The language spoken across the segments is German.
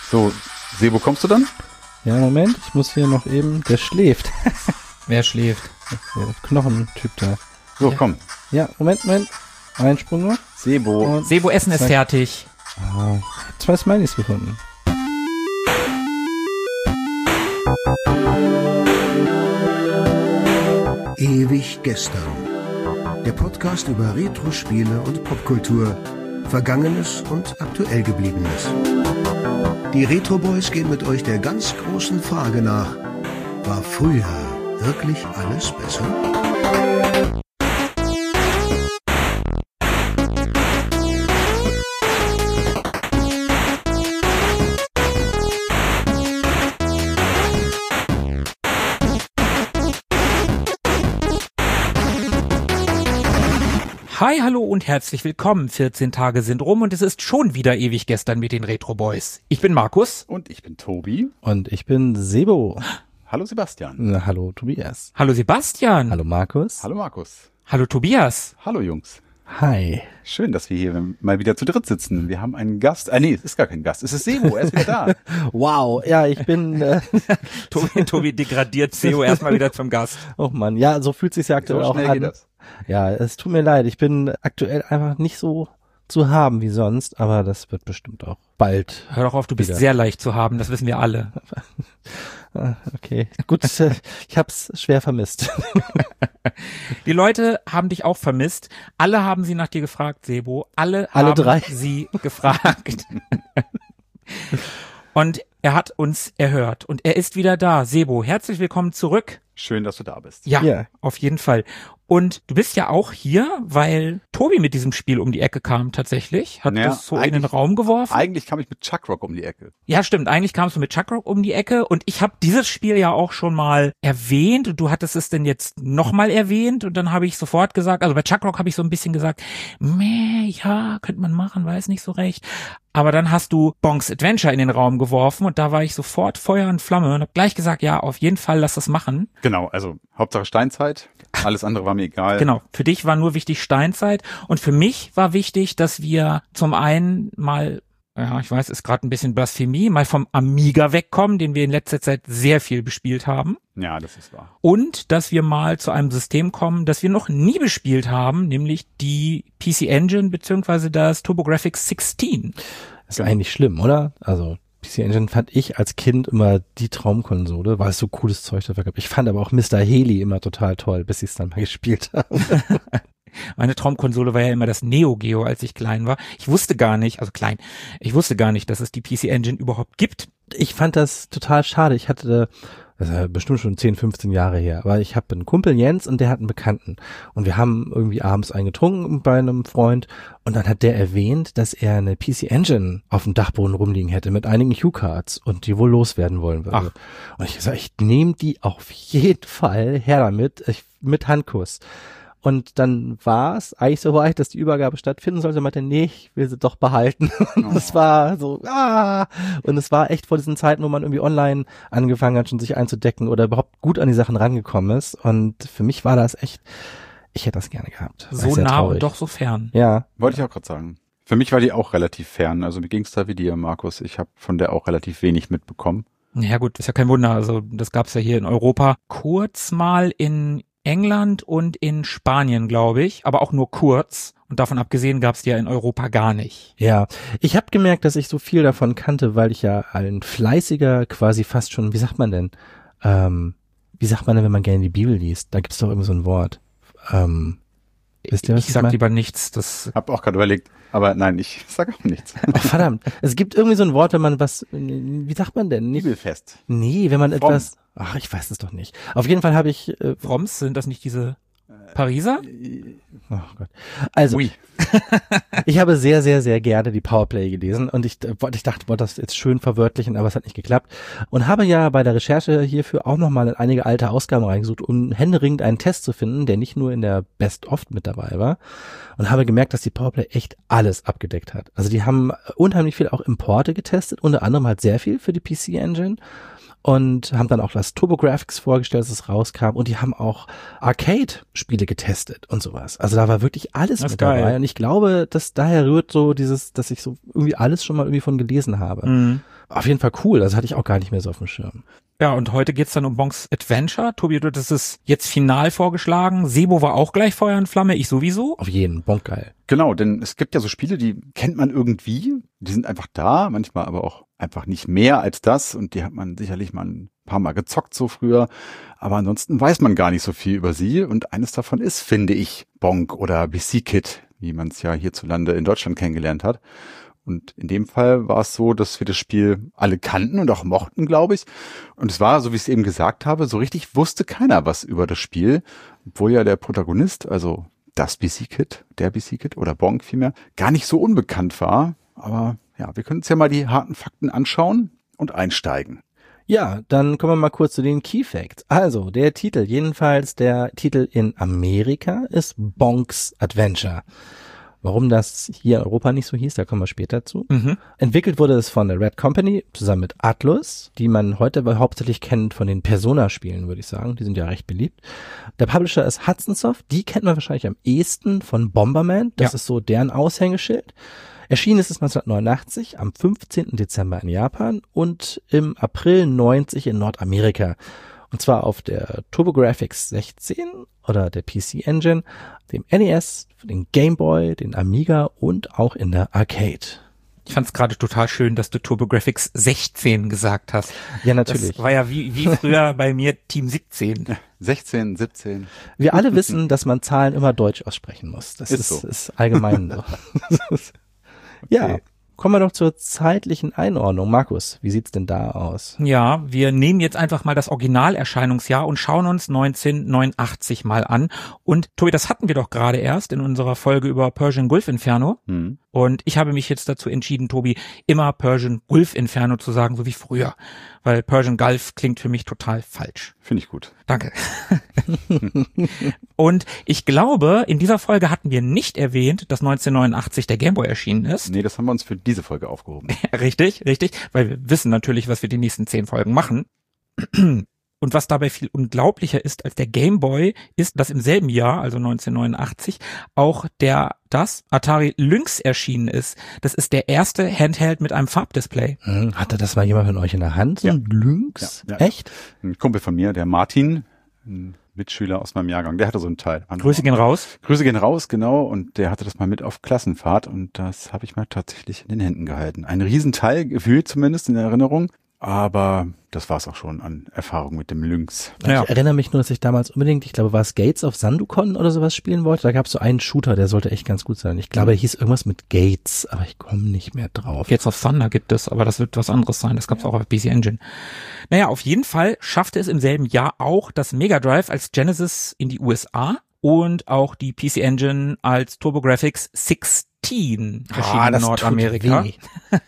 So, Sebo, kommst du dann? Ja, Moment, ich muss hier noch eben, der schläft. Wer schläft? Der Knochentyp da. So, komm. Ja, Moment. Einsprung noch. Sebo. Sebo, Essen ist fertig. Ah, 2 Smileys gefunden. Ewig gestern. Der Podcast über Retro-Spiele und Popkultur. Vergangenes und aktuell Gebliebenes. Die Retro Boys gehen mit euch der ganz großen Frage nach: War früher wirklich alles besser? Hi, hallo und herzlich willkommen. 14 Tage sind rum und es ist schon wieder ewig gestern mit den Retro Boys. Ich bin Markus. Und ich bin Tobi. Und ich bin Sebo. Hallo Sebastian. Na, hallo Tobias. Hallo Sebastian. Hallo Markus. Hallo Markus. Hallo Tobias. Hallo Jungs. Hi. Schön, dass wir hier mal wieder zu dritt sitzen. Wir haben einen Gast. Nee, es ist gar kein Gast. Es ist Sebo, er ist wieder da. Wow, ja, ich bin... Tobi degradiert CEO erstmal wieder zum Gast. Oh Mann, ja, so fühlt sich's ja aktuell So auch schnell an. geht das. Ja, es tut mir leid, ich bin aktuell einfach nicht so zu haben wie sonst, aber das wird bestimmt auch bald. Hör doch auf, du bist wieder. sehr leicht zu haben, das wissen wir alle. Okay, gut, ich hab's schwer vermisst. Die Leute haben dich auch vermisst. Alle haben sie nach dir gefragt, Sebo. Alle haben drei. sie gefragt. Und er hat uns erhört. Und er ist wieder da. Sebo, herzlich willkommen zurück. Schön, dass du da bist. Ja, Ja. auf jeden Fall. Und du bist ja auch hier, weil Tobi mit diesem Spiel um die Ecke kam tatsächlich. Hat Ja, das so in den eigentlich- Raum geworfen. Eigentlich kam ich mit Chuck Rock um die Ecke. Ja, stimmt. Eigentlich kamst du mit Chuck Rock um die Ecke und ich habe dieses Spiel ja auch schon mal erwähnt und du hattest es denn jetzt nochmal erwähnt und dann habe ich sofort gesagt, also bei Chuck Rock habe ich so ein bisschen gesagt, ja, könnte man machen, weiß nicht so recht. Aber dann hast du Bonks Adventure in den Raum geworfen und da war ich sofort Feuer und Flamme und habe gleich gesagt, ja, auf jeden Fall lass das machen. Genau, also Hauptsache Steinzeit. Alles andere war mir egal. Genau, für dich war nur wichtig Steinzeit und für mich war wichtig, dass wir zum einen mal, ja, ich weiß, ist gerade ein bisschen Blasphemie, mal vom Amiga wegkommen, den wir in letzter Zeit sehr viel bespielt haben. Ja, das ist wahr. Und dass wir mal zu einem System kommen, das wir noch nie bespielt haben, nämlich die PC Engine beziehungsweise das TurboGrafx 16. Ist eigentlich schlimm, oder? Also PC Engine fand ich als Kind immer die Traumkonsole, weil es so cooles Zeug dafür gab. Ich fand aber auch Mr. Haley immer total toll, bis ich es dann mal gespielt habe. Meine Traumkonsole war ja immer das Neo Geo, als ich klein war. Ich wusste gar nicht, dass es die PC Engine überhaupt gibt. Ich fand das total schade. Ich hatte, das ist bestimmt schon 10, 15 Jahre her, aber ich habe einen Kumpel Jens und der hat einen Bekannten. Und wir haben irgendwie abends einen getrunken bei einem Freund und dann hat der erwähnt, dass er eine PC Engine auf dem Dachboden rumliegen hätte mit einigen Hue-Cards und die wohl loswerden wollen würde. Ach. Und ich gesagt, ich nehme die auf jeden Fall her damit, mit Handkuss. Und dann war es eigentlich so weit, dass die Übergabe stattfinden sollte. Meinte, nee, ich will sie doch behalten. Und es war so, Und es war echt vor diesen Zeiten, wo man irgendwie online angefangen hat, schon sich einzudecken oder überhaupt gut an die Sachen rangekommen ist. Und für mich war das echt, ich hätte das gerne gehabt. War So sehr nah traurig. und doch so fern. Ja. Wollte ich auch gerade sagen. Für mich war die auch relativ fern. Also mir ging es da wie dir, Markus. Ich habe von der auch relativ wenig mitbekommen. Ja gut, ist ja kein Wunder. Also das gab's ja hier in Europa kurz mal in England und in Spanien, glaube ich, aber auch nur kurz. Und davon abgesehen gab's die ja in Europa gar nicht. Ja, ich habe gemerkt, dass ich so viel davon kannte, weil ich ja ein fleißiger, quasi fast schon, wie sagt man denn, wenn man gerne die Bibel liest? Da gibt's doch irgendwie so ein Wort. Wisst ihr, was Ich sag meine? lieber nichts. Das Hab auch gerade überlegt, aber nein, ich sag auch nichts. Oh, verdammt, es gibt irgendwie so ein Wort, wenn man was, wie sagt man denn? Nicht, Bibelfest. nee, wenn man Fromm. etwas, ich weiß es doch nicht. Auf jeden Fall habe ich, Fromms, sind das nicht diese Pariser? oh Gott. Also, Ui. ich habe sehr, sehr, sehr gerne die Powerplay gelesen und ich dachte, ich wollte das jetzt schön verwörtlichen, aber es hat nicht geklappt. Und habe ja bei der Recherche hierfür auch nochmal in einige alte Ausgaben reingesucht, um händeringend einen Test zu finden, der nicht nur in der Best-of mit dabei war. Und habe gemerkt, dass die Powerplay echt alles abgedeckt hat. Also die haben unheimlich viel auch Importe getestet, unter anderem halt sehr viel für die PC Engine. Und haben dann auch das TurboGrafx vorgestellt, dass es rauskam. Und die haben auch Arcade-Spiele getestet und sowas. Also da war wirklich alles Das mit ist geil. dabei. Und ich glaube, dass daher rührt so dieses, dass ich so irgendwie alles schon mal irgendwie von gelesen habe. Mhm. Auf jeden Fall cool, das hatte ich auch gar nicht mehr so auf dem Schirm. Ja, und heute geht's dann um Bonks Adventure. Tobi, du hattest es jetzt final vorgeschlagen. Sebo war auch gleich Feuer und Flamme, ich sowieso. Auf jeden, Bonk geil. Genau, denn es gibt ja so Spiele, die kennt man irgendwie, die sind einfach da, manchmal aber auch einfach nicht mehr als das und die hat man sicherlich mal ein paar Mal gezockt so früher, aber ansonsten weiß man gar nicht so viel über sie und eines davon ist, finde ich, Bonk oder BC Kit, wie man es ja hierzulande in Deutschland kennengelernt hat. Und in dem Fall war es so, dass wir das Spiel alle kannten und auch mochten, glaube ich. Und es war, so wie ich es eben gesagt habe, so richtig wusste keiner was über das Spiel, obwohl ja der Protagonist, also das BC Kit, der BC Kit oder Bonk vielmehr, gar nicht so unbekannt war. Aber ja, wir können uns ja mal die harten Fakten anschauen und einsteigen. Ja, dann kommen wir mal kurz zu den Key Facts. Also, der Titel, jedenfalls der Titel in Amerika ist Bonks Adventure. Warum das hier in Europa nicht so hieß, da kommen wir später zu. Entwickelt wurde es von der Red Company zusammen mit Atlus, die man heute aber hauptsächlich kennt von den Persona-Spielen, würde ich sagen. Die sind ja recht beliebt. Der Publisher ist Hudson Soft. Die kennt man wahrscheinlich am ehesten von Bomberman. Das ist so deren Aushängeschild. Erschienen ist es 1989, am 15. Dezember in Japan und im April 90 in Nordamerika. Und zwar auf der TurboGrafx 16 oder der PC Engine, dem NES, den Game Boy, den Amiga und auch in der Arcade. Ich fand es gerade total schön, dass du TurboGrafx 16 gesagt hast. Ja, natürlich. Das war ja wie früher bei mir Team 17. 16, 17. Wir alle wissen, dass man Zahlen immer deutsch aussprechen muss. Das Ist so. ist allgemein so. Ja, kommen wir doch zur zeitlichen Einordnung. Markus, wie sieht's denn da aus? Ja, wir nehmen jetzt einfach mal das Originalerscheinungsjahr und schauen uns 1989 mal an. Und Tobi, das hatten wir doch gerade erst in unserer Folge über Persian Gulf Inferno. Und ich habe mich jetzt dazu entschieden, Tobi, immer Persian Gulf Inferno zu sagen, so wie früher. Weil Persian Gulf klingt für mich total falsch. Finde ich gut. Danke. Und ich glaube, in dieser Folge hatten wir nicht erwähnt, dass 1989 der Game Boy erschienen ist. Nee, das haben wir uns für diese Folge aufgehoben. Richtig, weil wir wissen natürlich, was wir die nächsten 10 Folgen machen. Und was dabei viel unglaublicher ist als der Game Boy, ist, dass im selben Jahr, also 1989, auch das Atari Lynx erschienen ist. Das ist der erste Handheld mit einem Farbdisplay. Hatte das mal jemand von euch in der Hand? So ein Lynx? Ja. Echt? Ein Kumpel von mir, der Martin, ein Mitschüler aus meinem Jahrgang, der hatte so ein Teil. Grüße gehen raus. Grüße gehen raus, genau. Und der hatte das mal mit auf Klassenfahrt und das habe ich mal tatsächlich in den Händen gehalten. Ein Riesenteil, gefühlt zumindest in der Erinnerung. Aber das war es auch schon an Erfahrung mit dem Lynx. Ja. Ich erinnere mich nur, dass ich damals unbedingt, ich glaube, war es Gates of Sandokan oder sowas spielen wollte. Da gab es so einen Shooter, der sollte echt ganz gut sein. Ich glaube, er hieß irgendwas mit Gates, aber ich komme nicht mehr drauf. Jetzt auf Thunder gibt es, aber das wird was anderes sein. Das gab es auch auf PC Engine. Naja, auf jeden Fall schaffte es im selben Jahr auch das Mega Drive als Genesis in die USA und auch die PC Engine als TurboGrafx 16 erschienen in Nordamerika. Tut weh.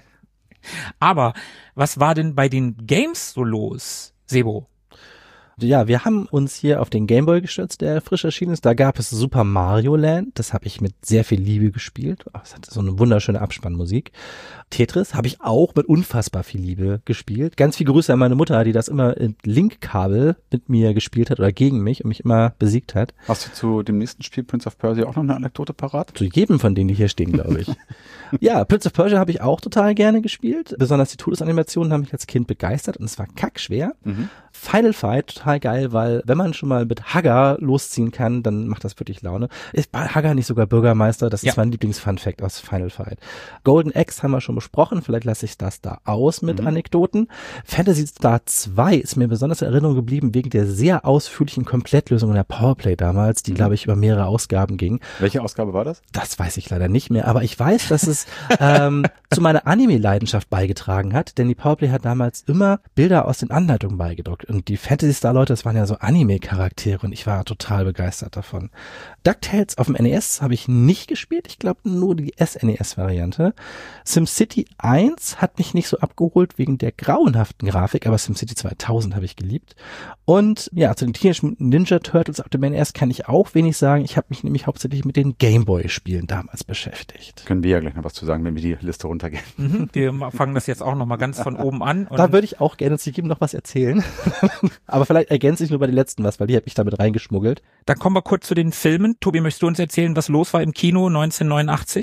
Aber was war denn bei den Games so los, Sebo? Ja, wir haben uns hier auf den Gameboy gestürzt, der frisch erschienen ist. Da gab es Super Mario Land. Das habe ich mit sehr viel Liebe gespielt. Es hatte so eine wunderschöne Abspannmusik. Tetris habe ich auch mit unfassbar viel Liebe gespielt. Ganz viel Grüße an meine Mutter, die das immer in Linkkabel mit mir gespielt hat oder gegen mich und mich immer besiegt hat. Hast du zu dem nächsten Spiel Prince of Persia auch noch eine Anekdote parat? Zu jedem von denen, die hier stehen, glaube ich. Ja, Prince of Persia habe ich auch total gerne gespielt. Besonders die Todesanimationen haben mich als Kind begeistert und es war kackschwer. Final Fight, total geil, weil wenn man schon mal mit Haggar losziehen kann, dann macht das wirklich Laune. Ist bei Haggar nicht sogar Bürgermeister? Das ist mein Lieblings-Fun-Fact aus Final Fight. Golden Axe haben wir schon besprochen, vielleicht lasse ich das da aus mit Anekdoten. Phantasy Star 2 ist mir besonders in Erinnerung geblieben wegen der sehr ausführlichen Komplettlösung in der Powerplay damals, die, glaube ich, über mehrere Ausgaben ging. Welche Ausgabe war das? Das weiß ich leider nicht mehr, aber ich weiß, dass es zu meiner Anime-Leidenschaft beigetragen hat, denn die Powerplay hat damals immer Bilder aus den Anleitungen beigedruckt und die Phantasy Star Leute, das waren ja so Anime-Charaktere und ich war total begeistert davon. DuckTales auf dem NES habe ich nicht gespielt, ich glaube nur die SNES-Variante. SimCity 1 hat mich nicht so abgeholt wegen der grauenhaften Grafik, aber SimCity 2000 habe ich geliebt. Und ja, zu den Teenage Ninja Turtles auf dem NES kann ich auch wenig sagen. Ich habe mich nämlich hauptsächlich mit den Gameboy-Spielen damals beschäftigt. Können wir ja gleich noch was zu sagen, wenn wir die Liste runtergehen. Wir fangen das jetzt auch nochmal ganz von oben an. Und Da würde ich auch gerne zu jedem noch was erzählen. Aber vielleicht ergänze ich nur bei den letzten was, weil die hat mich damit reingeschmuggelt. dann kommen wir kurz zu den Filmen. Tobi, möchtest du uns erzählen, was los war im Kino 1989?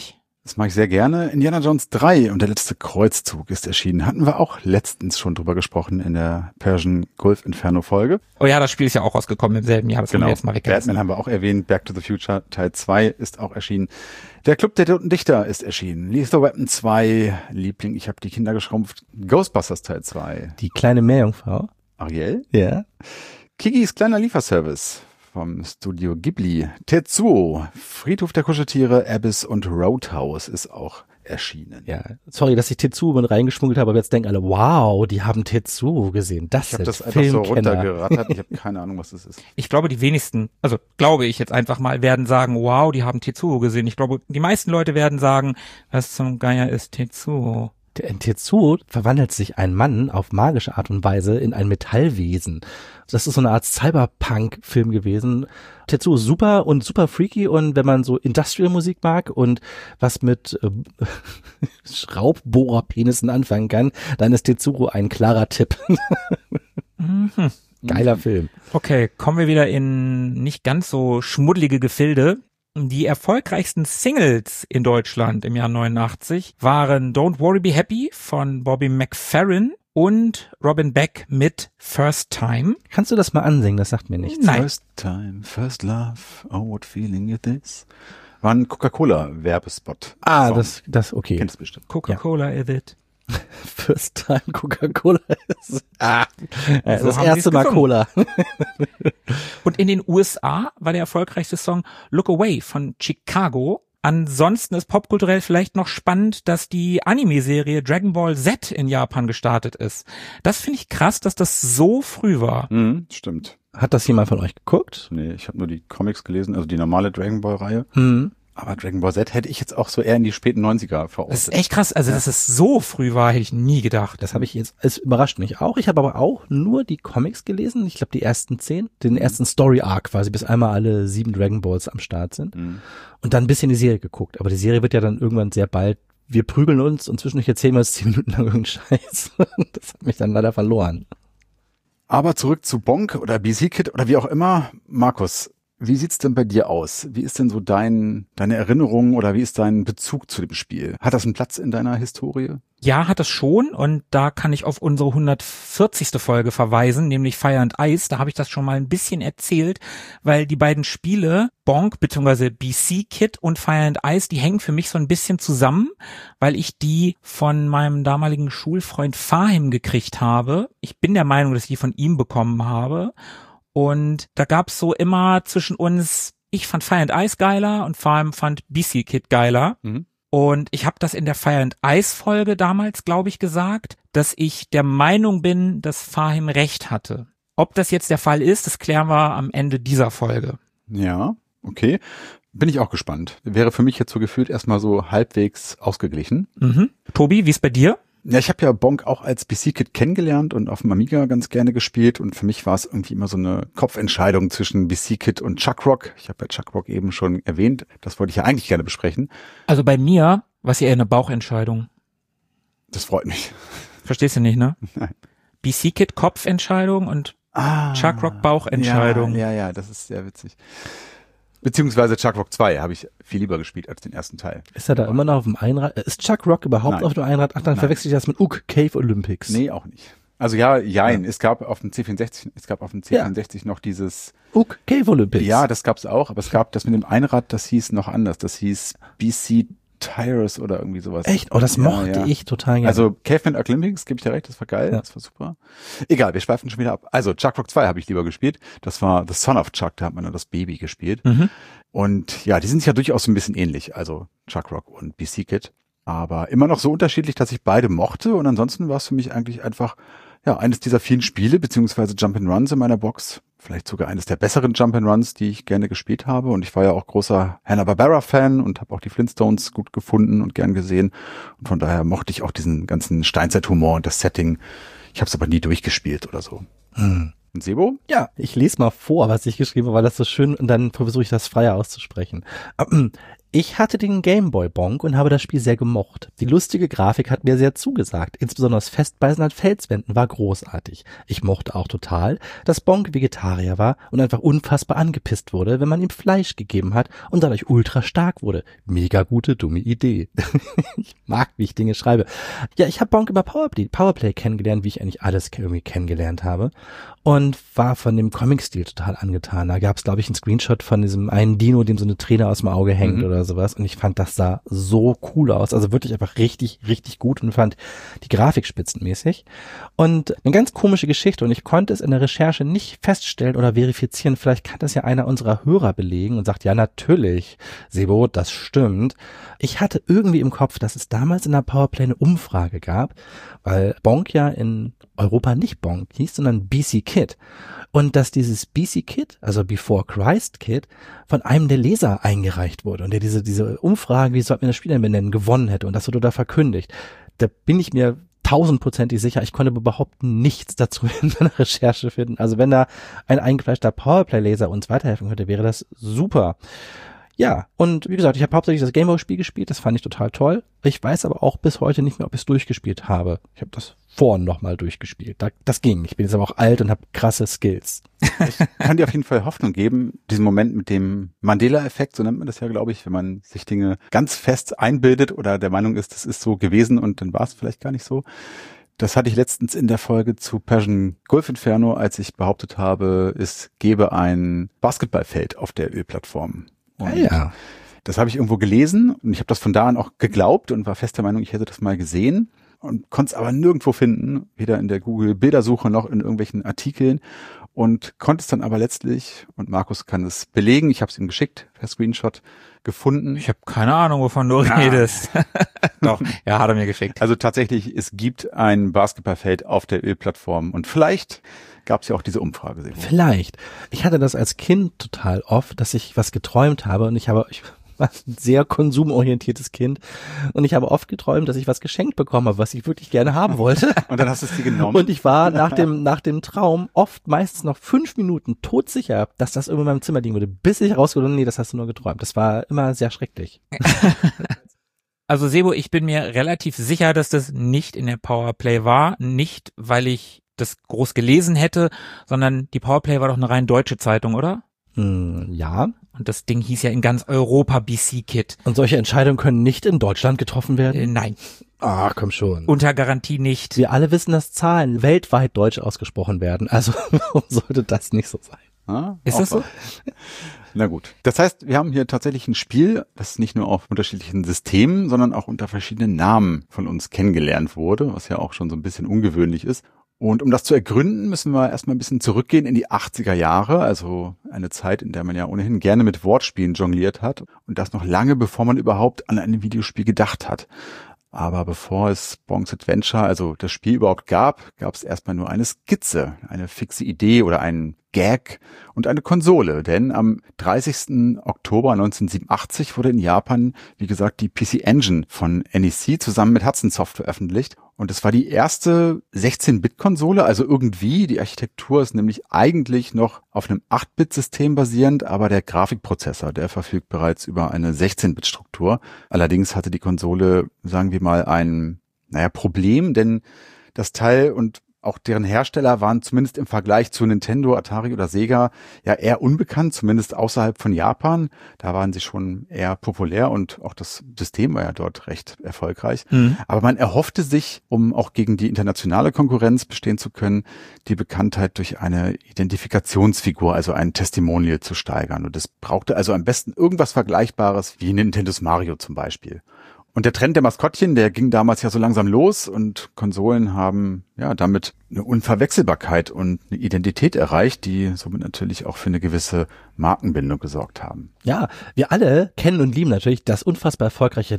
Das mache ich sehr gerne. Indiana Jones 3 und der letzte Kreuzzug ist erschienen. Hatten wir auch letztens schon drüber gesprochen in der Persian Gulf Inferno Folge. Oh ja, das Spiel ist ja auch rausgekommen im selben Jahr. Das haben wir jetzt mal weggelassen. Batman haben wir auch erwähnt. Back to the Future Teil 2 ist auch erschienen. Der Club der Toten Dichter ist erschienen. Lethal Weapon 2, Liebling, ich habe die Kinder geschrumpft. Ghostbusters Teil 2. Die kleine Meerjungfrau. Ariel. Ja. Kikis kleiner Lieferservice vom Studio Ghibli. Tetsuo, Friedhof der Kuscheltiere, Abyss und Roadhouse ist auch erschienen. Ja, sorry, dass ich Tetsuo mit reingeschmuggelt habe, aber jetzt denken alle, wow, die haben Tetsuo gesehen. Das Ich habe das Filmkenner. einfach so runtergerattert. Ich habe keine Ahnung, was das ist. Ich glaube, die wenigsten, also glaube ich jetzt einfach mal, werden sagen, wow, die haben Tetsuo gesehen. Ich glaube, die meisten Leute werden sagen, was zum Geier ist Tetsuo? In Tetsuo verwandelt sich ein Mann auf magische Art und Weise in ein Metallwesen. Das ist so eine Art Cyberpunk-Film gewesen. Tetsuo ist super und super freaky, und wenn man so Industrial-Musik mag und was mit Schraubbohrerpenissen anfangen kann, dann ist Tetsuo ein klarer Tipp. Geiler Film. Okay, kommen wir wieder in nicht ganz so schmuddelige Gefilde. Die erfolgreichsten Singles in Deutschland im Jahr 89 waren Don't Worry Be Happy von Bobby McFerrin und Robin Beck mit First Time. Kannst du das mal ansingen? Das sagt mir nichts. Nein. First time, first love, oh what feeling it is. War ein Coca-Cola-Werbespot. Ah, Song. das okay. Kennst du bestimmt. Coca-Cola is it. First time Coca-Cola ist. Das So haben erste sie's Mal gesungen. Cola. Und in den USA war der erfolgreichste Song Look Away von Chicago. Ansonsten ist popkulturell vielleicht noch spannend, dass die Anime-Serie Dragon Ball Z in Japan gestartet ist. Das finde ich krass, dass das so früh war. Stimmt. Hat das jemand von euch geguckt? Nee, ich habe nur die Comics gelesen, also die normale Dragon Ball-Reihe. Aber Dragon Ball Z hätte ich jetzt auch so eher in die späten 90er verortet. Das ist echt krass. Also, dass es so früh war, hätte ich nie gedacht. Das habe ich jetzt, es überrascht mich auch. Ich habe aber auch nur die Comics gelesen. Ich glaube, die ersten 10, den ersten Story-Arc quasi, bis einmal alle 7 Dragon Balls am Start sind. Und dann ein bisschen die Serie geguckt. Aber die Serie wird ja dann irgendwann sehr bald, wir prügeln uns und zwischendurch erzählen wir uns 10 Minuten lang irgendeinen Scheiß. Das hat mich dann leider verloren. Aber zurück zu Bonk oder BC Kid oder wie auch immer. Markus, wie sieht's denn bei dir aus? Wie ist denn so deine Erinnerung oder wie ist dein Bezug zu dem Spiel? Hat das einen Platz in deiner Historie? Ja, hat es schon, und da kann ich auf unsere 140. Folge verweisen, nämlich Fire and Ice. Da habe ich das schon mal ein bisschen erzählt, weil die beiden Spiele, Bonk bzw. BC Kid und Fire and Ice, die hängen für mich so ein bisschen zusammen, weil ich die von meinem damaligen Schulfreund Fahim gekriegt habe. Ich bin der Meinung, dass ich die von ihm bekommen habe. Und da gab's so immer zwischen uns, ich fand Fire and Ice geiler und Fahim fand BC Kid geiler. Und ich habe das in der Fire and Ice Folge damals, glaube ich, gesagt, dass ich der Meinung bin, dass Fahim recht hatte. Ob das jetzt der Fall ist, das klären wir am Ende dieser Folge. Ja, okay. Bin ich auch gespannt. Wäre für mich jetzt so gefühlt erstmal so halbwegs ausgeglichen. Tobi, wie ist bei dir? Ja, ich habe ja Bonk auch als BC Kid kennengelernt und auf dem Amiga ganz gerne gespielt, und für mich war es irgendwie immer so eine Kopfentscheidung zwischen BC Kid und Chuck Rock. Ich habe ja Chuck Rock eben schon erwähnt, das wollte ich ja eigentlich gerne besprechen. Also bei mir war es eher eine Bauchentscheidung. Das freut mich. Verstehst du nicht, ne? Nein. BC Kid Kopfentscheidung und Chuck Rock Bauchentscheidung. Ja, das ist sehr witzig. Beziehungsweise Chuck Rock 2 habe ich viel lieber gespielt als den ersten Teil. Ist er da immer noch auf dem Einrad? Ist Chuck Rock überhaupt Nein. auf dem Einrad? Ach, dann Nein. verwechsel ich das mit Ook Cave Olympics. Nee, auch nicht. Also jein. Es gab auf dem C64 noch dieses, Ook Cave Olympics. ja, das gab's auch, aber es gab das mit dem Einrad, das hieß noch anders. Das hieß BC Tires oder irgendwie sowas. Echt? Oh, das mochte ich total gerne. Also Caveman Olympics, gebe ich dir recht, das war geil, Ja. das war super. Egal, wir schweifen schon wieder ab. Also Chuck Rock 2 habe ich lieber gespielt. Das war The Son of Chuck, da hat man dann das Baby gespielt. Und ja, die sind sich ja durchaus ein bisschen ähnlich, also Chuck Rock und BC Kid. Aber immer noch so unterschiedlich, dass ich beide mochte, und ansonsten war es für mich eigentlich einfach ja eines dieser vielen Spiele, beziehungsweise Jump'n'Runs in meiner Box. Vielleicht sogar eines der besseren Jump'n'Runs, die ich gerne gespielt habe. Und ich war ja auch großer Hanna-Barbera-Fan und habe auch die Flintstones gut gefunden und gern gesehen. Und von daher mochte ich auch diesen ganzen Steinzeit-Humor und das Setting. Ich habe es aber nie durchgespielt oder so. Und Sebo? ja, ich lese mal vor, was ich geschrieben habe, weil das so schön, und dann versuche ich das freier auszusprechen. Ich hatte den Gameboy Bonk und habe das Spiel sehr gemocht. Die lustige Grafik hat mir sehr zugesagt. Insbesondere das Festbeißen an Felswänden war großartig. Ich mochte auch total, dass Bonk Vegetarier war und einfach unfassbar angepisst wurde, wenn man ihm Fleisch gegeben hat und dadurch ultra stark wurde. Mega gute, dumme Idee. Ich mag, wie ich Dinge schreibe. Ja, ich habe Bonk über Powerplay kennengelernt, wie ich eigentlich alles irgendwie kennengelernt habe. Und war von dem Comic-Stil total angetan. Da gab es, glaube ich, einen Screenshot von diesem einen Dino, dem so eine Träne aus dem Auge hängt oder sowas. Und ich fand, das sah so cool aus. Also wirklich einfach richtig, richtig gut und fand die Grafik spitzenmäßig. Und eine ganz komische Geschichte. Und ich konnte es in der Recherche nicht feststellen oder verifizieren. Vielleicht kann das ja einer unserer Hörer belegen und sagt, ja, natürlich, Sebo, das stimmt. Ich hatte irgendwie im Kopf, dass es damals in der Powerplay eine Umfrage gab, weil Bonk ja in Europa nicht Bonk hieß, sondern BC Kid. Und dass dieses BC Kid, also Before Christ Kid, von einem der Leser eingereicht wurde und der diese Umfrage, wie sollten wir das Spiel denn benennen, gewonnen hätte und das wurde da verkündigt. Da bin ich mir 1000%ig sicher, ich konnte überhaupt nichts dazu in meiner Recherche finden. Also wenn da ein eingefleischter Powerplay-Leser uns weiterhelfen könnte, wäre das super. Ja, und wie gesagt, ich habe hauptsächlich das Gameboy-Spiel gespielt, das fand ich total toll. Ich weiß aber auch bis heute nicht mehr, ob ich es durchgespielt habe. Ich habe das vorhin nochmal durchgespielt. Das ging. Ich bin jetzt aber auch alt und habe krasse Skills. Ich kann dir auf jeden Fall Hoffnung geben, diesen Moment mit dem Mandela-Effekt, so nennt man das ja, glaube ich, wenn man sich Dinge ganz fest einbildet oder der Meinung ist, das ist so gewesen und dann war es vielleicht gar nicht so. Das hatte ich letztens in der Folge zu Persian Gulf Inferno, als ich behauptet habe, es gäbe ein Basketballfeld auf der Ölplattform. Und ja. Das habe ich irgendwo gelesen und ich habe das von da an auch geglaubt und war fest der Meinung, ich hätte das mal gesehen und konnte es aber nirgendwo finden, weder in der Google-Bildersuche noch in irgendwelchen Artikeln und konnte es dann aber letztlich, und Markus kann es belegen, ich habe es ihm geschickt, per Screenshot, gefunden. Ich habe keine Ahnung, wovon du redest. Doch, ja, hat er mir geschickt. Also tatsächlich, es gibt ein Basketballfeld auf der Ölplattform und vielleicht gab es ja auch diese Umfrage. Vielleicht. Ich hatte das als Kind total oft, dass ich was geträumt habe und ich war ein sehr konsumorientiertes Kind und ich habe oft geträumt, dass ich was geschenkt bekommen habe, was ich wirklich gerne haben wollte. Und dann hast du es dir genommen. Und ich war nach dem Traum meistens noch 5 Minuten todsicher, dass das irgendwo in meinem Zimmer liegen würde, bis ich rausgefunden habe, nee, das hast du nur geträumt. Das war immer sehr schrecklich. Also Sebo, ich bin mir relativ sicher, dass das nicht in der Powerplay war. Nicht, weil ich das groß gelesen hätte, sondern die Powerplay war doch eine rein deutsche Zeitung, oder? Ja. Und das Ding hieß ja in ganz Europa BC Kid. Und solche Entscheidungen können nicht in Deutschland getroffen werden? Nein. Ah, komm schon. Unter Garantie nicht. Wir alle wissen, dass Zahlen weltweit deutsch ausgesprochen werden. Also warum sollte das nicht so sein? Ah, ist das so? Na gut. Das heißt, wir haben hier tatsächlich ein Spiel, das nicht nur auf unterschiedlichen Systemen, sondern auch unter verschiedenen Namen von uns kennengelernt wurde, was ja auch schon so ein bisschen ungewöhnlich ist. Und um das zu ergründen, müssen wir erstmal ein bisschen zurückgehen in die 80er Jahre, also eine Zeit, in der man ja ohnehin gerne mit Wortspielen jongliert hat und das noch lange bevor man überhaupt an ein Videospiel gedacht hat. Aber bevor es Bonk's Adventure, also das Spiel überhaupt gab es erstmal nur eine Skizze, eine fixe Idee oder einen Gag und eine Konsole. Denn am 30. Oktober 1987 wurde in Japan, wie gesagt, die PC Engine von NEC zusammen mit Hudson Soft veröffentlicht. Und es war die erste 16-Bit-Konsole, also irgendwie, die Architektur ist nämlich eigentlich noch auf einem 8-Bit-System basierend, aber der Grafikprozessor, der verfügt bereits über eine 16-Bit-Struktur. Allerdings hatte die Konsole, sagen wir mal, ein Problem, denn das Teil und auch deren Hersteller waren zumindest im Vergleich zu Nintendo, Atari oder Sega ja eher unbekannt, zumindest außerhalb von Japan. Da waren sie schon eher populär und auch das System war ja dort recht erfolgreich. Aber man erhoffte sich, um auch gegen die internationale Konkurrenz bestehen zu können, die Bekanntheit durch eine Identifikationsfigur, also ein Testimonial zu steigern. Und es brauchte also am besten irgendwas Vergleichbares wie Nintendos Mario zum Beispiel. Und der Trend der Maskottchen, der ging damals ja so langsam los und Konsolen haben ja damit eine Unverwechselbarkeit und eine Identität erreicht, die somit natürlich auch für eine gewisse Markenbindung gesorgt haben. Ja, wir alle kennen und lieben natürlich das unfassbar erfolgreiche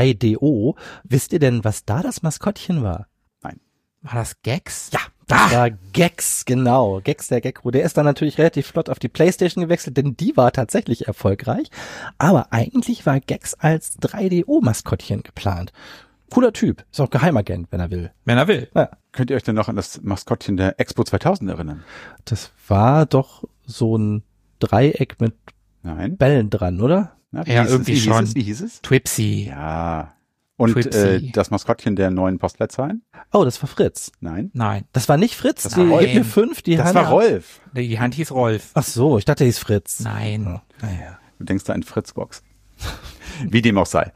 3DO. Wisst ihr denn, was da das Maskottchen war? Nein. War das Gex? Ja, das war Gex, genau. Gex, der Gecko. Der ist dann natürlich relativ flott auf die PlayStation gewechselt, denn die war tatsächlich erfolgreich. Aber eigentlich war Gex als 3DO-Maskottchen geplant. Cooler Typ. Ist auch Geheimagent, wenn er will. Wenn er will. Ja. Könnt ihr euch denn noch an das Maskottchen der Expo 2000 erinnern? Das war doch so ein Dreieck mit Nein. Bällen dran, oder? Na, Ja, irgendwie schon. Wie hieß es? Twipsy. Ja. Und Twipsy. das Maskottchen der neuen Postleitzahlen? Oh, das war Fritz. Nein. Nein, Das war nicht Fritz, Das die war Rolf. gib mir 5, die Das Hanna. war Rolf. die Hand hieß Rolf. Ach so, ich dachte, die ist Fritz. Nein. Oh, naja. Du denkst da an Fritzbox. Wie dem auch sei.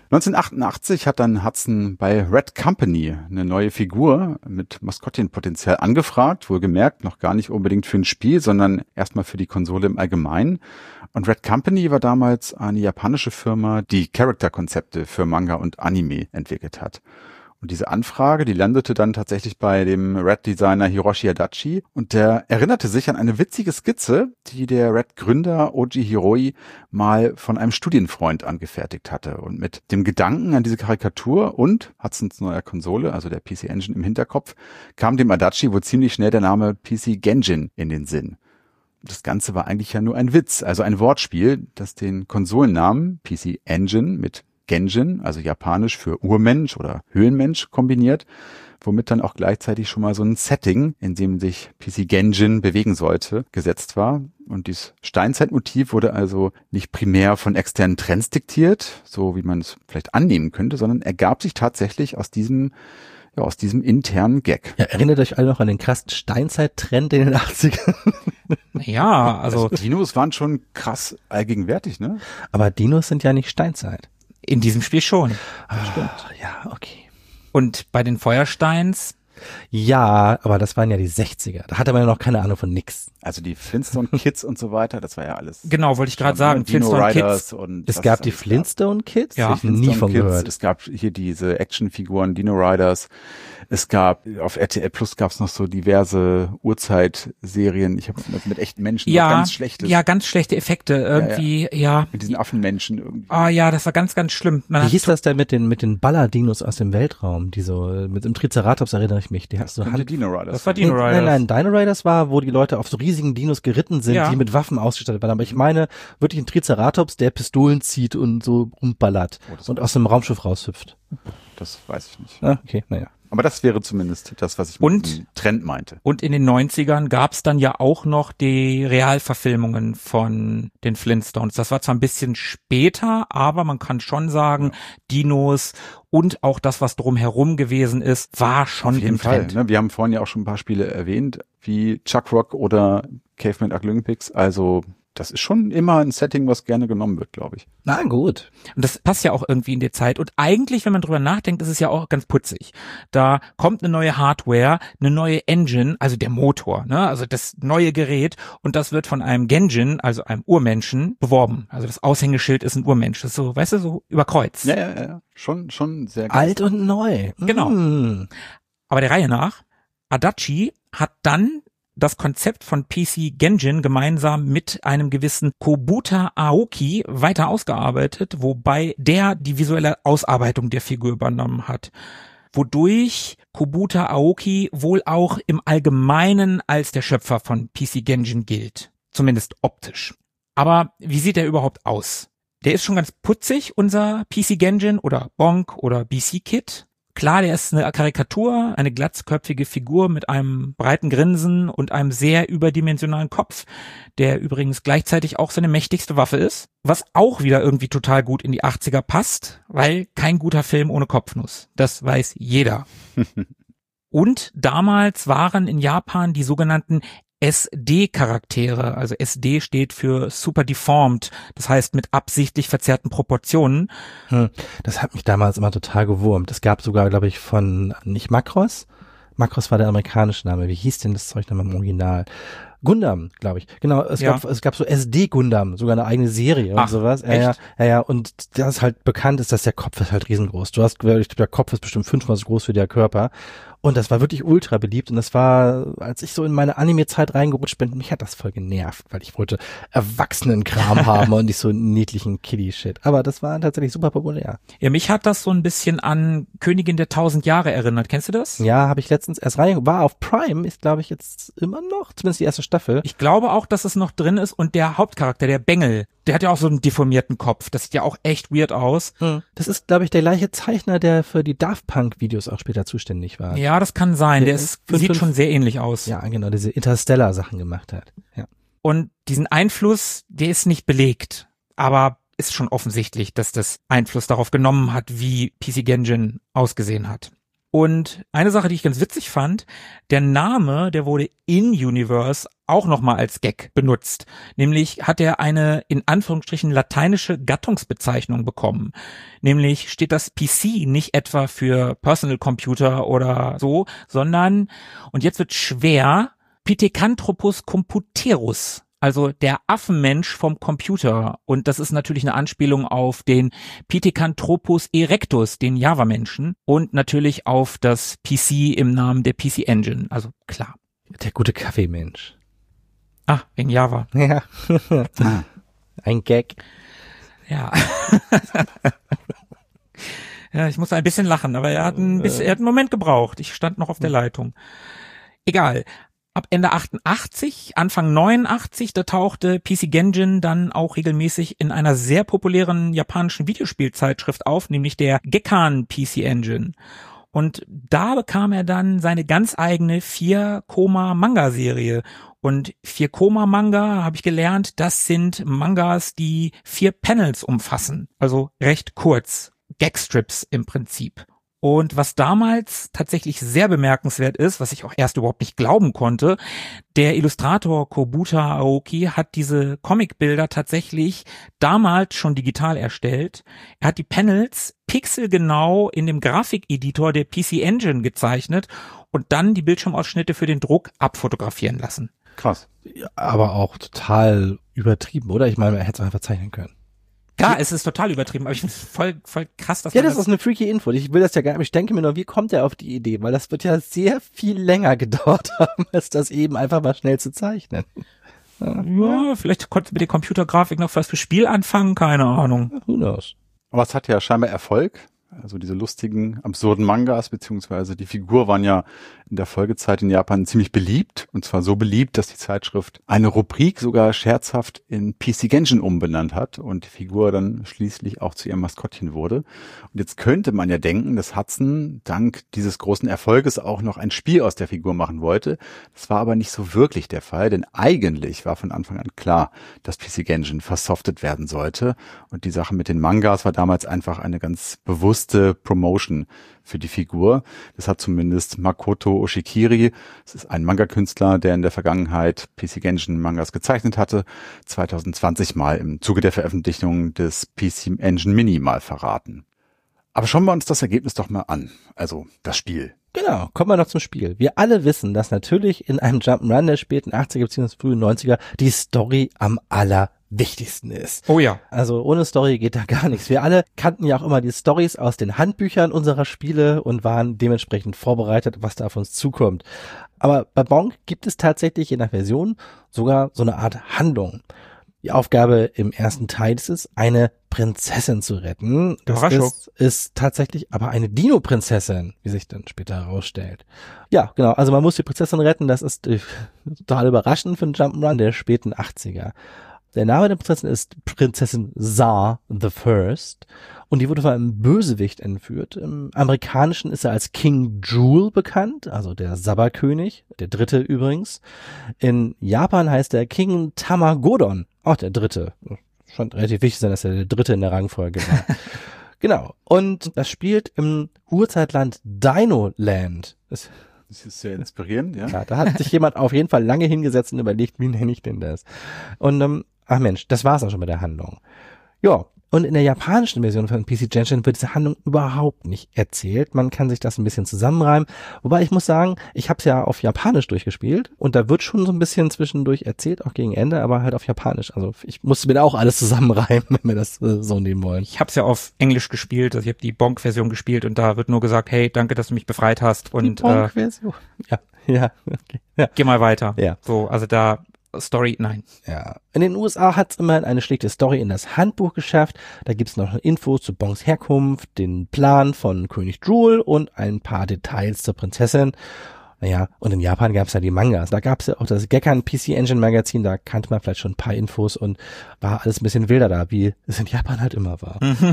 1988 hat dann Hudson bei Red Company eine neue Figur mit Maskottchenpotenzial angefragt, wohlgemerkt noch gar nicht unbedingt für ein Spiel, sondern erstmal für die Konsole im Allgemeinen. Und Red Company war damals eine japanische Firma, die Charakterkonzepte für Manga und Anime entwickelt hat. Und diese Anfrage, die landete dann tatsächlich bei dem Red-Designer Hiroshi Adachi und der erinnerte sich an eine witzige Skizze, die der Red-Gründer Oji Hiroi mal von einem Studienfreund angefertigt hatte. Und mit dem Gedanken an diese Karikatur und Hudsons neuer Konsole, also der PC Engine im Hinterkopf, kam dem Adachi wohl ziemlich schnell der Name PC Genjin in den Sinn. Das Ganze war eigentlich ja nur ein Witz, also ein Wortspiel, das den Konsolennamen PC Engine mit Genjin, also japanisch für Urmensch oder Höhlenmensch kombiniert, womit dann auch gleichzeitig schon mal so ein Setting, in dem sich PC Genjin bewegen sollte, gesetzt war. Und dieses Steinzeitmotiv wurde also nicht primär von externen Trends diktiert, so wie man es vielleicht annehmen könnte, sondern ergab sich tatsächlich aus diesem internen Gag. Ja, erinnert euch alle noch an den krassen Steinzeit-Trend in den 80ern? Ja, also Dinos waren schon krass allgegenwärtig, ne? Aber Dinos sind ja nicht Steinzeit. in diesem Spiel schon. Stimmt. Ja, okay. Und bei den Feuersteins, Ja, aber das waren ja die 60er. Da hatte man ja noch keine Ahnung von nix. Also die Flintstone Kids und so weiter, das war ja alles. genau, wollte ich gerade sagen, Dino Flintstone Riders Kids. und Es was gab es die alles Flintstone Kids, Ja, hab ich nie Flintstone von Kids, gehört. Es gab hier diese Actionfiguren, Dino Riders. Es gab, auf RTL Plus gab es noch so diverse Urzeitserien. Ich habe mit echten Menschen Ja, ganz schlechtes. ja, ganz schlechte Effekte irgendwie, ja. Mit diesen Affenmenschen irgendwie. Ah ja, das war ganz, ganz schlimm. Man Wie hat hieß das denn mit den Ballerdinos aus dem Weltraum? Die so, mit dem Triceratops erinnere ich mich. Die hast so Könnte Dino Riders. Das war Dino Riders. Nein, Dino Riders war, wo die Leute auf so riesigen Dinos geritten sind, Ja. die mit Waffen ausgestattet waren. Aber ich meine wirklich ein Triceratops, der Pistolen zieht und so rumballert Oh, das und aus dem Raumschiff raushüpft. Das weiß ich nicht. Ah, okay, naja. Aber das wäre zumindest das, was ich Und- mit dem Trend meinte. Und in den 90ern gab's dann ja auch noch die Realverfilmungen von den Flintstones. Das war zwar ein bisschen später, aber man kann schon sagen, Dinos und auch das, was drumherum gewesen ist, war schon Auf jeden im Fall. Trend. Ne? Wir haben vorhin ja auch schon ein paar Spiele erwähnt, wie Chuck Rock oder Caveman Olympics. Also das ist schon immer ein Setting, was gerne genommen wird, glaube ich. Na gut. Und das passt ja auch irgendwie in die Zeit. Und eigentlich, wenn man drüber nachdenkt, ist es ja auch ganz putzig. Da kommt eine neue Hardware, eine neue Engine, also der Motor, ne, also das neue Gerät, und das wird von einem Genjin, also einem Urmenschen, beworben. Also das Aushängeschild ist ein Urmensch. Das ist so, weißt du, so über Kreuz. Ja. Schon sehr geil. Alt und neu. Genau. Mm. Aber der Reihe nach, Adachi hat dann das Konzept von PC Genjin gemeinsam mit einem gewissen Kobuta Aoki weiter ausgearbeitet, wobei der die visuelle Ausarbeitung der Figur übernommen hat. Wodurch Kobuta Aoki wohl auch im Allgemeinen als der Schöpfer von PC Genjin gilt. Zumindest optisch. Aber wie sieht er überhaupt aus? Der ist schon ganz putzig, unser PC Genjin oder Bonk oder BC Kid. Klar, der ist eine Karikatur, eine glatzköpfige Figur mit einem breiten Grinsen und einem sehr überdimensionalen Kopf, der übrigens gleichzeitig auch seine mächtigste Waffe ist, was auch wieder irgendwie total gut in die 80er passt, weil kein guter Film ohne Kopfnuss. Das weiß jeder. Und damals waren in Japan die sogenannten SD-Charaktere, also SD steht für Super Deformed, das heißt mit absichtlich verzerrten Proportionen. Das hat mich damals immer total gewurmt. Es gab sogar, glaube ich, von, nicht Macross. Macross war der amerikanische Name. Wie hieß denn das Zeug nochmal im Original? Gundam, glaube ich. Genau, es gab so SD-Gundam, sogar eine eigene Serie und sowas. Ja. Und das halt bekannt ist, dass der Kopf ist halt riesengroß. Ich glaube, der Kopf ist bestimmt 5-mal so groß wie der Körper. Und das war wirklich ultra beliebt. Und das war, als ich so in meine Anime-Zeit reingerutscht bin, mich hat das voll genervt, weil ich wollte Erwachsenenkram haben und nicht so niedlichen Kiddie-Shit. Aber das war tatsächlich super populär. Ja, mich hat das so ein bisschen an Königin der 1000 Jahre erinnert. Kennst du das? Ja, habe ich letztens erst war auf Prime, ist glaube ich jetzt immer noch, zumindest die erste Staffel. Ich glaube auch, dass es noch drin ist und der Hauptcharakter, der Bengel, der hat ja auch so einen deformierten Kopf. Das sieht ja auch echt weird aus. Das ist, glaube ich, der gleiche Zeichner, der für die Daft Punk-Videos auch später zuständig war. Ja, das kann sein. Der Der sieht schon sehr ähnlich aus. Ja, genau, diese Interstellar-Sachen gemacht hat. Ja. Und diesen Einfluss, der ist nicht belegt, aber ist schon offensichtlich, dass das Einfluss darauf genommen hat, wie PC Engine ausgesehen hat. Und eine Sache, die ich ganz witzig fand, der Name, der wurde in-Universe auch nochmal als Gag benutzt. Nämlich hat er eine, in Anführungsstrichen, lateinische Gattungsbezeichnung bekommen. Nämlich steht das PC nicht etwa für Personal Computer oder so, sondern, und jetzt wird schwer, Pithecanthropus computerus. Also der Affenmensch vom Computer. Und das ist natürlich eine Anspielung auf den Pithecanthropus erectus, den Java-Menschen. Und natürlich auf das PC im Namen der PC Engine. Also klar. Der gute Kaffeemensch. Ah, wegen Java. Ja. Ein Gag. Ja. Ja, ich musste ein bisschen lachen, aber er hat einen Moment gebraucht. Ich stand noch auf der Leitung. Egal. Ab Ende 88, Anfang 89, da tauchte PC Engine dann auch regelmäßig in einer sehr populären japanischen Videospielzeitschrift auf, nämlich der Gekkan PC Engine. Und da bekam er dann seine ganz eigene 4-Koma-Manga-Serie. Und 4-Koma-Manga, habe ich gelernt, das sind Mangas, die 4 Panels umfassen. Also recht kurz. Gagstrips im Prinzip. Und was damals tatsächlich sehr bemerkenswert ist, was ich auch erst überhaupt nicht glauben konnte, der Illustrator Kobuta Aoki hat diese Comicbilder tatsächlich damals schon digital erstellt. Er hat die Panels pixelgenau in dem Grafikeditor der PC Engine gezeichnet und dann die Bildschirmausschnitte für den Druck abfotografieren lassen. Krass. Ja, aber auch total übertrieben, oder? Ich meine, man hätte es einfach zeichnen können. Ja, es ist total übertrieben, aber ich finde es voll krass, dass Ja, man das ist eine freaky Info. Ich will das ja gar nicht. Ich denke mir nur, wie kommt er auf die Idee? Weil das wird ja sehr viel länger gedauert haben, als das eben einfach mal schnell zu zeichnen. Ja, vielleicht konnte mit der Computergrafik noch was für Spiel anfangen, keine Ahnung. Who knows? Aber es hat ja scheinbar Erfolg. Also diese lustigen, absurden Mangas, beziehungsweise die Figur waren ja in der Folgezeit in Japan ziemlich beliebt. Und zwar so beliebt, dass die Zeitschrift eine Rubrik sogar scherzhaft in PC Engine umbenannt hat und die Figur dann schließlich auch zu ihrem Maskottchen wurde. Und jetzt könnte man ja denken, dass Hudson dank dieses großen Erfolges auch noch ein Spiel aus der Figur machen wollte. Das war aber nicht so wirklich der Fall, denn eigentlich war von Anfang an klar, dass PC Engine versoftet werden sollte. Und die Sache mit den Mangas war damals einfach eine ganz bewusste Promotion für die Figur. Das hat zumindest Makoto Oshikiri, das ist ein Manga-Künstler, der in der Vergangenheit PC Engine Mangas gezeichnet hatte, 2020 mal im Zuge der Veröffentlichung des PC Engine Mini mal verraten. Aber schauen wir uns das Ergebnis doch mal an, also das Spiel. Genau, kommen wir noch zum Spiel. Wir alle wissen, dass natürlich in einem Jump'n'Run der späten 80er bzw. frühen 90er die Story am allerwichtigsten ist. Oh ja. Also ohne Story geht da gar nichts. Wir alle kannten ja auch immer die Storys aus den Handbüchern unserer Spiele und waren dementsprechend vorbereitet, was da auf uns zukommt. Aber bei Bonk gibt es tatsächlich in der Version sogar so eine Art Handlung. Die Aufgabe im ersten Teil ist es, eine Prinzessin zu retten. Das ist tatsächlich aber eine Dino-Prinzessin, wie sich dann später herausstellt. Ja, genau. Also man muss die Prinzessin retten. Das ist total überraschend für einen Jump'n'Run der späten 80er. Der Name der Prinzessin ist Prinzessin Zar the First und die wurde von einem Bösewicht entführt. Im Amerikanischen ist er als King Jewel bekannt, also der Sabba-König, der dritte übrigens. In Japan heißt er King Tamagodon, auch der dritte. Scheint relativ wichtig sein, dass er der dritte in der Rangfolge war. Genau. Und das spielt im Urzeitland Dino-Land. Das ist sehr inspirierend, ja. Ja, da hat sich jemand auf jeden Fall lange hingesetzt und überlegt, wie nenne ich denn das? Und ach Mensch, das war's auch schon mit der Handlung. Ja, und in der japanischen Version von PC Engine wird diese Handlung überhaupt nicht erzählt. Man kann sich das ein bisschen zusammenreimen. Wobei ich muss sagen, ich habe es ja auf Japanisch durchgespielt und da wird schon so ein bisschen zwischendurch erzählt, auch gegen Ende, aber halt auf Japanisch. Also ich musste mir da auch alles zusammenreimen, wenn wir das so nehmen wollen. Ich habe es ja auf Englisch gespielt, also ich habe die Bonk-Version gespielt und da wird nur gesagt, hey, danke, dass du mich befreit hast. Und die Bonk-Version. Ja, okay. Ja. Geh mal weiter. Ja. So, also da Story, nein. Ja. In den USA hat es immerhin eine schlichte Story in das Handbuch geschafft. Da gibt's noch Infos zu Bonks Herkunft, den Plan von König Jewel und ein paar Details zur Prinzessin. Naja, und in Japan gab's ja die Mangas. Da gab's ja auch das Gekkan PC Engine Magazin, da kannte man vielleicht schon ein paar Infos und war alles ein bisschen wilder da, wie es in Japan halt immer war. Mhm.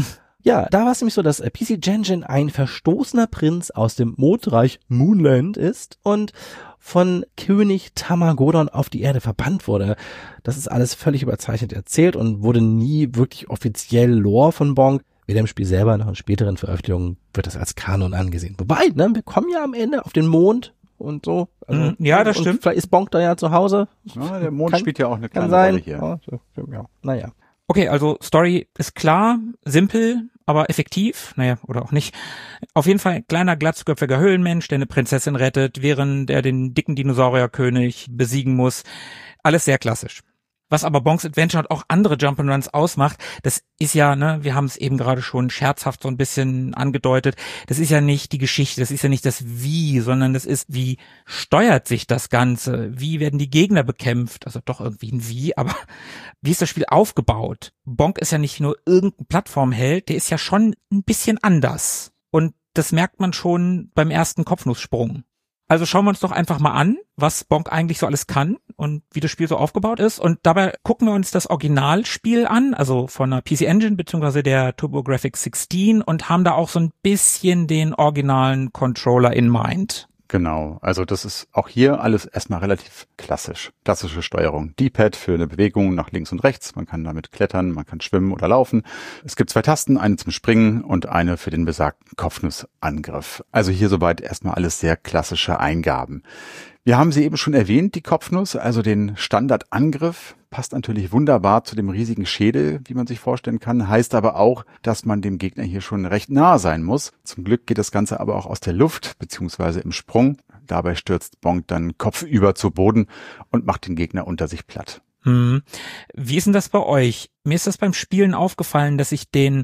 Ja, da war es nämlich so, dass PC Genjin ein verstoßener Prinz aus dem Mondreich Moonland ist und von König Tamagodon auf die Erde verbannt wurde. Das ist alles völlig überzeichnet erzählt und wurde nie wirklich offiziell Lore von Bonk. Weder im Spiel selber noch in späteren Veröffentlichungen wird das als Kanon angesehen. Wobei, ne, wir kommen ja am Ende auf den Mond und so. Also, ja, das stimmt. Vielleicht ist Bonk da ja zu Hause. Ja, der Mond spielt ja auch eine kleine sein. Rolle hier. Ja, naja. Okay, also Story ist klar, simpel, aber effektiv, naja, oder auch nicht. Auf jeden Fall ein kleiner, glatzköpfiger Höhlenmensch, der eine Prinzessin rettet, während er den dicken Dinosaurierkönig besiegen muss. Alles sehr klassisch. Was aber Bonks Adventure und auch andere Jump'n'Runs ausmacht, das ist ja, ne, wir haben es eben gerade schon scherzhaft so ein bisschen angedeutet, das ist ja nicht die Geschichte, das ist ja nicht das Wie, sondern das ist, wie steuert sich das Ganze, wie werden die Gegner bekämpft, also doch irgendwie ein Wie, aber wie ist das Spiel aufgebaut? Bonk ist ja nicht nur irgendein Plattformheld, der ist ja schon ein bisschen anders und das merkt man schon beim ersten Kopfnusssprung. Also schauen wir uns doch einfach mal an, was Bonk eigentlich so alles kann und wie das Spiel so aufgebaut ist. Und dabei gucken wir uns das Originalspiel an, also von der PC Engine bzw. der TurboGrafx 16 und haben da auch so ein bisschen den originalen Controller in mind. Genau, also das ist auch hier alles erstmal relativ klassisch. Klassische Steuerung. D-Pad für eine Bewegung nach links und rechts. Man kann damit klettern, man kann schwimmen oder laufen. Es gibt 2 Tasten, eine zum Springen und eine für den besagten Kopfnussangriff. Also hier soweit erstmal alles sehr klassische Eingaben. Wir haben sie eben schon erwähnt, die Kopfnuss, also den Standardangriff. Passt natürlich wunderbar zu dem riesigen Schädel, wie man sich vorstellen kann. Heißt aber auch, dass man dem Gegner hier schon recht nah sein muss. Zum Glück geht das Ganze aber auch aus der Luft, beziehungsweise im Sprung. Dabei stürzt Bonk dann kopfüber zu Boden und macht den Gegner unter sich platt. Wie ist denn das bei euch? Mir ist das beim Spielen aufgefallen, dass ich den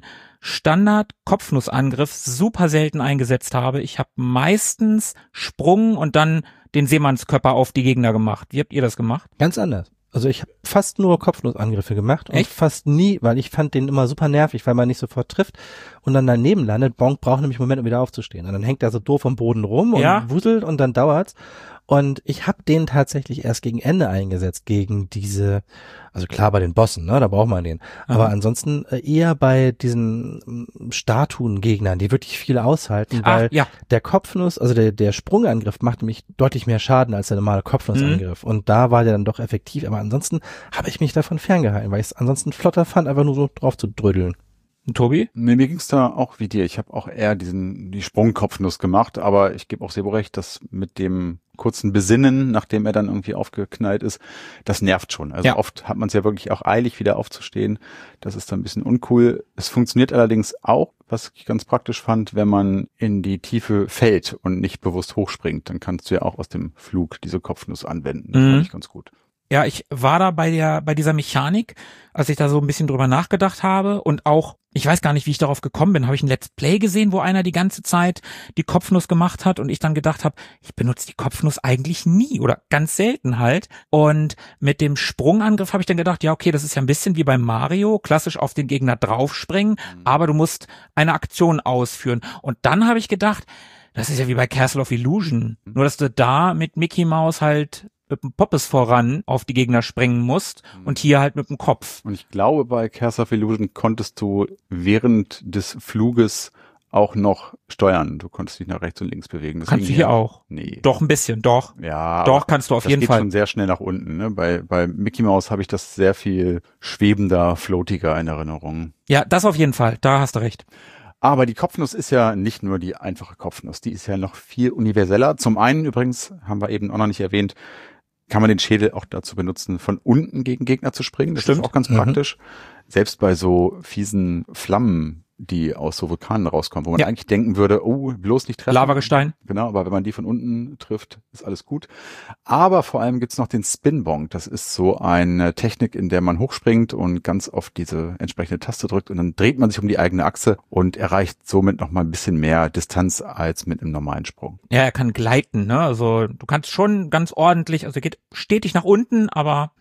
Standard-Kopfnussangriff super selten eingesetzt habe. Ich habe meistens Sprung und dann den Seemannskörper auf die Gegner gemacht. Wie habt ihr das gemacht? Ganz anders. Also ich habe fast nur Kopfnussangriffe gemacht und fast nie, weil ich fand den immer super nervig, weil man nicht sofort trifft und dann daneben landet. Bonk braucht nämlich einen Moment, um wieder aufzustehen. Und dann hängt er so doof am Boden rum und wuselt und dann dauert's. Und ich habe den tatsächlich erst gegen Ende eingesetzt, gegen diese, also klar bei den Bossen, ne, da braucht man den. Aber ansonsten eher bei diesen Statuen-Gegnern, die wirklich viel aushalten, weil der Kopfnuss, also der Sprungangriff macht nämlich deutlich mehr Schaden als der normale Kopfnussangriff. Und da war der dann doch effektiv. Aber ansonsten habe ich mich davon ferngehalten, weil ich es ansonsten flotter fand, einfach nur so drauf zu drödeln. Tobi? Nee, mir ging's da auch wie dir. Ich habe auch eher die Sprungkopfnuss gemacht, aber ich gebe auch Sebo recht, dass mit dem kurzen Besinnen, nachdem er dann irgendwie aufgeknallt ist, das nervt schon. Also oft hat man es ja wirklich auch eilig, wieder aufzustehen. Das ist dann ein bisschen uncool. Es funktioniert allerdings auch, was ich ganz praktisch fand, wenn man in die Tiefe fällt und nicht bewusst hochspringt. Dann kannst du ja auch aus dem Flug diese Kopfnuss anwenden. Das fand ich ganz gut. Ja, ich war da bei dieser Mechanik, als ich da so ein bisschen drüber nachgedacht habe und auch, ich weiß gar nicht, wie ich darauf gekommen bin, habe ich ein Let's Play gesehen, wo einer die ganze Zeit die Kopfnuss gemacht hat und ich dann gedacht habe, ich benutze die Kopfnuss eigentlich nie oder ganz selten halt. Und mit dem Sprungangriff habe ich dann gedacht, ja okay, das ist ja ein bisschen wie beim Mario, klassisch auf den Gegner draufspringen, aber du musst eine Aktion ausführen. Und dann habe ich gedacht, das ist ja wie bei Castle of Illusion, nur dass du da mit Mickey Mouse halt mit dem Poppes voran auf die Gegner springen musst und hier halt mit dem Kopf. Und ich glaube, bei Castle of Illusion konntest du während des Fluges auch noch steuern. Du konntest dich nach rechts und links bewegen. Das kannst du hier auch? Nee. Doch, ein bisschen, doch. Ja. Doch, kannst du auf jeden Fall. Das geht schon sehr schnell nach unten. Ne? Bei Mickey Mouse habe ich das sehr viel schwebender, floatiger in Erinnerung. Ja, das auf jeden Fall. Da hast du recht. Aber die Kopfnuss ist ja nicht nur die einfache Kopfnuss. Die ist ja noch viel universeller. Zum einen übrigens, haben wir eben auch noch nicht erwähnt, kann man den Schädel auch dazu benutzen, von unten gegen Gegner zu springen. Das ist auch ganz praktisch. Selbst bei so fiesen Flammen, die aus so Vulkanen rauskommen, wo man eigentlich denken würde, oh, bloß nicht treffen. Lavagestein. Genau, aber wenn man die von unten trifft, ist alles gut. Aber vor allem gibt's noch den Spin-Bonk. Das ist so eine Technik, in der man hochspringt und ganz oft diese entsprechende Taste drückt und dann dreht man sich um die eigene Achse und erreicht somit noch mal ein bisschen mehr Distanz als mit einem normalen Sprung. Ja, er kann gleiten, ne? Also du kannst schon ganz ordentlich, also er geht stetig nach unten, aber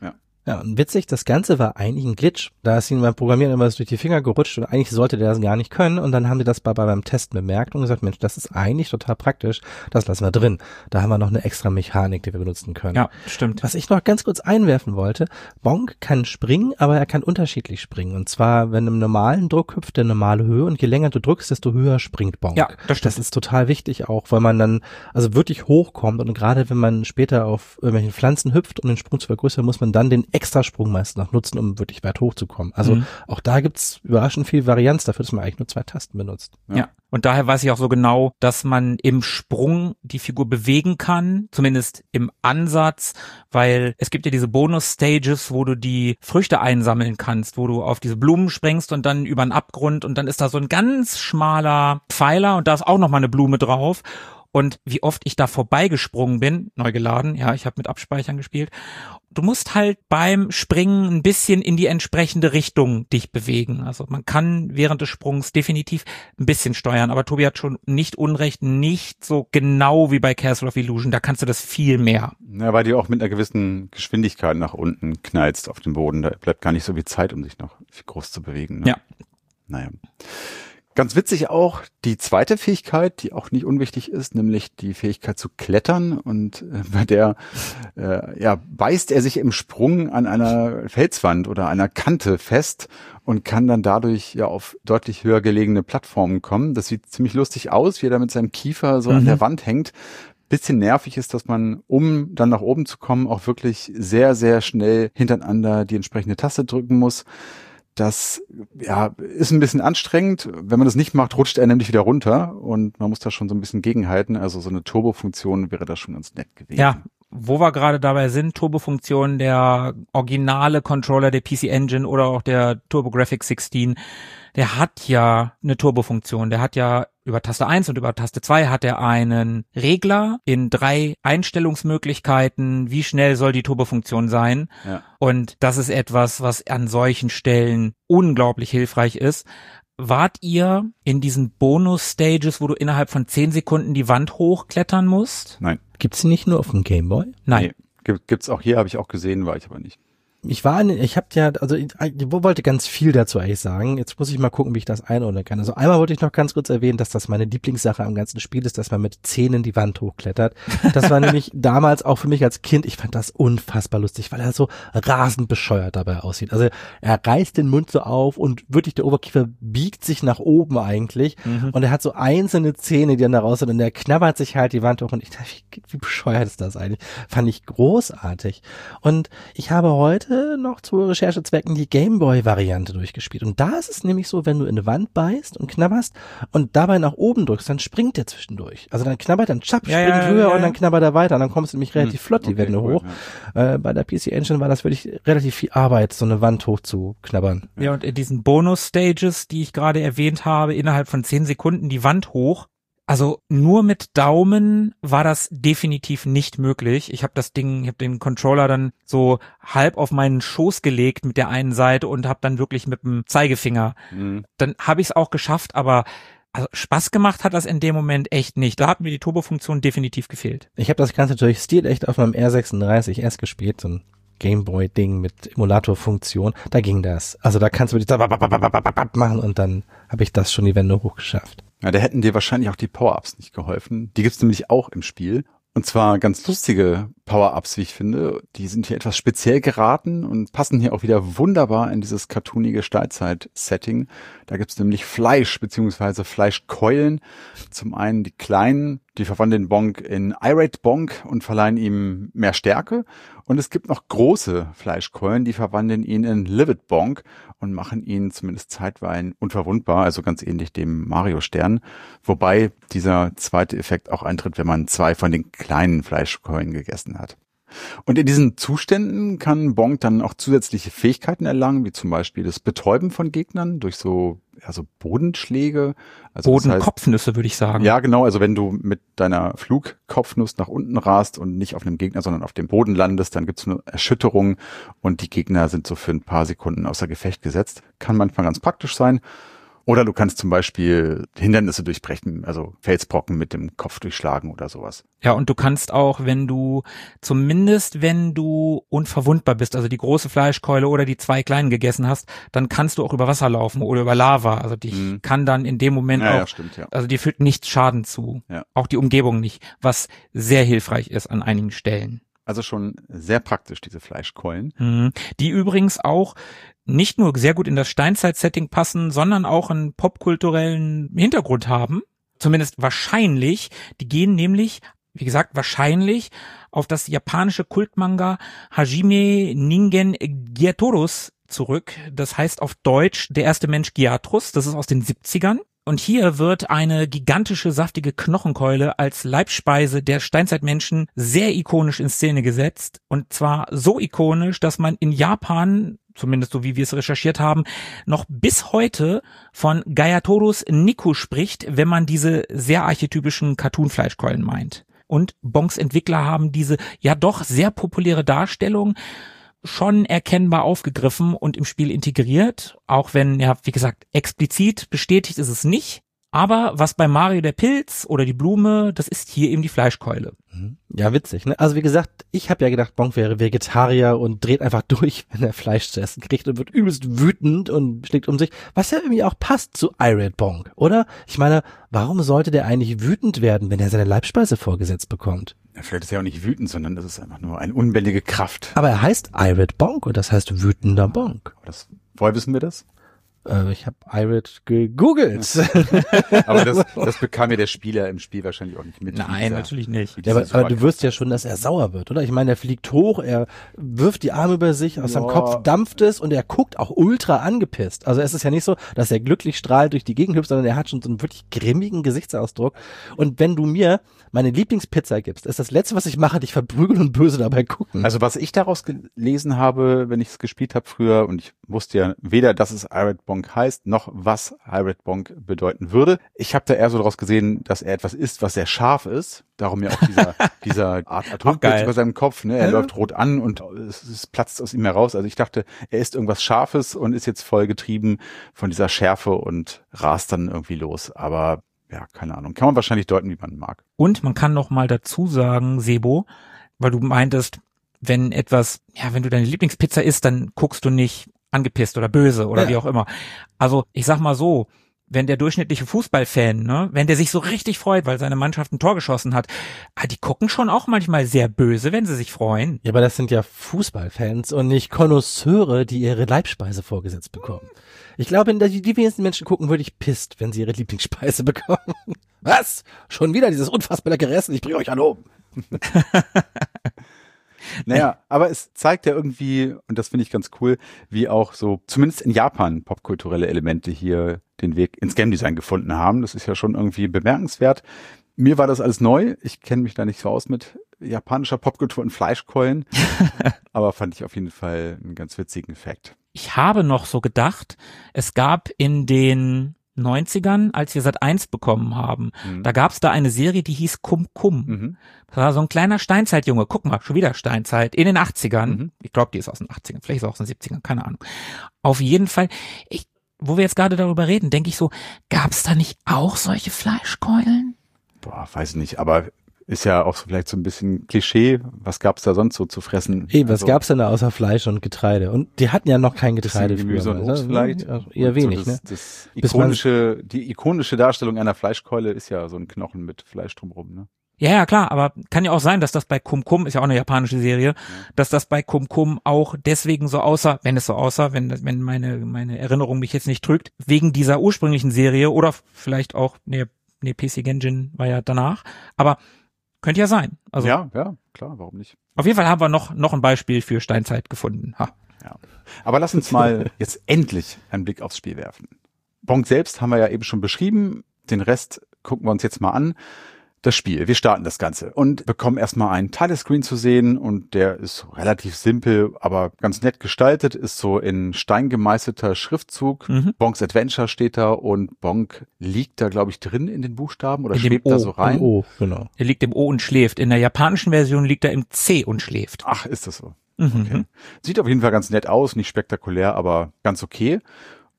Ja, und witzig, das Ganze war eigentlich ein Glitch. Da ist ihnen beim Programmieren immer so durch die Finger gerutscht und eigentlich sollte der das gar nicht können und dann haben die das beim Testen bemerkt und gesagt, Mensch, das ist eigentlich total praktisch, das lassen wir drin. Da haben wir noch eine extra Mechanik, die wir benutzen können. Ja, stimmt. Was ich noch ganz kurz einwerfen wollte, Bonk kann springen, aber er kann unterschiedlich springen. Und zwar, wenn im normalen Druck hüpft der normale Höhe und je länger du drückst, desto höher springt Bonk. Ja, das stimmt. Das ist total wichtig auch, weil man dann also wirklich hochkommt und gerade wenn man später auf irgendwelchen Pflanzen hüpft, um den Sprung zu vergrößern, muss man dann den Extrasprung meist noch nutzen, um wirklich weit hochzukommen. Also auch da gibt's überraschend viel Varianz dafür, dass man eigentlich nur 2 Tasten benutzt. Ja. Und daher weiß ich auch so genau, dass man im Sprung die Figur bewegen kann, zumindest im Ansatz, weil es gibt ja diese Bonus-Stages, wo du die Früchte einsammeln kannst, wo du auf diese Blumen springst und dann über einen Abgrund und dann ist da so ein ganz schmaler Pfeiler und da ist auch nochmal eine Blume drauf. Und wie oft ich da vorbeigesprungen bin, neu geladen, ja, ich habe mit Abspeichern gespielt. Du musst halt beim Springen ein bisschen in die entsprechende Richtung dich bewegen. Also man kann während des Sprungs definitiv ein bisschen steuern, aber Tobi hat schon nicht unrecht, nicht so genau wie bei Castle of Illusion, da kannst du das viel mehr. Ja, weil du auch mit einer gewissen Geschwindigkeit nach unten knallst auf den Boden, da bleibt gar nicht so viel Zeit, um sich noch groß zu bewegen. Ne? Ja. Naja. Ganz witzig auch die zweite Fähigkeit, die auch nicht unwichtig ist, nämlich die Fähigkeit zu klettern und bei der beißt er sich im Sprung an einer Felswand oder einer Kante fest und kann dann dadurch ja auf deutlich höher gelegene Plattformen kommen. Das sieht ziemlich lustig aus, wie er da mit seinem Kiefer so an der Wand hängt. Bisschen nervig ist, dass man, um dann nach oben zu kommen, auch wirklich sehr, sehr schnell hintereinander die entsprechende Taste drücken muss. Das ist ein bisschen anstrengend. Wenn man das nicht macht, rutscht er nämlich wieder runter und man muss da schon so ein bisschen gegenhalten. Also so eine Turbo-Funktion wäre da schon ganz nett gewesen. Ja, wo wir gerade dabei sind, Turbo-Funktion, der originale Controller der PC Engine oder auch der TurboGrafx 16, der hat ja eine Turbo-Funktion. Der hat ja über Taste 1 und über Taste 2 hat er einen Regler in 3 Einstellungsmöglichkeiten, wie schnell soll die Turbo-Funktion sein. Ja. Und das ist etwas, was an solchen Stellen unglaublich hilfreich ist. Wart ihr in diesen Bonus-Stages, wo du innerhalb von 10 Sekunden die Wand hochklettern musst? Nein. Gibt's die nicht nur auf dem Gameboy? Nein. Nee. Gibt's auch hier, habe ich auch gesehen, war ich aber nicht. Ich wollte ganz viel dazu eigentlich sagen. Jetzt muss ich mal gucken, wie ich das einordnen kann. Also einmal wollte ich noch ganz kurz erwähnen, dass das meine Lieblingssache am ganzen Spiel ist, dass man mit Zähnen die Wand hochklettert. Das war nämlich damals auch für mich als Kind, ich fand das unfassbar lustig, weil er so rasend bescheuert dabei aussieht. Also er reißt den Mund so auf und wirklich der Oberkiefer biegt sich nach oben eigentlich und er hat so einzelne Zähne, die dann da raus sind und er knabbert sich halt die Wand hoch und ich dachte, wie bescheuert ist das eigentlich? Fand ich großartig. Und ich habe heute noch zu Recherchezwecken die Gameboy-Variante durchgespielt. Und da ist es nämlich so, wenn du in eine Wand beißt und knabberst und dabei nach oben drückst, dann springt der zwischendurch. Also dann knabbert, dann springt höher und dann knabbert er weiter. Und dann kommst du nämlich relativ flott die Wände hoch. Ja. Bei der PC Engine war das wirklich relativ viel Arbeit, so eine Wand hoch zu knabbern. Ja, und in diesen Bonus-Stages, die ich gerade erwähnt habe, innerhalb von 10 Sekunden die Wand hoch. Also nur mit Daumen war das definitiv nicht möglich. Ich habe den Controller dann so halb auf meinen Schoß gelegt mit der einen Seite und habe dann wirklich mit dem Zeigefinger. Dann habe ich es auch geschafft, aber also Spaß gemacht hat das in dem Moment echt nicht. Da hat mir die Turbo-Funktion definitiv gefehlt. Ich habe das Ganze natürlich stilecht auf meinem R36S gespielt, so ein Gameboy-Ding mit Emulator-Funktion. Da ging das. Also da kannst du wirklich machen und dann habe ich das schon die Wände hochgeschafft. Ja, da hätten dir wahrscheinlich auch die Power-Ups nicht geholfen. Die gibt's nämlich auch im Spiel. Und zwar ganz lustige Power-Ups, wie ich finde. Die sind hier etwas speziell geraten und passen hier auch wieder wunderbar in dieses cartoonige Steinzeit-Setting. Da gibt's nämlich Fleisch bzw. Fleischkeulen. Zum einen die kleinen, die verwandeln Bonk in Irate Bonk und verleihen ihm mehr Stärke. Und es gibt noch große Fleischkeulen, die verwandeln ihn in Livid Bonk und machen ihn zumindest zeitweilig unverwundbar, also ganz ähnlich dem Mario-Stern. Wobei dieser zweite Effekt auch eintritt, wenn man 2 von den kleinen Fleischkeulen gegessen hat. Und in diesen Zuständen kann Bonk dann auch zusätzliche Fähigkeiten erlangen, wie zum Beispiel das Betäuben von Gegnern durch so Bodenschläge. Also Bodenkopfnüsse, würde ich sagen. Ja, genau. Also wenn du mit deiner Flugkopfnuss nach unten rast und nicht auf einem Gegner, sondern auf dem Boden landest, dann gibt's eine Erschütterung und die Gegner sind so für ein paar Sekunden außer Gefecht gesetzt. Kann manchmal ganz praktisch sein. Oder du kannst zum Beispiel Hindernisse durchbrechen, also Felsbrocken mit dem Kopf durchschlagen oder sowas. Ja, und du kannst auch, wenn du unverwundbar bist, also die große Fleischkeule oder die 2 kleinen gegessen hast, dann kannst du auch über Wasser laufen oder über Lava. Also dich kann dann in dem Moment auch, stimmt, ja. Also dir führt nichts Schaden zu. Ja. Auch die Umgebung nicht, was sehr hilfreich ist an einigen Stellen. Also schon sehr praktisch, diese Fleischkeulen. Die übrigens auch nicht nur sehr gut in das Steinzeit-Setting passen, sondern auch einen popkulturellen Hintergrund haben. Zumindest wahrscheinlich. Die gehen nämlich, wie gesagt, wahrscheinlich auf das japanische Kultmanga Hajime Ningen Gyatros zurück. Das heißt auf Deutsch der erste Mensch Gyatros. Das ist aus den 70ern. Und hier wird eine gigantische, saftige Knochenkeule als Leibspeise der Steinzeitmenschen sehr ikonisch in Szene gesetzt. Und zwar so ikonisch, dass man in Japan, zumindest so wie wir es recherchiert haben, noch bis heute von Gyatoros Niku spricht, wenn man diese sehr archetypischen Cartoon-Fleischkeulen meint. Und Bonks Entwickler haben diese ja doch sehr populäre Darstellung schon erkennbar aufgegriffen und im Spiel integriert, auch wenn, ja, wie gesagt, explizit bestätigt ist es nicht. Aber was bei Mario der Pilz oder die Blume, das ist hier eben die Fleischkeule. Ja, witzig, ne? Also wie gesagt, ich habe ja gedacht, Bonk wäre Vegetarier und dreht einfach durch, wenn er Fleisch zu essen kriegt und wird übelst wütend und schlägt um sich, was ja irgendwie auch passt zu Irate Bonk, oder? Ich meine, warum sollte der eigentlich wütend werden, wenn er seine Leibspeise vorgesetzt bekommt? Ja, vielleicht ist er auch nicht wütend, sondern das ist einfach nur eine unbändige Kraft. Aber er heißt Irate Bonk und das heißt wütender Bonk. Woher wissen wir das? Ich habe Irate gegoogelt. Aber das bekam ja der Spieler im Spiel wahrscheinlich auch nicht mit. Nein, natürlich nicht. Ja, aber du wirst ja schon, dass er sauer wird, oder? Ich meine, er fliegt hoch, er wirft die Arme über sich, aus seinem Kopf dampft es und er guckt auch ultra angepisst. Also es ist ja nicht so, dass er glücklich strahlt durch die Gegend hüpft, sondern er hat schon so einen wirklich grimmigen Gesichtsausdruck. Und wenn du mir meine Lieblingspizza gibst, ist das Letzte, was ich mache, dich verprügeln und böse dabei gucken. Also was ich daraus gelesen habe, wenn ich es gespielt habe früher, und ich wusste ja weder, dass es Irate Bonk heißt, noch was Irate Bonk bedeuten würde. Ich habe da eher so daraus gesehen, dass er etwas ist, was sehr scharf ist. Darum ja auch dieser Art Atompilz über seinem Kopf. Ne? Er läuft rot an und es platzt aus ihm heraus. Also ich dachte, er ist irgendwas Scharfes und ist jetzt voll getrieben von dieser Schärfe und rast dann irgendwie los. Aber ja, keine Ahnung. Kann man wahrscheinlich deuten, wie man mag. Und man kann noch mal dazu sagen, Sebo, weil du meintest, wenn du deine Lieblingspizza isst, dann guckst du nicht angepisst oder böse oder wie auch immer. Also ich sag mal so, wenn der durchschnittliche Fußballfan, ne, wenn der sich so richtig freut, weil seine Mannschaft ein Tor geschossen hat, die gucken schon auch manchmal sehr böse, wenn sie sich freuen. Ja, aber das sind ja Fußballfans und nicht Konnoisseure, die ihre Leibspeise vorgesetzt bekommen. Ich glaube, die wenigsten Menschen gucken wirklich pisst, wenn sie ihre Lieblingsspeise bekommen. Was? Schon wieder dieses unfassbar leckere Essen? Ich bringe euch alle um. Naja, aber es zeigt ja irgendwie, und das finde ich ganz cool, wie auch so, zumindest in Japan, popkulturelle Elemente hier den Weg ins Game Design gefunden haben. Das ist ja schon irgendwie bemerkenswert. Mir war das alles neu. Ich kenne mich da nicht so aus mit japanischer Popkultur und Fleischkeulen. Aber fand ich auf jeden Fall einen ganz witzigen Fact. Ich habe noch so gedacht, es gab in den 90ern, als wir Sat.1 bekommen haben, da gab's da eine Serie, die hieß Kum Kum. Das war so ein kleiner Steinzeitjunge. Guck mal, schon wieder Steinzeit. In den 80ern. Ich glaube, die ist aus den 80ern. Vielleicht ist es auch aus den 70ern. Keine Ahnung. Auf jeden Fall, wo wir jetzt gerade darüber reden, denke ich so, gab's da nicht auch solche Fleischkeulen? Boah, weiß ich nicht. Aber ist ja auch so vielleicht so ein bisschen Klischee. Was gab's da sonst so zu fressen? Was gab's denn da außer Fleisch und Getreide? Und die hatten ja noch kein Getreide Gemüse früher. Und Obst vielleicht. Also eher wenig, so die ikonische Darstellung einer Fleischkeule ist ja so ein Knochen mit Fleisch drumherum, ne? Ja, klar, aber kann ja auch sein, dass das bei Kum Kum, ist ja auch eine japanische Serie, dass das bei Kum Kum auch deswegen so aussah, wenn meine Erinnerung mich jetzt nicht trügt, wegen dieser ursprünglichen Serie oder vielleicht auch, PC Genjin war ja danach, aber könnte ja sein. Also ja, klar, warum nicht? Auf jeden Fall haben wir noch ein Beispiel für Steinzeit gefunden. Ha. Ja. Aber lass uns mal jetzt endlich einen Blick aufs Spiel werfen. Bonk selbst haben wir ja eben schon beschrieben, den Rest gucken wir uns jetzt mal an. Das Spiel. Wir starten das Ganze und bekommen erstmal einen Title-Screen zu sehen und der ist relativ simpel, aber ganz nett gestaltet, ist so in Stein gemeißelter Schriftzug. Bonks Adventure steht da und Bonk liegt da, glaube ich, drin in den Buchstaben oder schwebt da so rein. Im O, genau. Er liegt im O und schläft. In der japanischen Version liegt er im C und schläft. Ach, ist das so? Okay. Sieht auf jeden Fall ganz nett aus, nicht spektakulär, aber ganz okay.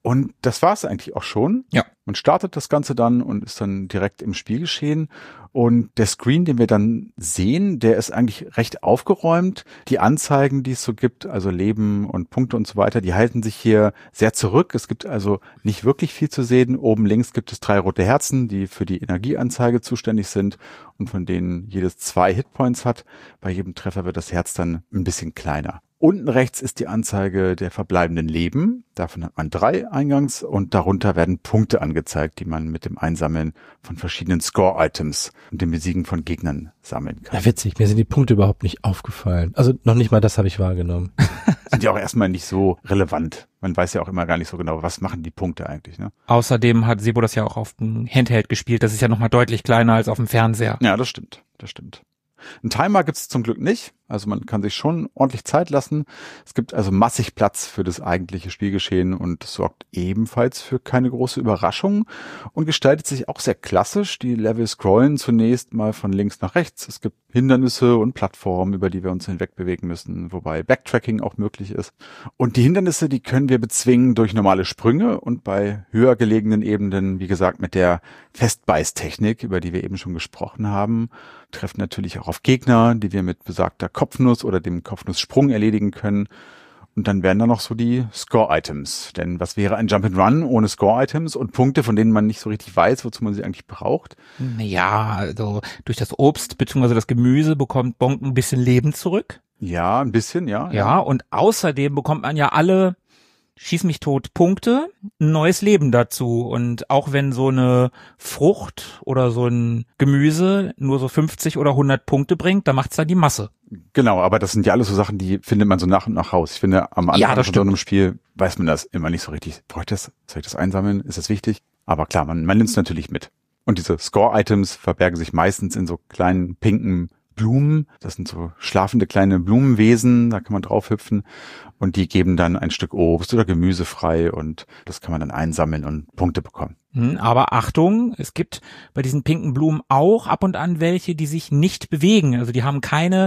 Und das war es eigentlich auch schon. Ja. Man startet das Ganze dann und ist dann direkt im Spiel geschehen. Und der Screen, den wir dann sehen, der ist eigentlich recht aufgeräumt. Die Anzeigen, die es so gibt, also Leben und Punkte und so weiter, die halten sich hier sehr zurück. Es gibt also nicht wirklich viel zu sehen. Oben links gibt es 3 rote Herzen, die für die Energieanzeige zuständig sind und von denen jedes 2 Hitpoints hat. Bei jedem Treffer wird das Herz dann ein bisschen kleiner. Unten rechts ist die Anzeige der verbleibenden Leben. Davon hat man 3 eingangs und darunter werden Punkte angezeigt, die man mit dem Einsammeln von verschiedenen Score-Items und dem Besiegen von Gegnern sammeln kann. Ja, witzig. Mir sind die Punkte überhaupt nicht aufgefallen. Also noch nicht mal das habe ich wahrgenommen. Sind ja auch erstmal nicht so relevant. Man weiß ja auch immer gar nicht so genau, was machen die Punkte eigentlich, ne? Außerdem hat Sebo das ja auch auf dem Handheld gespielt. Das ist ja nochmal deutlich kleiner als auf dem Fernseher. Ja, das stimmt. Das stimmt. Einen Timer gibt's zum Glück nicht. Also man kann sich schon ordentlich Zeit lassen. Es gibt also massig Platz für das eigentliche Spielgeschehen und es sorgt ebenfalls für keine große Überraschung und gestaltet sich auch sehr klassisch. Die Level scrollen zunächst mal von links nach rechts. Es gibt Hindernisse und Plattformen, über die wir uns hinweg bewegen müssen, wobei Backtracking auch möglich ist. Und die Hindernisse, die können wir bezwingen durch normale Sprünge und bei höher gelegenen Ebenen, wie gesagt, mit der Festbeißtechnik, über die wir eben schon gesprochen haben, treffen natürlich auch auf Gegner, die wir mit besagter Kopfnuss oder dem Kopfnusssprung erledigen können. Und dann wären da noch so die Score-Items. Denn was wäre ein Jump-and-Run ohne Score-Items und Punkte, von denen man nicht so richtig weiß, wozu man sie eigentlich braucht? Ja, also durch das Obst bzw. das Gemüse bekommt Bonk ein bisschen Leben zurück. Ja, ein bisschen, ja. Ja, und außerdem bekommt man ja alle Schieß mich tot Punkte, ein neues Leben dazu. Und auch wenn so eine Frucht oder so ein Gemüse nur so 50 oder 100 Punkte bringt, da macht's dann die Masse. Genau, aber das sind ja alles so Sachen, die findet man so nach und nach raus. Ich finde, am Anfang von so einem Spiel weiß man das immer nicht so richtig. Brauche ich das? Soll ich das einsammeln? Ist das wichtig? Aber klar, man nimmt es natürlich mit. Und diese Score-Items verbergen sich meistens in so kleinen pinken Blumen. Das sind so schlafende kleine Blumenwesen, da kann man drauf hüpfen und die geben dann ein Stück Obst oder Gemüse frei und das kann man dann einsammeln und Punkte bekommen. Aber Achtung, es gibt bei diesen pinken Blumen auch ab und an welche, die sich nicht bewegen. Also die haben keine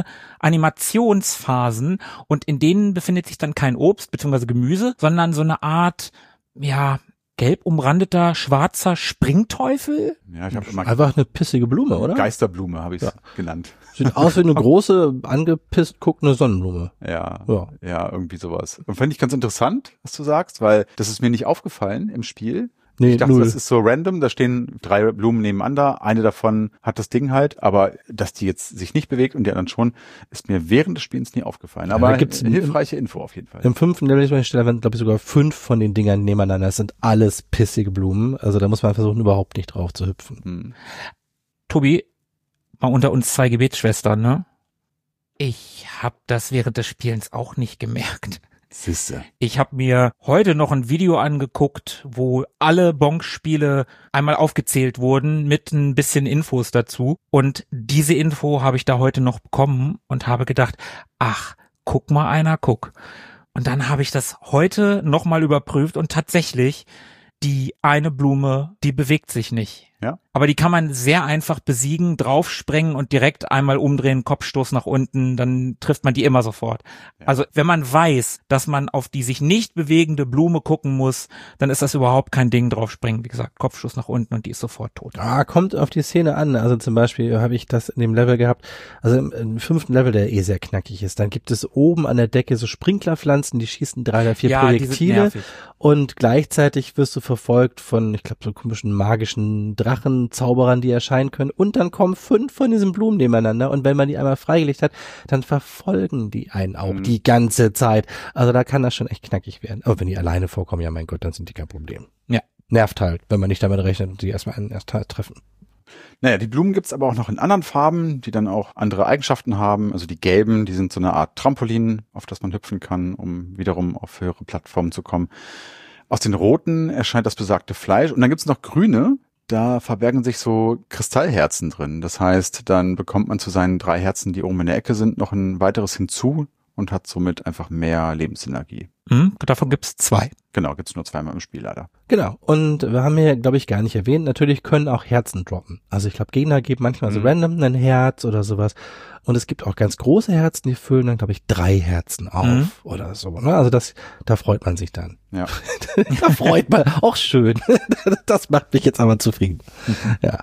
Animationsphasen und in denen befindet sich dann kein Obst bzw. Gemüse, sondern so eine Art, ja, gelb umrandeter, schwarzer Springteufel? Ja, ich habe immer einfach eine pissige Blume, oder? Geisterblume habe ich es genannt. Sieht aus wie eine große, angepisst guckende Sonnenblume. Ja, irgendwie sowas. Und fand ich ganz interessant, was du sagst, weil das ist mir nicht aufgefallen im Spiel. Nee, ich dachte, 0. das ist so random, da stehen 3 Blumen nebeneinander, eine davon hat das Ding halt, aber dass die jetzt sich nicht bewegt und die anderen schon, ist mir während des Spiels nie aufgefallen. Aber da gibt's hilfreiche Info auf jeden Fall. Im 5. Level werden, glaube ich, sogar 5 von den Dingern nebeneinander. Das sind alles pissige Blumen. Also da muss man versuchen, überhaupt nicht drauf zu hüpfen. Tobi, mal unter uns 2 Gebetsschwestern, ne? Ich habe das während des Spielens auch nicht gemerkt. Siehste. Ich habe mir heute noch ein Video angeguckt, wo alle Bonk-Spiele einmal aufgezählt wurden mit ein bisschen Infos dazu. Und diese Info habe ich da heute noch bekommen und habe gedacht, ach, guck mal einer, guck. Und dann habe ich das heute nochmal überprüft und tatsächlich, die eine Blume, die bewegt sich nicht. Ja. Aber die kann man sehr einfach besiegen, draufsprengen und direkt einmal umdrehen, Kopfstoß nach unten, dann trifft man die immer sofort. Ja. Also wenn man weiß, dass man auf die sich nicht bewegende Blume gucken muss, dann ist das überhaupt kein Ding, draufspringen. Wie gesagt, Kopfstoß nach unten und die ist sofort tot. Kommt auf die Szene an. Also zum Beispiel habe ich das in dem Level gehabt, also im 5. Level, der sehr knackig ist, dann gibt es oben an der Decke so Sprinklerpflanzen, die schießen 3 oder 4 Projektile und gleichzeitig wirst du verfolgt von, ich glaube, so komischen magischen Drachenzauberern, die erscheinen können und dann kommen 5 von diesen Blumen nebeneinander und wenn man die einmal freigelegt hat, dann verfolgen die einen auch die ganze Zeit. Also da kann das schon echt knackig werden. Aber wenn die alleine vorkommen, ja mein Gott, dann sind die kein Problem. Ja. Nervt halt, wenn man nicht damit rechnet und die erstmal erst treffen. Naja, die Blumen gibt's aber auch noch in anderen Farben, die dann auch andere Eigenschaften haben. Also die gelben, die sind so eine Art Trampolin, auf das man hüpfen kann, um wiederum auf höhere Plattformen zu kommen. Aus den roten erscheint das besagte Fleisch und dann gibt's noch grüne. Da verbergen sich so Kristallherzen drin. Das heißt, dann bekommt man zu seinen 3 Herzen, die oben in der Ecke sind, noch ein weiteres hinzu und hat somit einfach mehr Lebensenergie. Davon gibt's 2. Genau, gibt's nur zweimal im Spiel leider. Genau. Und wir haben hier, glaube ich, gar nicht erwähnt, natürlich können auch Herzen droppen. Also ich glaube, Gegner geben manchmal so random ein Herz oder sowas. Und es gibt auch ganz große Herzen, die füllen dann, glaube ich, 3 Herzen auf oder so. Ne? Also da freut man sich dann. Ja. Da freut man. Auch schön. Das macht mich jetzt aber zufrieden. Ja.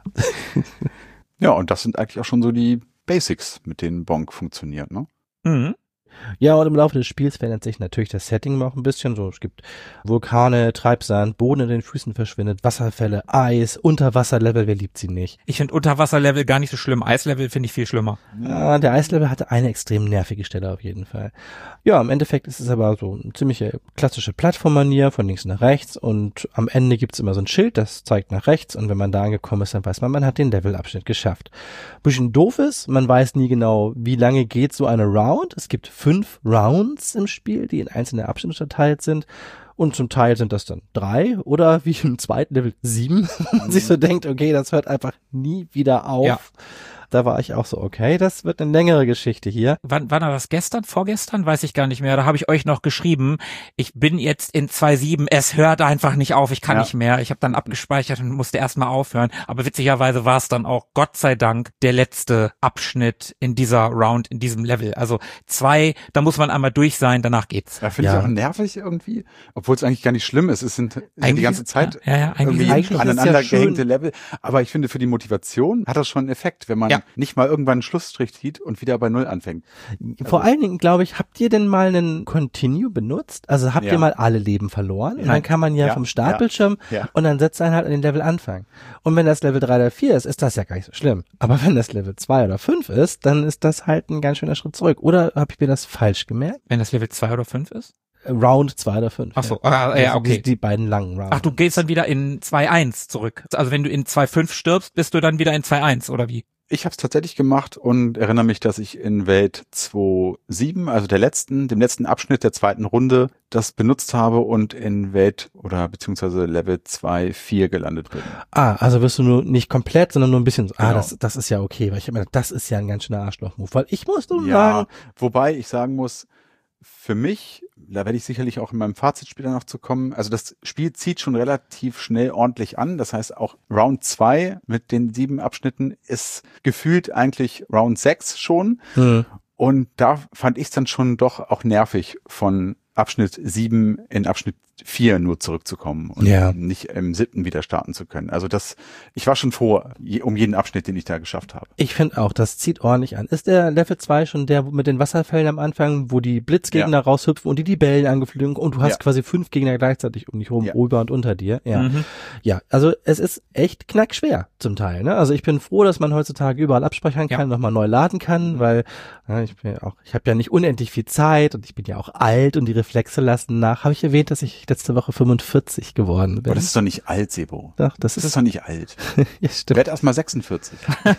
Ja, und das sind eigentlich auch schon so die Basics, mit denen Bonk funktioniert, ne? Mhm. Ja, und im Laufe des Spiels verändert sich natürlich das Setting noch ein bisschen. So, es gibt Vulkane, Treibsand, Boden in den Füßen verschwindet, Wasserfälle, Eis, Unterwasserlevel, wer liebt sie nicht? Ich finde Unterwasserlevel gar nicht so schlimm. Eislevel finde ich viel schlimmer. Ja, der Eislevel hatte eine extrem nervige Stelle auf jeden Fall. Ja, im Endeffekt ist es aber so eine ziemliche klassische Plattformmanier von links nach rechts und am Ende gibt's immer so ein Schild, das zeigt nach rechts und wenn man da angekommen ist, dann weiß man hat den Levelabschnitt geschafft. Bisschen doof ist, man weiß nie genau, wie lange geht so eine Round. Es gibt 5 Rounds im Spiel, die in einzelne Abschnitte unterteilt sind. Und zum Teil sind das dann 3 oder wie im zweiten Level 7, wo man sich so denkt, okay, das hört einfach nie wieder auf. Ja. Da war ich auch so, okay, das wird eine längere Geschichte hier. Wann war das gestern? Vorgestern? Weiß ich gar nicht mehr. Da habe ich euch noch geschrieben, ich bin jetzt in 2.7, es hört einfach nicht auf, ich kann nicht mehr. Ich habe dann abgespeichert und musste erstmal aufhören. Aber witzigerweise war es dann auch, Gott sei Dank, der letzte Abschnitt in dieser Round, in diesem Level. Also 2, da muss man einmal durch sein, danach geht's. Ja, finde ich auch nervig irgendwie, obwohl es eigentlich gar nicht schlimm ist. Es sind die ganze Zeit eigentlich aneinander gehängte Level. Aber ich finde, für die Motivation hat das schon einen Effekt, wenn man nicht mal irgendwann einen Schlussstrich zieht und wieder bei Null anfängt. Vor allen Dingen, glaube ich, habt ihr denn mal einen Continue benutzt? Also habt ihr mal alle Leben verloren? Und dann kann man vom Startbildschirm und dann setzt einen halt an den Level anfangen. Und wenn das Level 3 oder 4 ist das ja gar nicht so schlimm. Aber wenn das Level 2 oder 5 ist, dann ist das halt ein ganz schöner Schritt zurück. Oder habe ich mir das falsch gemerkt? Wenn das Level 2 oder 5 ist? Round 2 oder 5. Ach so, ja, okay. Die beiden langen Rounds. Ach, du gehst dann wieder in 2.1 zurück. Also wenn du in 2.5 stirbst, bist du dann wieder in 2.1 oder wie? Ich habe es tatsächlich gemacht und erinnere mich, dass ich in Welt 2.7, also dem letzten Abschnitt der zweiten Runde, das benutzt habe und in Welt oder beziehungsweise Level 2.4 gelandet bin. Also wirst du nur nicht komplett, sondern nur ein bisschen so, Genau. das ist ja okay, weil ich habe mir gedacht, das ist ja ein ganz schöner Arschloch-Move, weil ich muss nur Ja, sagen, wobei ich sagen muss, für mich, da werde ich sicherlich auch in meinem Fazit später noch zu kommen, also das Spiel zieht schon relativ schnell ordentlich an, das heißt auch Round 2 mit den 7 Abschnitten ist gefühlt eigentlich Round 6 schon und da fand ich es dann schon doch auch nervig von Abschnitt 7 in Abschnitt 4 nur zurückzukommen und nicht im 7. wieder starten zu können. Also ich war schon froh um jeden Abschnitt, den ich da geschafft habe. Ich finde auch, das zieht ordentlich an. Ist der Level 2 schon der mit den Wasserfällen am Anfang, wo die Blitzgegner raushüpfen und die Bällen angeflogen und du hast quasi 5 Gegner gleichzeitig um dich rum, über und unter dir. Ja, also es ist echt knackschwer zum Teil. Ne? Also ich bin froh, dass man heutzutage überall abspeichern kann, nochmal neu laden kann, weil ich habe ja nicht unendlich viel Zeit und ich bin ja auch alt und die Reflexe lassen nach. Habe ich erwähnt, dass ich letzte Woche 45 geworden bin? Aber das ist doch nicht alt, Sebo. Doch, das ist doch nicht alt. Ja, stimmt. Werd erst mal 46.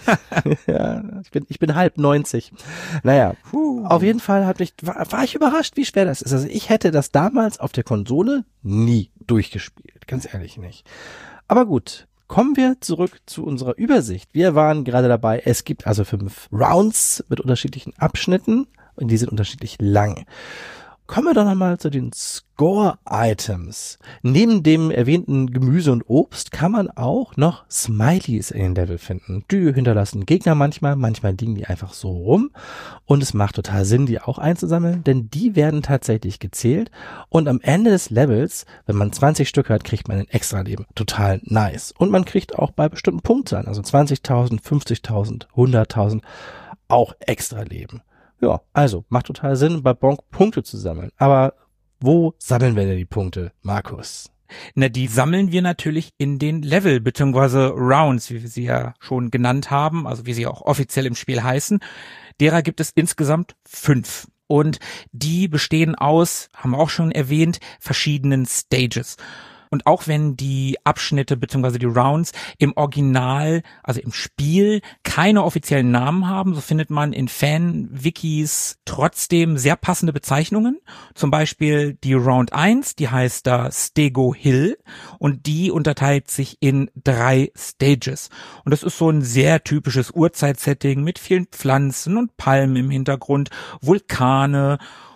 Ja, ich bin halb 90. Naja, auf jeden Fall war ich überrascht, wie schwer das ist. Also ich hätte das damals auf der Konsole nie durchgespielt. Ganz ehrlich nicht. Aber gut. Kommen wir zurück zu unserer Übersicht. Wir waren gerade dabei, es gibt also 5 Rounds mit unterschiedlichen Abschnitten und die sind unterschiedlich lang. Kommen wir doch nochmal zu den Score-Items. Neben dem erwähnten Gemüse und Obst kann man auch noch Smileys in den Level finden. Die hinterlassen Gegner manchmal liegen die einfach so rum. Und es macht total Sinn, die auch einzusammeln, denn die werden tatsächlich gezählt. Und am Ende des Levels, wenn man 20 Stück hat, kriegt man ein Extra-Leben. Total nice. Und man kriegt auch bei bestimmten Punktzahlen, also 20.000, 50.000, 100.000, auch Extra-Leben. Ja, also macht total Sinn, bei Bonk Punkte zu sammeln. Aber wo sammeln wir denn die Punkte, Markus? Na, die sammeln wir natürlich in den Level bzw. Rounds, wie wir sie ja schon genannt haben, also wie sie auch offiziell im Spiel heißen. Derer gibt es insgesamt 5. Und die bestehen aus, haben wir auch schon erwähnt, verschiedenen Stages. Und auch wenn die Abschnitte bzw. die Rounds im Original, also im Spiel, keine offiziellen Namen haben, so findet man in Fan-Wikis trotzdem sehr passende Bezeichnungen. Zum Beispiel die Round 1, die heißt da Stego Hill und die unterteilt sich in 3 Stages. Und das ist so ein sehr typisches Urzeit-Setting mit vielen Pflanzen und Palmen im Hintergrund, Vulkane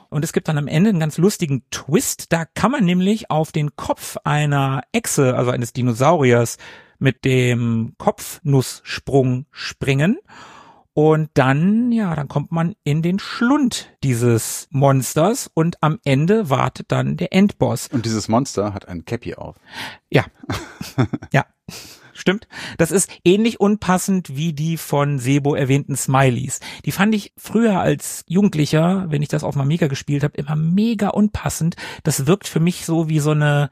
Und es gibt dann am Ende einen ganz lustigen Twist. Da kann man nämlich auf den Kopf einer Echse, also eines Dinosauriers, mit dem Kopfnusssprung springen. Und dann kommt man in den Schlund dieses Monsters und am Ende wartet dann der Endboss. Und dieses Monster hat ein Cappy auf. Ja. Ja. Stimmt. Das ist ähnlich unpassend wie die von Sebo erwähnten Smileys. Die fand ich früher als Jugendlicher, wenn ich das auf dem Amiga gespielt habe, immer mega unpassend. Das wirkt für mich so wie so eine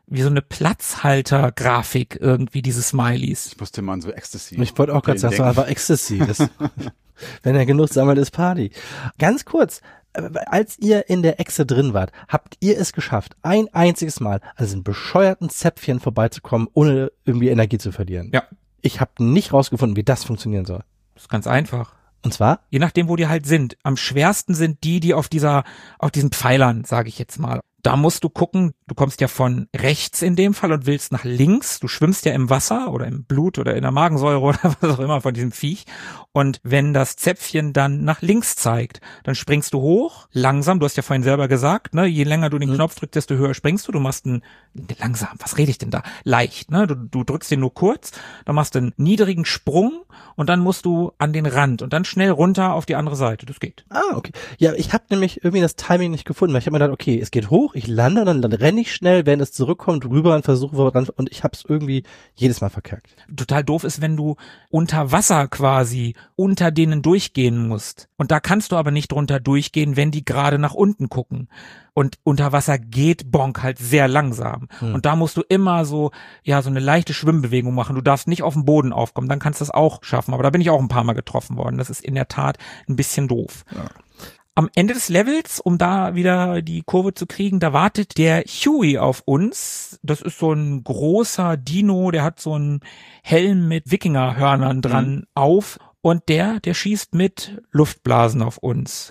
Platzhalter-Grafik irgendwie, diese Smileys. Ich musste mal an so Ecstasy. Ich wollte auch gerade sagen, so einfach Ecstasy. Das, wenn er genug sammelt, ist Party. Ganz kurz. Als ihr in der Echse drin wart, habt ihr es geschafft, ein einziges Mal an diesem bescheuerten Zäpfchen vorbeizukommen, ohne irgendwie Energie zu verlieren? Ja. Ich habe nicht rausgefunden, wie das funktionieren soll. Das ist ganz einfach. Und zwar? Je nachdem, wo die halt sind. Am schwersten sind die auf diesen Pfeilern, sage ich jetzt mal. Da musst du gucken, du kommst ja von rechts in dem Fall und willst nach links. Du schwimmst ja im Wasser oder im Blut oder in der Magensäure oder was auch immer von diesem Viech. Und wenn das Zäpfchen dann nach links zeigt, dann springst du hoch, langsam. Du hast ja vorhin selber gesagt, ne, je länger du den Knopf drückst, desto höher springst du. Du machst langsam, was rede ich denn da? Leicht, ne? Du drückst den nur kurz, dann machst du einen niedrigen Sprung und dann musst du an den Rand und dann schnell runter auf die andere Seite. Das geht. Ah, okay. Ja, ich habe nämlich irgendwie das Timing nicht gefunden, weil ich habe mir gedacht, okay, es geht hoch, ich lande, dann renne ich schnell, wenn es zurückkommt, rüber und versuche dann, und ich habe es irgendwie jedes Mal verkackt. Total doof ist, wenn du unter Wasser quasi unter denen durchgehen musst. Und da kannst du aber nicht drunter durchgehen, wenn die gerade nach unten gucken. Und unter Wasser geht Bonk halt sehr langsam. Und da musst du immer so eine leichte Schwimmbewegung machen. Du darfst nicht auf den Boden aufkommen, dann kannst du das auch schaffen. Aber da bin ich auch ein paar Mal getroffen worden. Das ist in der Tat ein bisschen doof. Ja. Am Ende des Levels, um da wieder die Kurve zu kriegen, da wartet der Huey auf uns. Das ist so ein großer Dino, der hat so einen Helm mit Wikingerhörnern dran auf. Und der schießt mit Luftblasen auf uns.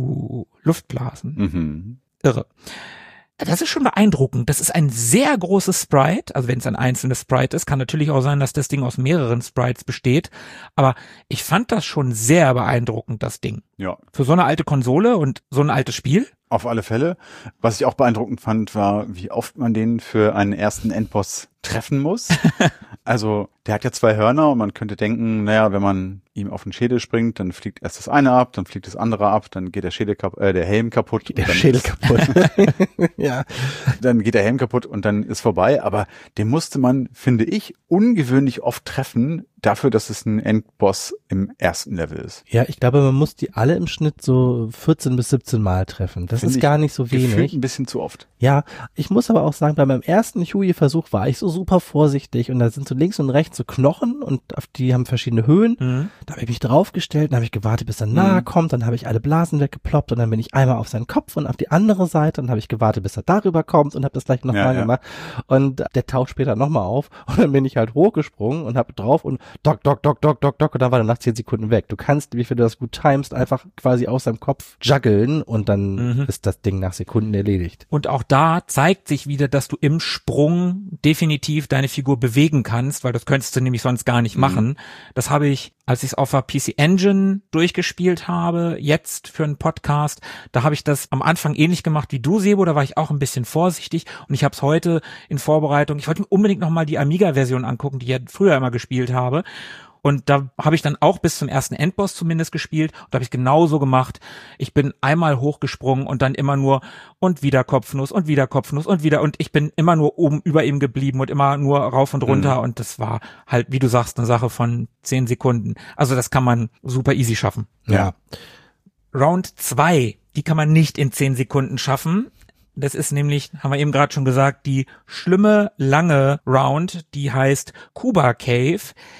Luftblasen. Mhm. Irre. Das ist schon beeindruckend. Das ist ein sehr großes Sprite. Also wenn es ein einzelnes Sprite ist, kann natürlich auch sein, dass das Ding aus mehreren Sprites besteht. Aber ich fand das schon sehr beeindruckend, das Ding. Ja. Für so eine alte Konsole und so ein altes Spiel. Auf alle Fälle. Was ich auch beeindruckend fand, war, wie oft man den für einen ersten Endboss treffen muss. Also, der hat ja 2 Hörner und man könnte denken, naja, wenn man ihm auf den Schädel springt, dann fliegt erst das eine ab, dann fliegt das andere ab, dann geht der Helm kaputt. Der Schädel kaputt. Ja. Dann geht der Helm kaputt und dann ist vorbei. Aber den musste man, finde ich, ungewöhnlich oft treffen, dafür, dass es ein Endboss im ersten Level ist. Ja, ich glaube, man muss die alle im Schnitt so 14 bis 17 Mal treffen. Das ist gar nicht so wenig. Gefühlt ein bisschen zu oft. Ja, ich muss aber auch sagen, bei meinem ersten Huey-Versuch war ich so super vorsichtig und da sind so links und rechts so Knochen und auf die haben verschiedene Höhen. Da habe ich mich draufgestellt, dann habe ich gewartet, bis er nahe kommt, dann habe ich alle Blasen weggeploppt und dann bin ich einmal auf seinen Kopf und auf die andere Seite und habe ich gewartet, bis er darüber kommt und habe das gleich nochmal gemacht. Und der taucht später nochmal auf und dann bin ich halt hochgesprungen und habe drauf und Doc und dann war er nach 10 Sekunden weg. Du kannst, wie viel du das gut timest, einfach quasi aus seinem Kopf juggeln und dann ist das Ding nach Sekunden erledigt. Und auch da zeigt sich wieder, dass du im Sprung definitiv deine Figur bewegen kannst, weil das könntest du nämlich sonst gar nicht machen. Das habe ich, als ich es auf der PC Engine durchgespielt habe, jetzt für einen Podcast, da habe ich das am Anfang ähnlich gemacht wie du, Sebo, da war ich auch ein bisschen vorsichtig und ich habe es heute in Vorbereitung, ich wollte mir unbedingt nochmal die Amiga-Version angucken, die ich ja früher immer gespielt habe. Und da habe ich dann auch bis zum ersten Endboss zumindest gespielt und da habe ich genauso gemacht. Ich bin einmal hochgesprungen und dann immer nur und wieder Kopfnuss und wieder Kopfnuss und wieder und ich bin immer nur oben über ihm geblieben und immer nur rauf und runter und das war halt, wie du sagst, eine Sache von 10 Sekunden. Also das kann man super easy schaffen. Ja. Round 2, die kann man nicht in 10 Sekunden schaffen. Das ist nämlich, haben wir eben gerade schon gesagt, die schlimme, lange Round, die heißt Kuba Cave.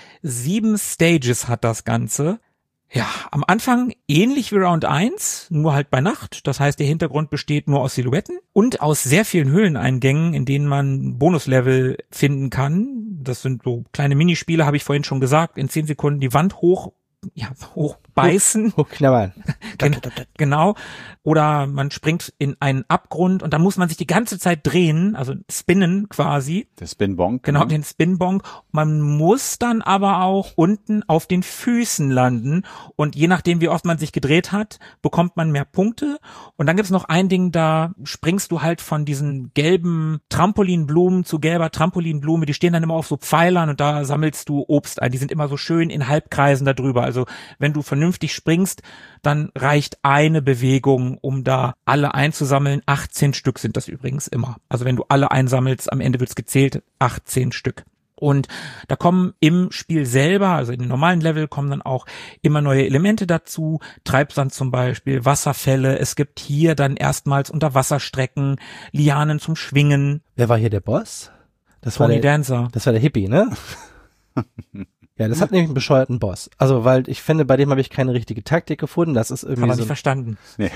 7 Stages hat das Ganze. Ja, am Anfang ähnlich wie Round 1, nur halt bei Nacht. Das heißt, der Hintergrund besteht nur aus Silhouetten und aus sehr vielen Höhleneingängen, in denen man Bonuslevel finden kann. Das sind so kleine Minispiele, habe ich vorhin schon gesagt. In 10 Sekunden die Wand hochbeißen. Hochknabbern. Genau. Oder man springt in einen Abgrund und da muss man sich die ganze Zeit drehen, also spinnen quasi. Der Spin-Bonk. Genau, den Spin-Bonk. Man muss dann aber auch unten auf den Füßen landen und je nachdem, wie oft man sich gedreht hat, bekommt man mehr Punkte. Und dann gibt's noch ein Ding, da springst du halt von diesen gelben Trampolinblumen zu gelber Trampolinblume, die stehen dann immer auf so Pfeilern und da sammelst du Obst ein. Die sind immer so schön in Halbkreisen da drüber. Also wenn du vernünftig springst, dann reicht eine Bewegung, um da alle einzusammeln. 18 Stück sind das übrigens immer. Also wenn du alle einsammelst, am Ende wird's gezählt, 18 Stück. Und da kommen im Spiel selber, also in den normalen Level, kommen dann auch immer neue Elemente dazu. Treibsand zum Beispiel, Wasserfälle. Es gibt hier dann erstmals Unterwasserstrecken, Lianen zum Schwingen. Wer war hier der Boss? Das Tony war der Dancer. Das war der Hippie, ne? Ja, das hat nämlich einen bescheuerten Boss. Also, weil ich finde, bei dem habe ich keine richtige Taktik gefunden. Das ist irgendwie Haben wir so. nicht verstanden. Nee.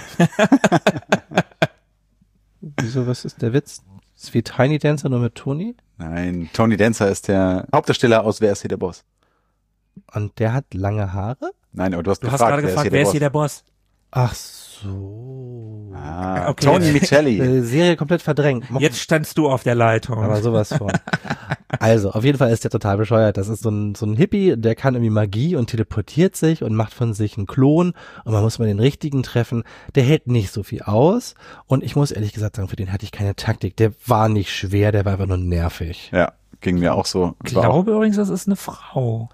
Wieso, was ist der Witz? Ist wie Tiny Dancer nur mit Tony? Nein, Tony Dancer ist der Hauptdarsteller aus Wer ist hier der Boss? Und der hat lange Haare? Nein, aber du hast Du hast gerade gefragt, wer ist hier der Boss? Ach so. Ah, Okay. Tony Micheli. Serie komplett verdrängt. Jetzt standst du auf der Leitung. Aber sowas von. Also, auf jeden Fall ist der total bescheuert. Das ist so ein Hippie, der kann irgendwie Magie und teleportiert sich und macht von sich einen Klon und man muss mal den richtigen treffen. Der hält nicht so viel aus und ich muss ehrlich gesagt sagen, für den hatte ich keine Taktik. Der war nicht schwer, der war einfach nur nervig. Ja, ging mir auch so. Ich glaube übrigens, das ist eine Frau.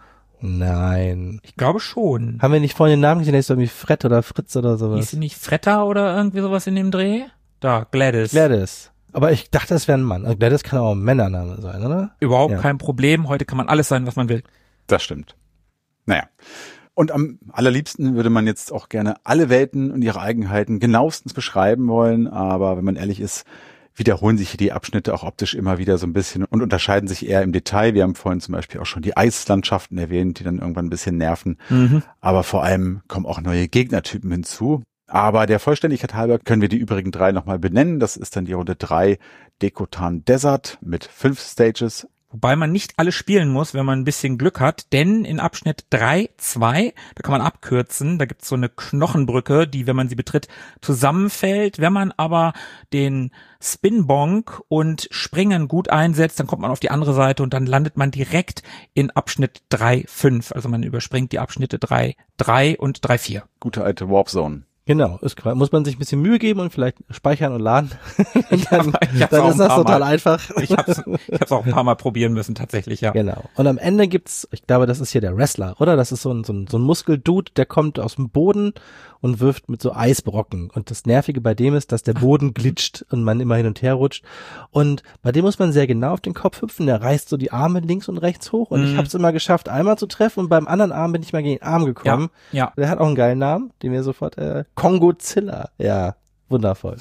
Nein. Ich glaube schon. Haben wir nicht vorhin den Namen gesehen, der ist irgendwie Fred oder Fritz oder Hieß sowas? sie nicht Fretter oder irgendwie sowas in dem Dreh? Da, Gladys. Gladys. Aber ich dachte, das wäre ein Mann. Also Gladys kann auch ein Männername sein, oder? Überhaupt Ja. kein Problem. Heute kann man alles sein, was man will. Das stimmt. Naja. Und am allerliebsten würde man jetzt auch gerne alle Welten und ihre Eigenheiten genauestens beschreiben wollen, aber wenn man ehrlich ist, wiederholen sich hier die Abschnitte auch optisch immer wieder so ein bisschen und unterscheiden sich eher im Detail. Wir haben vorhin zum Beispiel auch schon die Eislandschaften erwähnt, die dann irgendwann ein bisschen nerven. Aber vor allem kommen auch neue Gegnertypen hinzu. Aber der Vollständigkeit halber können wir die übrigen 3 nochmal benennen. Das ist dann die Runde 3 Dekotan Desert mit 5 Stages. Wobei man nicht alle spielen muss, wenn man ein bisschen Glück hat, denn in Abschnitt 3.2, da kann man abkürzen, da gibt's so eine Knochenbrücke, die, wenn man sie betritt, zusammenfällt. Wenn man aber den Spin-Bonk und Springen gut einsetzt, dann kommt man auf die andere Seite und dann landet man direkt in Abschnitt 3.5. Also man überspringt die Abschnitte 3.3 und 3.4. Gute alte Warp Zone. Genau, muss man sich ein bisschen Mühe geben und vielleicht speichern und laden. Dann ich hab's auch ist ein das paar total Mal. einfach. Ich hab's auch ein paar Mal probieren müssen, tatsächlich, ja. Genau. Und am Ende gibt's, ich glaube, das ist hier der Wrestler, oder? Das ist so ein Muskeldude, der kommt aus dem Boden und wirft mit so Eisbrocken. Und das Nervige bei dem ist, dass der Boden glitscht und man immer hin und her rutscht. Und bei dem muss man sehr genau auf den Kopf hüpfen. Der reißt so die Arme links und rechts hoch. Und ich habe es immer geschafft, einmal zu treffen. Und beim anderen Arm bin ich mal gegen den Arm gekommen. Ja. Der hat auch einen geilen Namen, den wir sofort, Kongozilla. Ja, wundervoll.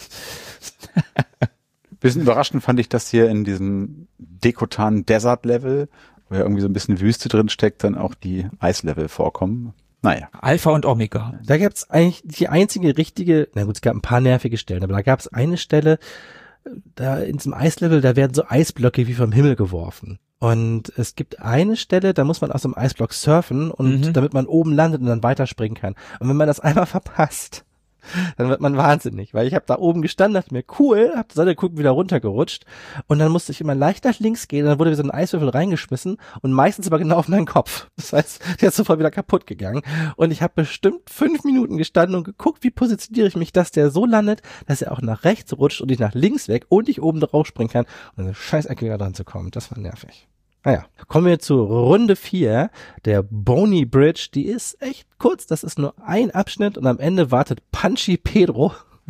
Bisschen überraschend fand ich, dass hier in diesem Dekotan Desert Level, wo ja irgendwie so ein bisschen Wüste drin steckt, dann auch die Eislevel vorkommen. Naja. Alpha und Omega. Da gab's eigentlich die einzige richtige, na gut, es gab ein paar nervige Stellen, aber da gab's eine Stelle, da in diesem Eislevel, da werden so Eisblöcke wie vom Himmel geworfen. Und es gibt eine Stelle, da muss man aus dem Eisblock surfen und damit man oben landet und dann weiterspringen kann. Und wenn man das einmal verpasst, dann wird man wahnsinnig, weil ich habe da oben gestanden, dachte mir, cool, hab die Seite geguckt, wieder runtergerutscht und dann musste ich immer leicht nach links gehen und dann wurde wieder so ein Eiswürfel reingeschmissen und meistens aber genau auf meinen Kopf. Das heißt, der ist sofort wieder kaputt gegangen und ich habe bestimmt 5 Minuten gestanden und geguckt, wie positioniere ich mich, dass der so landet, dass er auch nach rechts rutscht und ich nach links weg und ich oben drauf springen kann und eine Scheißecke wieder dran zu kommen. Das war nervig. Naja, kommen wir zur Runde 4, der Boney Bridge, die ist echt kurz, das ist nur ein Abschnitt und am Ende wartet Punchy Pedro.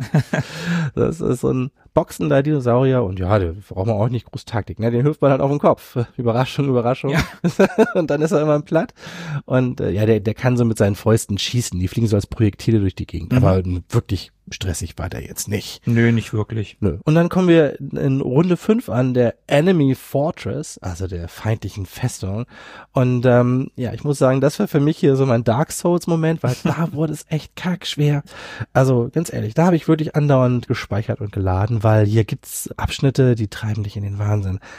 Das ist so ein boxender Dinosaurier und ja, der braucht man auch nicht groß Taktik, ne? Den hilft man halt auf den Kopf. Überraschung, Überraschung. Ja. Und dann ist er immer platt. Und ja, der kann so mit seinen Fäusten schießen, die fliegen so als Projektile durch die Gegend. Aber wirklich stressig war der jetzt nicht. Nö, nicht wirklich. Nö. Und dann kommen wir in Runde 5 an, der Enemy Fortress, also der feindlichen Festung. Und ja, ich muss sagen, das war für mich hier so mein Dark Souls Moment, weil da wurde es echt kackschwer. Also ganz ehrlich, da habe ich wirklich andauernd gespeichert und geladen, weil hier gibt's Abschnitte, die treiben dich in den Wahnsinn.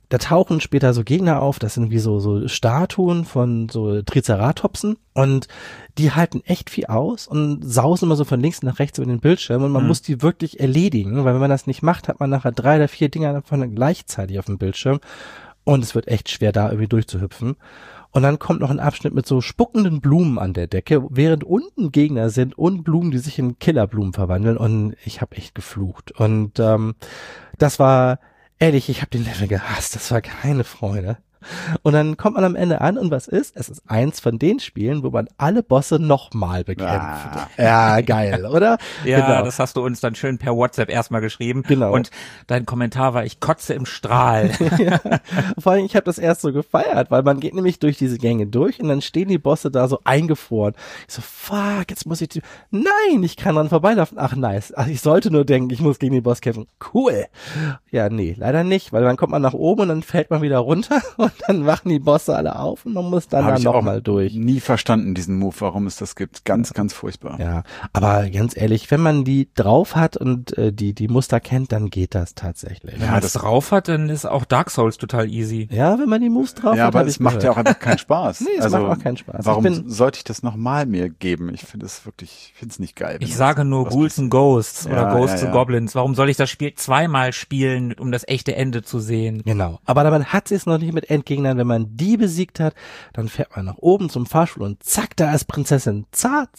da tauchen später so Gegner auf, das sind wie so Statuen von so Triceratopsen und die halten echt viel aus und sausen immer so von links nach rechts über den Bildschirm und man muss die wirklich erledigen, weil wenn man das nicht macht, hat man nachher 3 oder 4 Dinger davon gleichzeitig auf dem Bildschirm und es wird echt schwer, da irgendwie durchzuhüpfen. Und dann kommt noch ein Abschnitt mit so spuckenden Blumen an der Decke, während unten Gegner sind und Blumen, die sich in Killerblumen verwandeln und ich habe echt geflucht. Und das war, ehrlich, ich habe den Level gehasst, das war keine Freude. Und dann kommt man am Ende an und was ist? Es ist eins von den Spielen, wo man alle Bosse nochmal bekämpft. Ja, geil, oder? Ja, genau. Das hast du uns dann schön per WhatsApp erstmal geschrieben. Genau. Und dein Kommentar war, ich kotze im Strahl. Ja. Vor allem, ich habe das erst so gefeiert, weil man geht nämlich durch diese Gänge durch und dann stehen die Bosse da so eingefroren. Ich so, fuck, jetzt muss ich nein, ich kann dran vorbeilaufen. Ach, nice. Ach, ich sollte nur denken, ich muss gegen den Boss kämpfen. Cool. Ja, nee, leider nicht, weil dann kommt man nach oben und dann fällt man wieder runter und dann wachen die Bosse alle auf und man muss dann da nochmal durch. Nie verstanden, diesen Move, warum es das gibt. Ganz, ganz furchtbar. Ja, aber ganz ehrlich, wenn man die drauf hat und die Muster kennt, dann geht das tatsächlich. Wenn man das drauf hat, dann ist auch Dark Souls total easy. Ja, wenn man die Moves drauf hat. Ja, aber es macht ja auch einfach keinen Spaß. Nee, es macht auch keinen Spaß. Warum sollte ich das nochmal mir geben? Ich finde es wirklich, ich finde es nicht geil. Ich sage nur Ghouls and Ghosts oder Ghosts and ja. Goblins. Warum soll ich das Spiel zweimal spielen, um das echte Ende zu sehen? Genau. Aber man hat es noch nicht mit Endgegnern. Wenn man die besiegt hat, dann fährt man nach oben zum Fahrstuhl und zack, da ist Prinzessin Zar.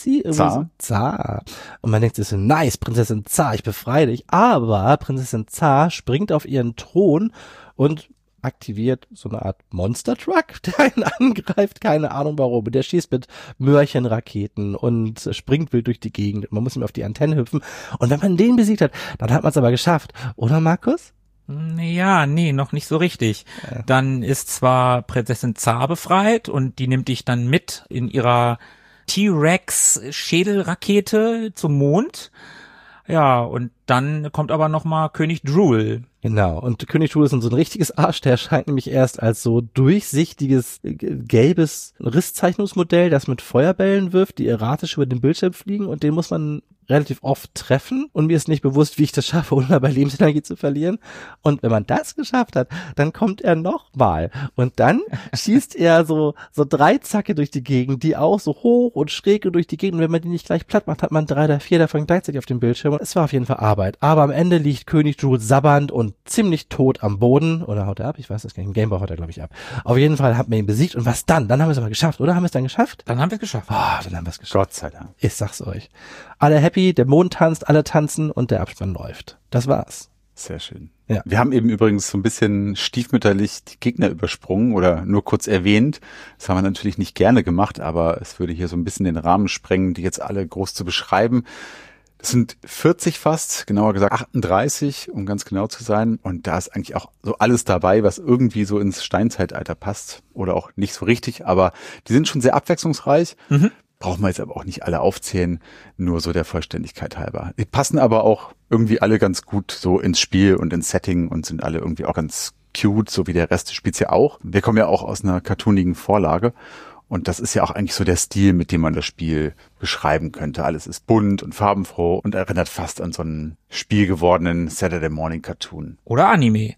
Und man denkt sich so, nice, Prinzessin Zar, ich befreie dich. Aber Prinzessin Zar springt auf ihren Thron und aktiviert so eine Art Monster-Truck, der einen angreift, keine Ahnung warum. Der schießt mit Möhrchenraketen und springt wild durch die Gegend. Man muss ihm auf die Antennen hüpfen. Und wenn man den besiegt hat, dann hat man es aber geschafft. Oder, Markus? Ja, nee, noch nicht so richtig. Ja. Dann ist zwar Prinzessin Zar befreit und die nimmt dich dann mit in ihrer T-Rex-Schädelrakete zum Mond. Ja, und dann kommt aber nochmal König Drool. Genau, und König Drool ist so ein richtiges Arsch, der erscheint nämlich erst als so durchsichtiges, gelbes Risszeichnungsmodell, das mit Feuerbällen wirft, die erratisch über den Bildschirm fliegen und den muss man relativ oft treffen und mir ist nicht bewusst, wie ich das schaffe, ohne dabei Lebensenergie zu verlieren. Und wenn man das geschafft hat, dann kommt er nochmal und dann schießt er so 3 Zacke durch die Gegend, die auch so hoch und schräg durch die Gegend und wenn man die nicht gleich platt macht, hat man 3 oder 4 davon gleichzeitig auf dem Bildschirm und es war auf jeden Fall Arbeit. Aber am Ende liegt König Drool sabbernd und ziemlich tot am Boden oder haut er ab? Ich weiß das gar nicht. Im Gameboy haut er, glaube ich, ab. Auf jeden Fall hat man ihn besiegt und was dann? Dann haben wir es aber geschafft, oder? Haben wir es dann geschafft? Dann haben wir es geschafft. Dann haben wir es geschafft. Gott sei Dank. Ich sag's euch. Alle happy, der Mond tanzt, alle tanzen und der Abspann läuft. Das war's. Sehr schön. Ja. Wir haben eben übrigens so ein bisschen stiefmütterlich die Gegner übersprungen oder nur kurz erwähnt. Das haben wir natürlich nicht gerne gemacht, aber es würde hier so ein bisschen den Rahmen sprengen, die jetzt alle groß zu beschreiben. Das sind 40 fast, genauer gesagt 38, um ganz genau zu sein. Und da ist eigentlich auch so alles dabei, was irgendwie so ins Steinzeitalter passt oder auch nicht so richtig. Aber die sind schon sehr abwechslungsreich. Brauchen wir jetzt aber auch nicht alle aufzählen, nur so der Vollständigkeit halber. Die passen aber auch irgendwie alle ganz gut so ins Spiel und ins Setting und sind alle irgendwie auch ganz cute, so wie der Rest des Spiels ja auch. Wir kommen ja auch aus einer cartoonigen Vorlage. Und das ist ja auch eigentlich so der Stil, mit dem man das Spiel beschreiben könnte. Alles ist bunt und farbenfroh und erinnert fast an so einen spielgewordenen Saturday Morning Cartoon. Oder Anime.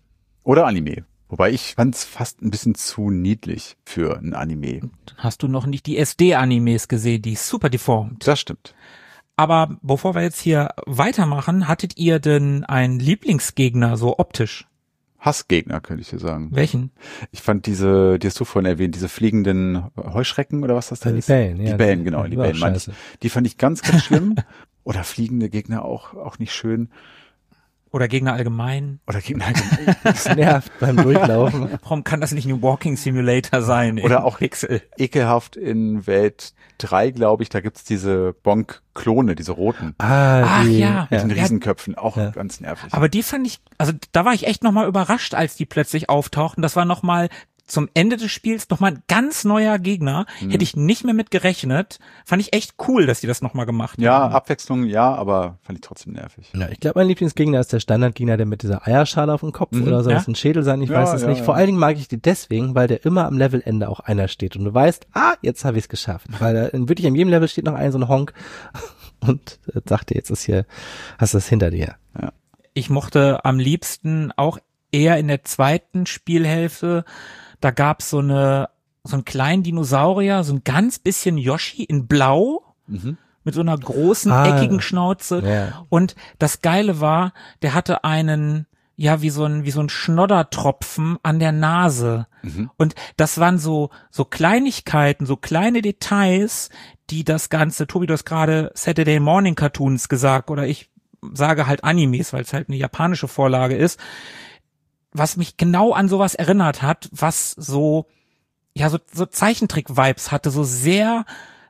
Wobei ich fand's fast ein bisschen zu niedlich für ein Anime. Hast du noch nicht die SD-Animes gesehen, die super deformed? Das stimmt. Aber bevor wir jetzt hier weitermachen, hattet ihr denn einen Lieblingsgegner so optisch? Hassgegner, könnte ich dir sagen. Welchen? Ich fand die hast du vorhin erwähnt, diese fliegenden Heuschrecken oder was das da ist? Libellen, Die Libellen, genau, Libellen meine ich. Die fand ich ganz, ganz schlimm. Oder fliegende Gegner auch nicht schön. Oder Gegner allgemein. Das nervt beim Durchlaufen. Warum kann das nicht ein Walking Simulator sein? Oder auch Pixel. Ekelhaft in Welt 3, glaube ich, da gibt's diese Bonk-Klone, diese roten. Ja. Mit den Riesenköpfen, auch ganz nervig. Aber die fand ich, also da war ich echt nochmal überrascht, als die plötzlich auftauchten. Das war nochmal zum Ende des Spiels nochmal ein ganz neuer Gegner. Hätte ich nicht mehr mit gerechnet. Fand ich echt cool, dass die das nochmal gemacht haben. Ja, Abwechslung, ja, aber fand ich trotzdem nervig. Ja, ich glaube, mein Lieblingsgegner ist der Standardgegner, der mit dieser Eierschale auf dem Kopf oder soll das ein Schädel sein? Ich weiß es nicht. Ja. Vor allen Dingen mag ich die deswegen, weil der immer am Levelende auch einer steht und du weißt, jetzt habe ich es geschafft. Weil da wirklich an jedem Level steht noch ein so ein Honk und sagt dir, jetzt ist hier, hast du es hinter dir. Ja. Ich mochte am liebsten auch eher in der zweiten Spielhälfte. Da gab's so einen kleinen Dinosaurier, so ein ganz bisschen Yoshi in Blau. Mit so einer großen, eckigen Schnauze. Ja. Und das Geile war, der hatte einen, wie so ein Schnoddertropfen an der Nase. Und das waren so Kleinigkeiten, so kleine Details, die das Ganze, Tobi, du hast gerade Saturday Morning Cartoons gesagt, oder ich sage halt Animes, weil es halt eine japanische Vorlage ist, was mich genau an sowas erinnert hat, was so Zeichentrick-Vibes hatte, so sehr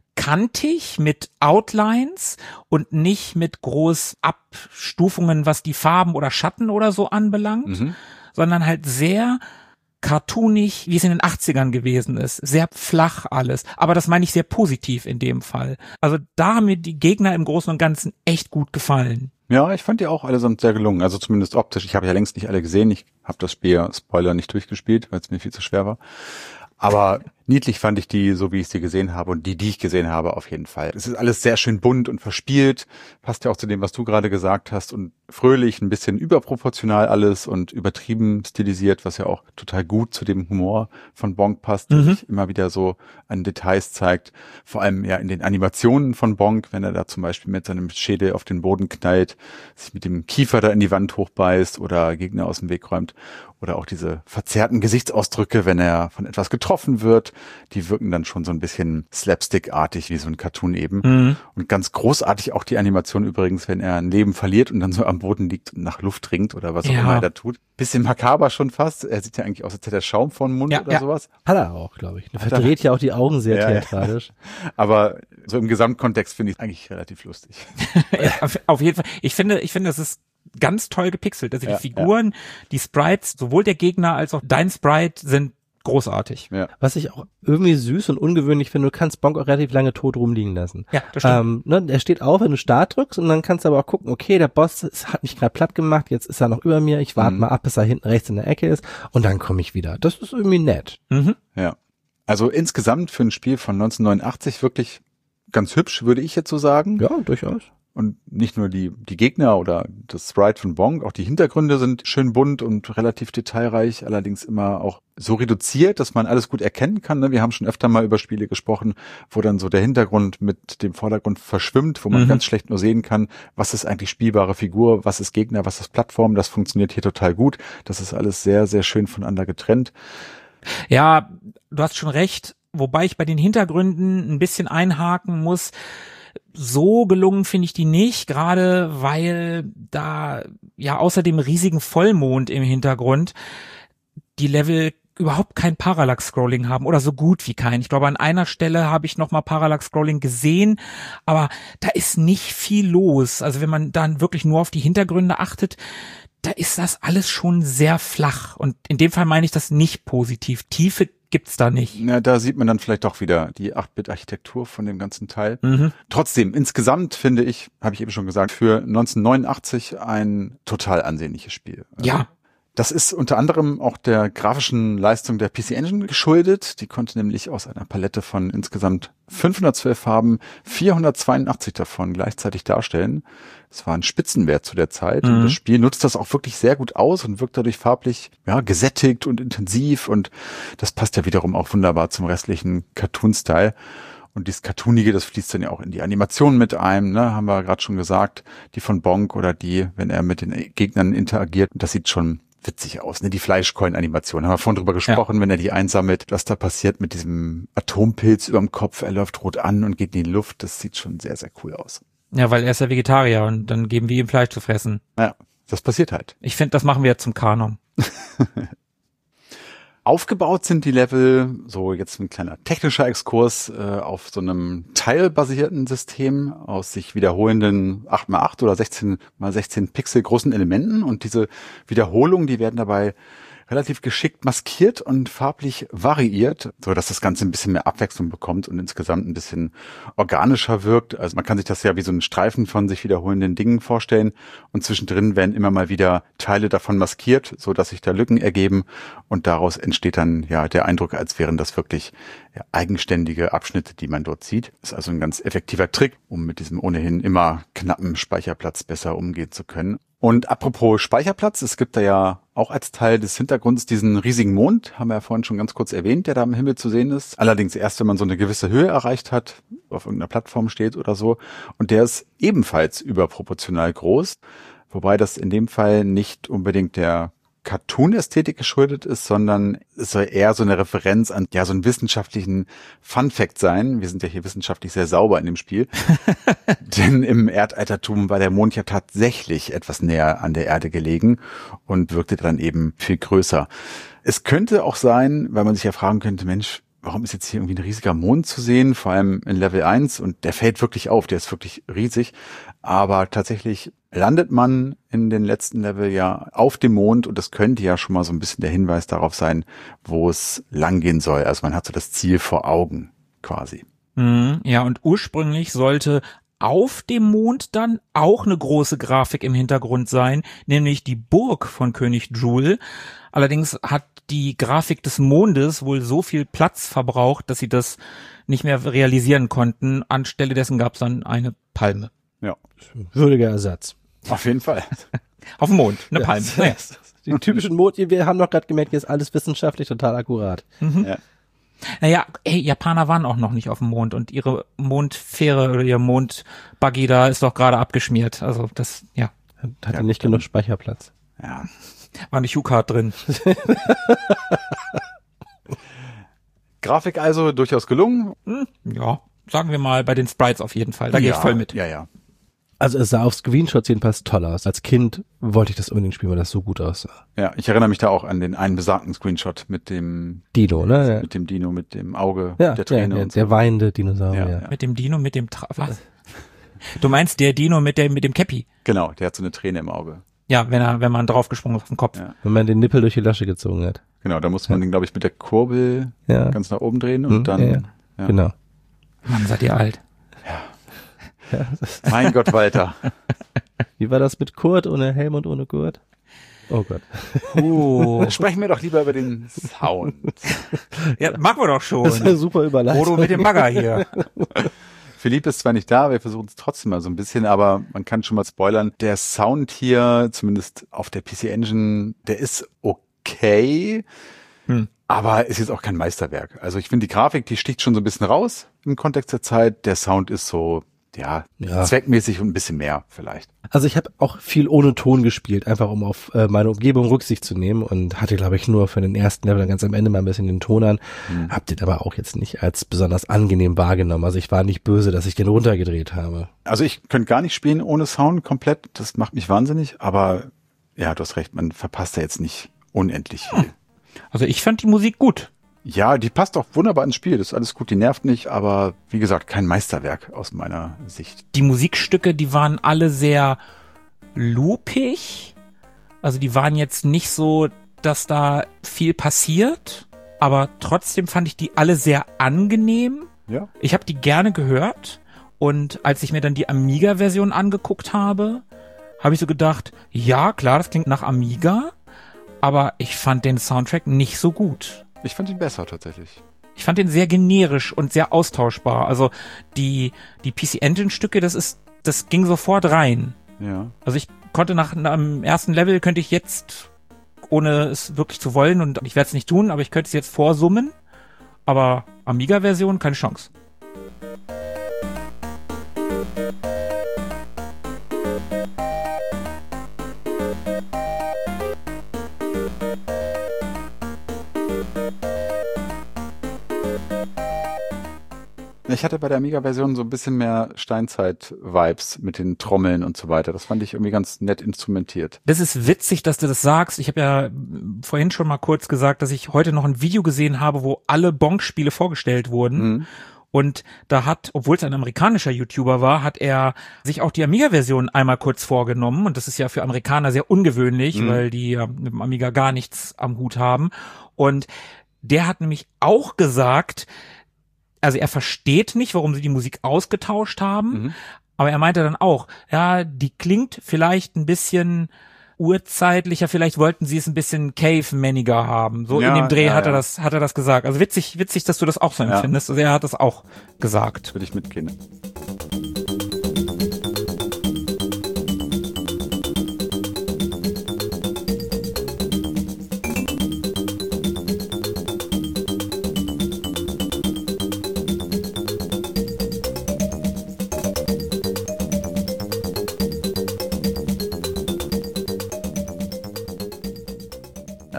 kantig mit Outlines und nicht mit groß Abstufungen, was die Farben oder Schatten oder so anbelangt, sondern halt sehr cartoonig, wie es in den 80ern gewesen ist. Sehr flach alles. Aber das meine ich sehr positiv in dem Fall. Also da haben mir die Gegner im Großen und Ganzen echt gut gefallen. Ja, ich fand die auch allesamt sehr gelungen. Also zumindest optisch. Ich habe ja längst nicht alle gesehen. Ich habe das Spiel, Spoiler, nicht durchgespielt, weil es mir viel zu schwer war. Aber niedlich fand ich die, so wie ich sie gesehen habe und die ich gesehen habe, auf jeden Fall. Es ist alles sehr schön bunt und verspielt, passt ja auch zu dem, was du gerade gesagt hast, und fröhlich, ein bisschen überproportional alles und übertrieben stilisiert, was ja auch total gut zu dem Humor von Bonk passt, der sich immer wieder so an Details zeigt. Vor allem ja in den Animationen von Bonk, wenn er da zum Beispiel mit seinem Schädel auf den Boden knallt, sich mit dem Kiefer da in die Wand hochbeißt oder Gegner aus dem Weg räumt. Oder auch diese verzerrten Gesichtsausdrücke, wenn er von etwas getroffen wird, die wirken dann schon so ein bisschen slapstick-artig, wie so ein Cartoon eben. Und ganz großartig auch die Animation übrigens, wenn er ein Leben verliert und dann so am Boden liegt und nach Luft ringt oder was auch immer er da tut. Bisschen makaber schon fast. Er sieht ja eigentlich aus, als hätte er Schaum vor dem Mund oder sowas. Hat er auch, glaube ich. Er verdreht ja auch die Augen sehr theatralisch. Aber so im Gesamtkontext finde ich es eigentlich relativ lustig. Auf jeden Fall. Ich finde, es ist ganz toll gepixelt. Also die Figuren, die Sprites, sowohl der Gegner als auch dein Sprite sind großartig. Ja. Was ich auch irgendwie süß und ungewöhnlich finde, du kannst Bonk auch relativ lange tot rumliegen lassen. Ja, das stimmt. Er steht auf, wenn du Start drückst, und dann kannst du aber auch gucken, okay, der Boss hat mich gerade platt gemacht, jetzt ist er noch über mir, ich warte mal ab, bis er hinten rechts in der Ecke ist, und dann komme ich wieder. Das ist irgendwie nett. Ja. Also insgesamt für ein Spiel von 1989 wirklich ganz hübsch, würde ich jetzt so sagen. Ja, durchaus. Und nicht nur die Gegner oder das Sprite von Bonk, auch die Hintergründe sind schön bunt und relativ detailreich, allerdings immer auch so reduziert, dass man alles gut erkennen kann. Wir haben schon öfter mal über Spiele gesprochen, wo dann so der Hintergrund mit dem Vordergrund verschwimmt, wo man ganz schlecht nur sehen kann, was ist eigentlich spielbare Figur, was ist Gegner, was ist Plattform. Das funktioniert hier total gut. Das ist alles sehr, sehr schön voneinander getrennt. Ja, du hast schon recht, wobei ich bei den Hintergründen ein bisschen einhaken muss. So gelungen finde ich die nicht, gerade weil da ja außer dem riesigen Vollmond im Hintergrund die Level überhaupt kein Parallax-Scrolling haben oder so gut wie kein. Ich glaube, an einer Stelle habe ich nochmal Parallax-Scrolling gesehen, aber da ist nicht viel los. Also wenn man dann wirklich nur auf die Hintergründe achtet, da ist das alles schon sehr flach. Und in dem Fall meine ich das nicht positiv. Tiefe gibt's da nicht. Ja, da sieht man dann vielleicht doch wieder die 8-Bit-Architektur von dem ganzen Teil. Trotzdem, insgesamt finde ich, habe ich eben schon gesagt, für 1989 ein total ansehnliches Spiel. Ja. Das ist unter anderem auch der grafischen Leistung der PC Engine geschuldet. Die konnte nämlich aus einer Palette von insgesamt 512 Farben 482 davon gleichzeitig darstellen. Das war ein Spitzenwert zu der Zeit. Und das Spiel nutzt das auch wirklich sehr gut aus und wirkt dadurch farblich gesättigt und intensiv. Und das passt ja wiederum auch wunderbar zum restlichen Cartoon-Style. Und dieses Cartoonige, das fließt dann ja auch in die Animationen mit ein, ne? Haben wir gerade schon gesagt, die von Bonk oder die, wenn er mit den Gegnern interagiert. Das sieht schon witzig aus, ne? Die Fleischcoin-Animation, haben wir vorhin drüber gesprochen, wenn er die einsammelt, was da passiert mit diesem Atompilz überm Kopf, er läuft rot an und geht in die Luft, das sieht schon sehr, sehr cool aus. Ja, weil er ist ja Vegetarier und dann geben wir ihm Fleisch zu fressen. Ja, das passiert halt. Ich finde, das machen wir jetzt zum Kanon. Aufgebaut sind die Level, so jetzt ein kleiner technischer Exkurs, auf so einem teilbasierten System aus sich wiederholenden 8x8 oder 16x16 Pixel großen Elementen, und diese Wiederholungen, die werden dabei relativ geschickt maskiert und farblich variiert, so dass das Ganze ein bisschen mehr Abwechslung bekommt und insgesamt ein bisschen organischer wirkt. Also man kann sich das ja wie so einen Streifen von sich wiederholenden Dingen vorstellen, und zwischendrin werden immer mal wieder Teile davon maskiert, so dass sich da Lücken ergeben, und daraus entsteht dann ja der Eindruck, als wären das wirklich eigenständige Abschnitte, die man dort sieht. Ist also ein ganz effektiver Trick, um mit diesem ohnehin immer knappen Speicherplatz besser umgehen zu können. Und apropos Speicherplatz, es gibt da ja auch als Teil des Hintergrunds diesen riesigen Mond, haben wir ja vorhin schon ganz kurz erwähnt, der da am Himmel zu sehen ist. Allerdings erst, wenn man so eine gewisse Höhe erreicht hat, auf irgendeiner Plattform steht oder so. Und der ist ebenfalls überproportional groß, wobei das in dem Fall nicht unbedingt der Cartoon-Ästhetik geschuldet ist, sondern es soll eher so eine Referenz an ja so einen wissenschaftlichen Fun-Fact sein. Wir sind ja hier wissenschaftlich sehr sauber in dem Spiel. Denn im Erdaltertum war der Mond ja tatsächlich etwas näher an der Erde gelegen und wirkte dann eben viel größer. Es könnte auch sein, weil man sich ja fragen könnte, Mensch, warum ist jetzt hier irgendwie ein riesiger Mond zu sehen, vor allem in Level 1, und der fällt wirklich auf, der ist wirklich riesig, aber tatsächlich landet man in den letzten Level ja auf dem Mond und das könnte ja schon mal so ein bisschen der Hinweis darauf sein, wo es langgehen soll. Also man hat so das Ziel vor Augen quasi. Ja, und ursprünglich sollte auf dem Mond dann auch eine große Grafik im Hintergrund sein, nämlich die Burg von König Drool. Allerdings hat die Grafik des Mondes wohl so viel Platz verbraucht, dass sie das nicht mehr realisieren konnten. Anstelle dessen gab es dann eine Palme. Ja, Würdiger Ersatz. auf jeden Fall. Auf dem Mond, eine Palme. Naja. Die typischen Mond, wir haben doch gerade gemerkt, hier ist alles wissenschaftlich total akkurat. Ja. Naja, Japaner waren auch noch nicht auf dem Mond und ihre Mondfähre oder ihr Mondbuggy da ist doch gerade abgeschmiert. Also das, ja. Hatte nicht genug Speicherplatz. Ja. War eine Q-Card drin. Grafik also durchaus gelungen. Ja, sagen wir mal bei den Sprites auf jeden Fall. Da gehe ich voll mit. Ja, ja. Also es sah auf Screenshots jedenfalls toll aus. Als Kind wollte ich das unbedingt spielen, weil das so gut aussah. Ja, ich erinnere mich da auch an den einen besagten Screenshot mit dem Dino, ne? mit dem Dino, mit dem Auge, Ja, der Träne der, und so. der weinende Dinosaurier. Ja. Mit dem Dino, mit dem was? Du meinst der Dino mit dem Cappy? Genau, der hat so eine Träne im Auge. Ja, wenn man draufgesprungen ist auf den Kopf. Ja. Wenn man den Nippel durch die Lasche gezogen hat. Genau, da musste man den, glaube ich, mit der Kurbel Ja. ganz nach oben drehen und dann, ja. Genau. Mann, seid ihr alt. Ja, Mein Gott, Walter. wie war das mit Kurt ohne Helm und ohne Gurt? Oh Gott. Sprechen wir doch lieber über den Sound. Ja, machen wir doch schon. Das ist eine super Überleitung. Bodo mit dem Bagger hier. Philipp ist zwar nicht da, wir versuchen es trotzdem mal so ein bisschen, aber man kann schon mal spoilern. Der Sound hier, zumindest auf der PC Engine, der ist okay, aber ist jetzt auch kein Meisterwerk. Also ich finde, die Grafik, die sticht schon so ein bisschen raus im Kontext der Zeit. Der Sound ist so, ja. Zweckmäßig und ein bisschen mehr vielleicht. Also ich habe auch viel ohne Ton gespielt, einfach um auf meine Umgebung Rücksicht zu nehmen und hatte, glaube ich, nur für den ersten Level dann ganz am Ende mal ein bisschen den Ton an. Hab den aber auch jetzt nicht als besonders angenehm wahrgenommen. Also ich war nicht böse, dass ich den runtergedreht habe. Also ich könnte gar nicht spielen ohne Sound komplett. Das macht mich wahnsinnig. Aber ja, du hast recht, man verpasst da jetzt nicht unendlich viel. Also ich fand die Musik gut. Ja, die passt auch wunderbar ins Spiel. Das ist alles gut, die nervt nicht. Aber wie gesagt, kein Meisterwerk aus meiner Sicht. Die Musikstücke, die waren alle sehr loopig. Also die waren jetzt nicht so, dass da viel passiert. Aber trotzdem fand ich die alle sehr angenehm. Ja. Ich habe die gerne gehört. Und als ich mir dann die Amiga-Version angeguckt habe, habe ich so gedacht, ja, klar, das klingt nach Amiga. Aber ich fand den Soundtrack nicht so gut. Ich fand ihn besser tatsächlich. Ich fand den sehr generisch und sehr austauschbar. Also die PC Engine Stücke, das ging sofort rein. Ja. Also ich konnte nach einem ersten Level könnte ich jetzt, ohne es wirklich zu wollen, und ich werde es nicht tun, aber ich könnte es jetzt vorsummen. Aber Amiga-Version, keine Chance. Ich hatte bei der Amiga-Version so ein bisschen mehr Steinzeit-Vibes mit den Trommeln und so weiter. Das fand ich irgendwie ganz nett instrumentiert. Das ist witzig, dass du das sagst. Ich habe ja vorhin schon mal kurz gesagt, dass ich heute noch ein Video gesehen habe, wo alle Bonk-Spiele vorgestellt wurden. Und da hat, obwohl es ein amerikanischer YouTuber war, hat er sich auch die Amiga-Version einmal kurz vorgenommen. Und das ist ja für Amerikaner sehr ungewöhnlich, weil die ja mit dem Amiga gar nichts am Hut haben. Und der hat nämlich auch gesagt, also er versteht nicht, warum sie die Musik ausgetauscht haben, aber er meinte dann auch, ja, die klingt vielleicht ein bisschen urzeitlicher, vielleicht wollten sie es ein bisschen Cave-maniger haben. So in dem Dreh hat er das gesagt. Also witzig, dass du das auch so empfindest. Also er hat das auch gesagt. Würde ich mitgehen.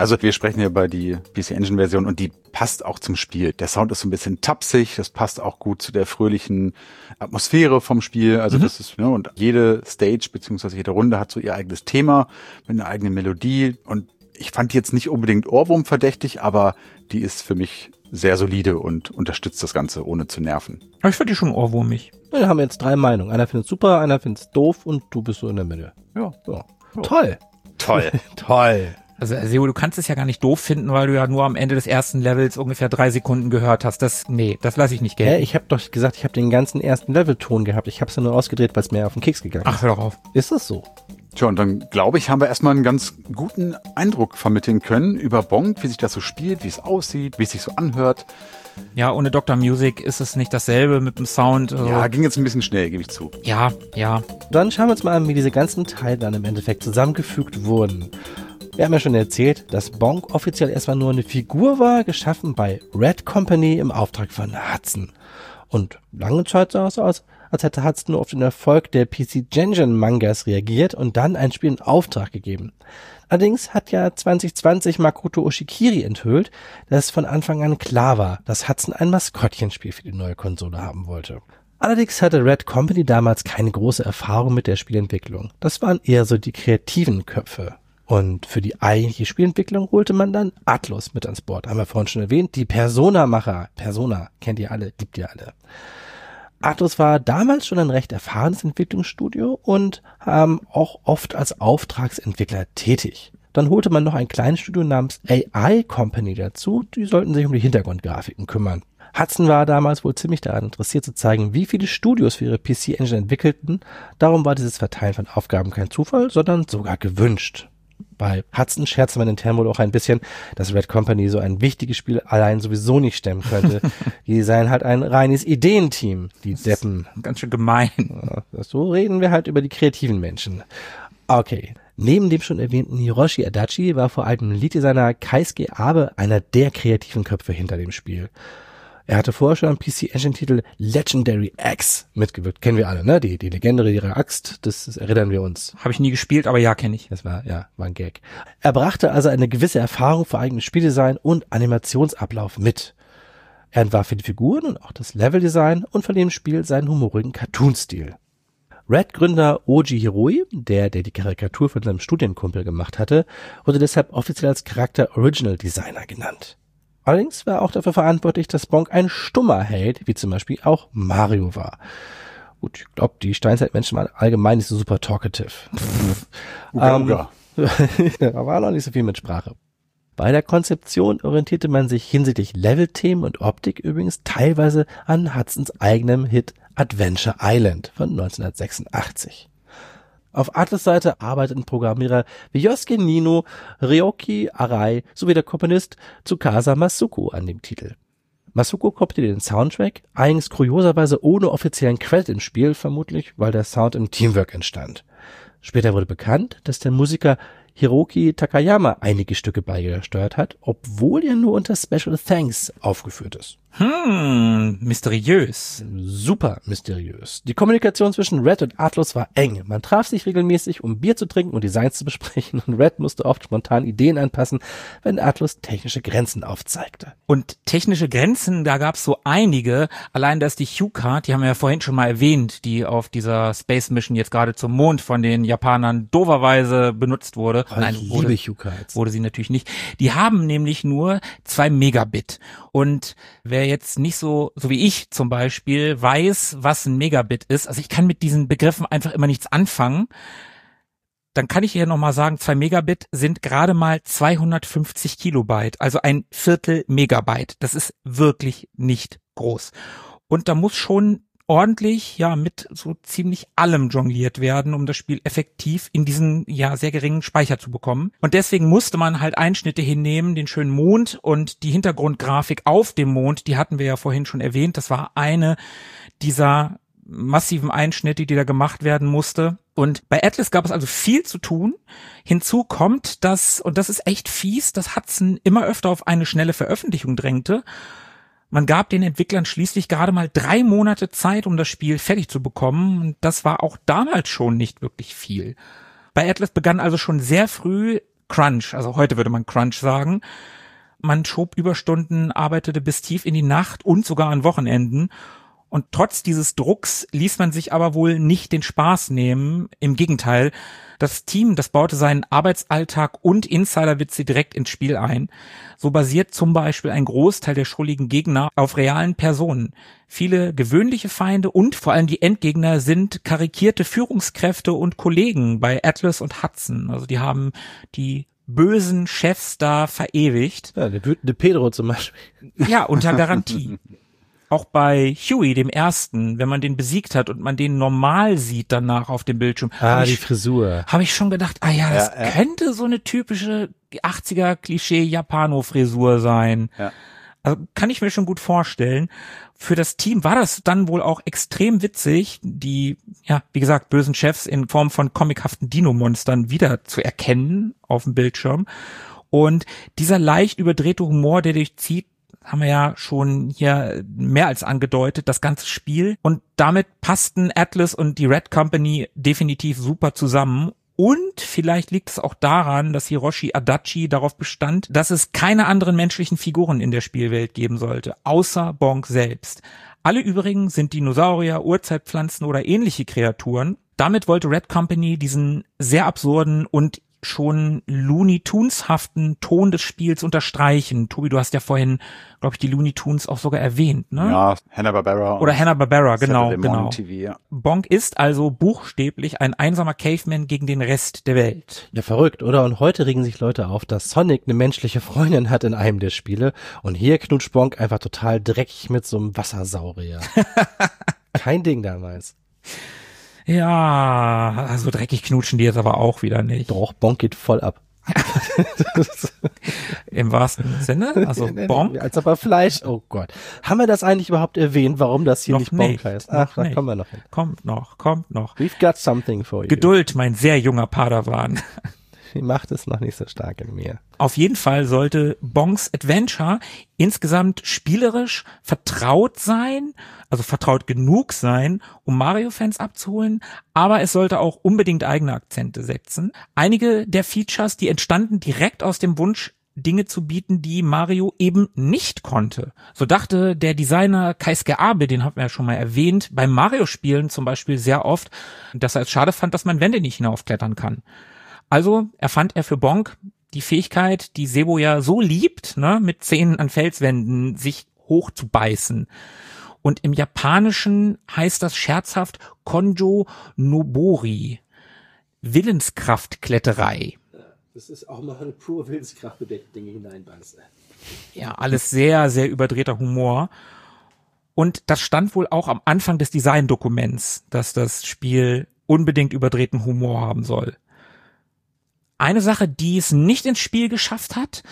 Also wir sprechen hier über die PC Engine Version und die passt auch zum Spiel. Der Sound ist so ein bisschen tapsig, das passt auch gut zu der fröhlichen Atmosphäre vom Spiel. Also das ist, ne, und jede Stage beziehungsweise jede Runde hat so ihr eigenes Thema mit einer eigenen Melodie. Und ich fand die jetzt nicht unbedingt Ohrwurm-verdächtig, aber die ist für mich sehr solide und unterstützt das Ganze, ohne zu nerven. Aber ich finde die schon ohrwurmig. Wir haben jetzt 3 Meinungen. Einer findet super, einer findet doof und du bist so in der Mitte. Ja. Toll. Toll. Toll. Also Seo, du kannst es ja gar nicht doof finden, weil du ja nur am Ende des ersten Levels ungefähr 3 Sekunden gehört hast. Das lasse ich nicht gelten. Ich habe doch gesagt, ich habe den ganzen ersten Levelton gehabt. Ich habe es ja nur ausgedreht, weil es mir auf den Keks gegangen ist. Ach, hör doch auf. Ist das so? Tja, und dann glaube ich, haben wir erstmal einen ganz guten Eindruck vermitteln können über Bonk, wie sich das so spielt, wie es aussieht, wie es sich so anhört. Ja, ohne Dr. Music ist es nicht dasselbe mit dem Sound. Ja, ging jetzt ein bisschen schnell, gebe ich zu. Ja. Dann schauen wir uns mal an, wie diese ganzen Teile dann im Endeffekt zusammengefügt wurden. Wir haben ja schon erzählt, dass Bonk offiziell erstmal nur eine Figur war, geschaffen bei Red Company im Auftrag von Hudson. Und lange Zeit sah es aus, als hätte Hudson nur auf den Erfolg der PC Engine Mangas reagiert und dann ein Spiel in Auftrag gegeben. Allerdings hat ja 2020 Makoto Oshikiri enthüllt, dass von Anfang an klar war, dass Hudson ein Maskottchenspiel für die neue Konsole haben wollte. Allerdings hatte Red Company damals keine große Erfahrung mit der Spielentwicklung. Das waren eher so die kreativen Köpfe. Und für die eigentliche Spielentwicklung holte man dann Atlus mit ans Board. Haben wir vorhin schon erwähnt. Die Persona-Macher. Persona, kennt ihr alle, liebt ihr alle. Atlus war damals schon ein recht erfahrenes Entwicklungsstudio und auch oft als Auftragsentwickler tätig. Dann holte man noch ein kleines Studio namens AI Company dazu. Die sollten sich um die Hintergrundgrafiken kümmern. Hudson war damals wohl ziemlich daran interessiert zu zeigen, wie viele Studios für ihre PC-Engine entwickelten. Darum war dieses Verteilen von Aufgaben kein Zufall, sondern sogar gewünscht. Bei Hudson scherzte man intern wohl auch ein bisschen, dass Red Company so ein wichtiges Spiel allein sowieso nicht stemmen könnte. Die seien halt ein reines Ideenteam, die Deppen. Ganz schön gemein. So reden wir halt über die kreativen Menschen. Okay. Neben dem schon erwähnten Hiroshi Adachi war vor allem Lead-Designer Keisuke Abe einer der kreativen Köpfe hinter dem Spiel. Er hatte vorher schon am PC-Engine-Titel Legendary Axe mitgewirkt. Kennen wir alle, ne? Die legendäre Axt, das erinnern wir uns. Habe ich nie gespielt, aber ja, kenne ich. Das war ein Gag. Er brachte also eine gewisse Erfahrung für eigenes Spieldesign und Animationsablauf mit. Er entwarf für die Figuren und auch das Leveldesign und verlieh dem Spiel seinen humorigen Cartoon-Stil. Red-Gründer Oji Hiroi, der die Karikatur von seinem Studienkumpel gemacht hatte, wurde deshalb offiziell als Charakter Original Designer genannt. Allerdings war er auch dafür verantwortlich, dass Bonk ein stummer Held, wie zum Beispiel auch Mario war. Gut, ich glaube, die Steinzeitmenschen waren allgemein nicht so super talkative. Uga. Da war noch nicht so viel mit Sprache. Bei der Konzeption orientierte man sich hinsichtlich Levelthemen und Optik übrigens teilweise an Hudsons eigenem Hit Adventure Island von 1986. Auf Atlus Seite arbeiteten Programmierer wie Yosuke Nino, Ryoki Arai sowie der Komponist Tsukasa Masuko an dem Titel. Masuko komponierte den Soundtrack, eigens kurioserweise ohne offiziellen Credit im Spiel, vermutlich weil der Sound im Teamwork entstand. Später wurde bekannt, dass der Musiker Hiroki Takayama einige Stücke beigesteuert hat, obwohl er nur unter Special Thanks aufgeführt ist. Mysteriös. Super mysteriös. Die Kommunikation zwischen Red und Atlus war eng. Man traf sich regelmäßig, um Bier zu trinken und Designs zu besprechen, und Red musste oft spontan Ideen anpassen, wenn Atlus technische Grenzen aufzeigte. Und technische Grenzen, da gab's so einige. Allein dass die Hue-Card, die haben wir ja vorhin schon mal erwähnt, die auf dieser Space Mission jetzt gerade zum Mond von den Japanern dooferweise benutzt wurde. Nein, liebe Hue-Cards. Wurde sie natürlich nicht. Die haben nämlich nur 2 Megabit. Und wer jetzt nicht so wie ich zum Beispiel weiß, was ein Megabit ist, also ich kann mit diesen Begriffen einfach immer nichts anfangen, dann kann ich hier nochmal sagen, 2 Megabit sind gerade mal 250 Kilobyte, also ein Viertel Megabyte. Das ist wirklich nicht groß. Und da muss schon ordentlich, mit so ziemlich allem jongliert werden, um das Spiel effektiv in diesen, sehr geringen Speicher zu bekommen. Und deswegen musste man halt Einschnitte hinnehmen, den schönen Mond und die Hintergrundgrafik auf dem Mond, die hatten wir ja vorhin schon erwähnt. Das war eine dieser massiven Einschnitte, die da gemacht werden musste. Und bei Atlus gab es also viel zu tun. Hinzu kommt, und das ist echt fies, dass Hudson immer öfter auf eine schnelle Veröffentlichung drängte. Man gab den Entwicklern schließlich gerade mal 3 Monate Zeit, um das Spiel fertig zu bekommen. Und das war auch damals schon nicht wirklich viel. Bei Atlus begann also schon sehr früh Crunch, also heute würde man Crunch sagen. Man schob Überstunden, arbeitete bis tief in die Nacht und sogar an Wochenenden. Und trotz dieses Drucks ließ man sich aber wohl nicht den Spaß nehmen. Im Gegenteil, das Team, das baute seinen Arbeitsalltag und Insiderwitze direkt ins Spiel ein. So basiert zum Beispiel ein Großteil der schrulligen Gegner auf realen Personen. Viele gewöhnliche Feinde und vor allem die Endgegner sind karikierte Führungskräfte und Kollegen bei Atlas und Hudson. Also die haben die bösen Chefs da verewigt. Ja, der wütende Pedro zum Beispiel. Ja, unter Garantie. Auch bei Huey, dem ersten, wenn man den besiegt hat und man den normal sieht danach auf dem Bildschirm. Die Frisur. Habe ich schon gedacht, das könnte so eine typische 80er-Klischee-Japano-Frisur sein. Ja. Also kann ich mir schon gut vorstellen. Für das Team war das dann wohl auch extrem witzig, die, wie gesagt, bösen Chefs in Form von comichaften Dino-Monstern wieder zu erkennen auf dem Bildschirm. Und dieser leicht überdrehte Humor, der durchzieht, haben wir ja schon hier mehr als angedeutet, das ganze Spiel. Und damit passten Atlas und die Red Company definitiv super zusammen. Und vielleicht liegt es auch daran, dass Hiroshi Adachi darauf bestand, dass es keine anderen menschlichen Figuren in der Spielwelt geben sollte, außer Bonk selbst. Alle übrigen sind Dinosaurier, Urzeitpflanzen oder ähnliche Kreaturen. Damit wollte Red Company diesen sehr absurden und schon Looney Tunes-haften Ton des Spiels unterstreichen. Tobi, du hast ja vorhin, glaube ich, die Looney Tunes auch sogar erwähnt, ne? Ja, Hanna-Barbera. Oder Hanna-Barbera, genau. TV, ja. Bonk ist also buchstäblich ein einsamer Caveman gegen den Rest der Welt. Ja, verrückt, oder? Und heute regen sich Leute auf, dass Sonic eine menschliche Freundin hat in einem der Spiele und hier knutscht Bonk einfach total dreckig mit so einem Wassersaurier. Kein Ding damals. Ja, also dreckig knutschen die jetzt aber auch wieder nicht. Doch, Bonk geht voll ab. Im wahrsten Sinne? Also Bonk? Als aber Fleisch, oh Gott. Haben wir das eigentlich überhaupt erwähnt, warum das hier noch nicht Bonk heißt? Ach, da kommen wir noch hin. Kommt noch. We've got something for you. Geduld, mein sehr junger Padawan. Die Macht ist noch nicht so stark in mir. Auf jeden Fall sollte Bonks Adventure insgesamt spielerisch vertraut sein, also vertraut genug sein, um Mario-Fans abzuholen, aber es sollte auch unbedingt eigene Akzente setzen. Einige der Features, die entstanden direkt aus dem Wunsch, Dinge zu bieten, die Mario eben nicht konnte. So dachte der Designer Keisuke Abe, den haben wir ja schon mal erwähnt, beim Mario-Spielen zum Beispiel sehr oft, dass er es schade fand, dass man Wände nicht hinaufklettern kann. Also erfand er für Bonk die Fähigkeit, die Sebo ja so liebt, ne, mit Zähnen an Felswänden sich hochzubeißen. Und im Japanischen heißt das scherzhaft Konjo Nobori, Willenskraftkletterei. Das ist auch mal eine pure Willenskraft, mit der ich Dinge hineinbeiße. Ja, alles sehr, sehr überdrehter Humor. Und das stand wohl auch am Anfang des Designdokuments, dass das Spiel unbedingt überdrehten Humor haben soll. Eine Sache, die es nicht ins Spiel geschafft hat,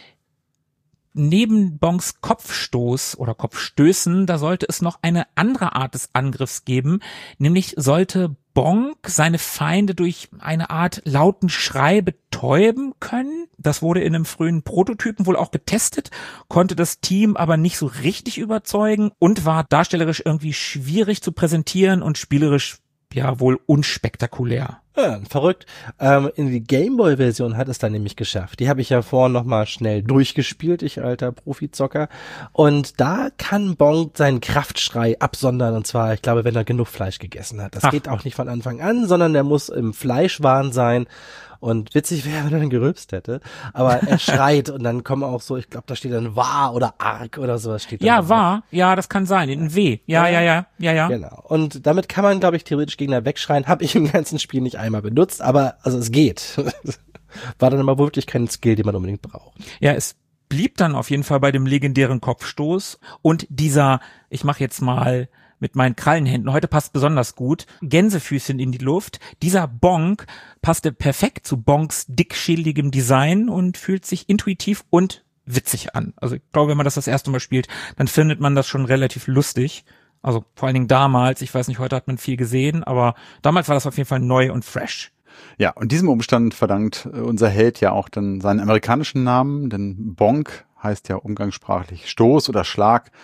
neben Bonks Kopfstoß oder Kopfstößen, da sollte es noch eine andere Art des Angriffs geben, nämlich sollte Bonk seine Feinde durch eine Art lauten Schrei betäuben können. Das wurde in einem frühen Prototypen wohl auch getestet, konnte das Team aber nicht so richtig überzeugen und war darstellerisch irgendwie schwierig zu präsentieren und spielerisch ja wohl unspektakulär. Ja, verrückt. In die Gameboy-Version hat es dann nämlich geschafft. Die habe ich ja vorhin nochmal schnell durchgespielt, ich alter Profizocker. Und da kann Bonk seinen Kraftschrei absondern. Und zwar, ich glaube, wenn er genug Fleisch gegessen hat. Das geht auch nicht von Anfang an, sondern der muss im Fleischwahn sein. Und witzig wäre, wenn er dann gerülpst hätte. Aber er schreit und dann kommen auch so, ich glaube, da steht dann wahr oder arg oder sowas steht da. Ja, wahr. Ja, das kann sein. In ein W. Ja. Genau. Und damit kann man, glaube ich, theoretisch Gegner wegschreien. Habe ich im ganzen Spiel nicht einmal benutzt, aber also es geht. War dann aber wirklich kein Skill, den man unbedingt braucht. Ja, es blieb dann auf jeden Fall bei dem legendären Kopfstoß und dieser, ich mache jetzt mal mit meinen Krallenhänden, heute passt besonders gut, Gänsefüßchen in die Luft. Dieser Bonk passte perfekt zu Bonks dickschädeligem Design und fühlt sich intuitiv und witzig an. Also ich glaube, wenn man das erste Mal spielt, dann findet man das schon relativ lustig. Also vor allen Dingen damals, ich weiß nicht, heute hat man viel gesehen, aber damals war das auf jeden Fall neu und fresh. Ja, und diesem Umstand verdankt unser Held ja auch dann seinen amerikanischen Namen, denn Bonk heißt ja umgangssprachlich Stoß oder Schlag.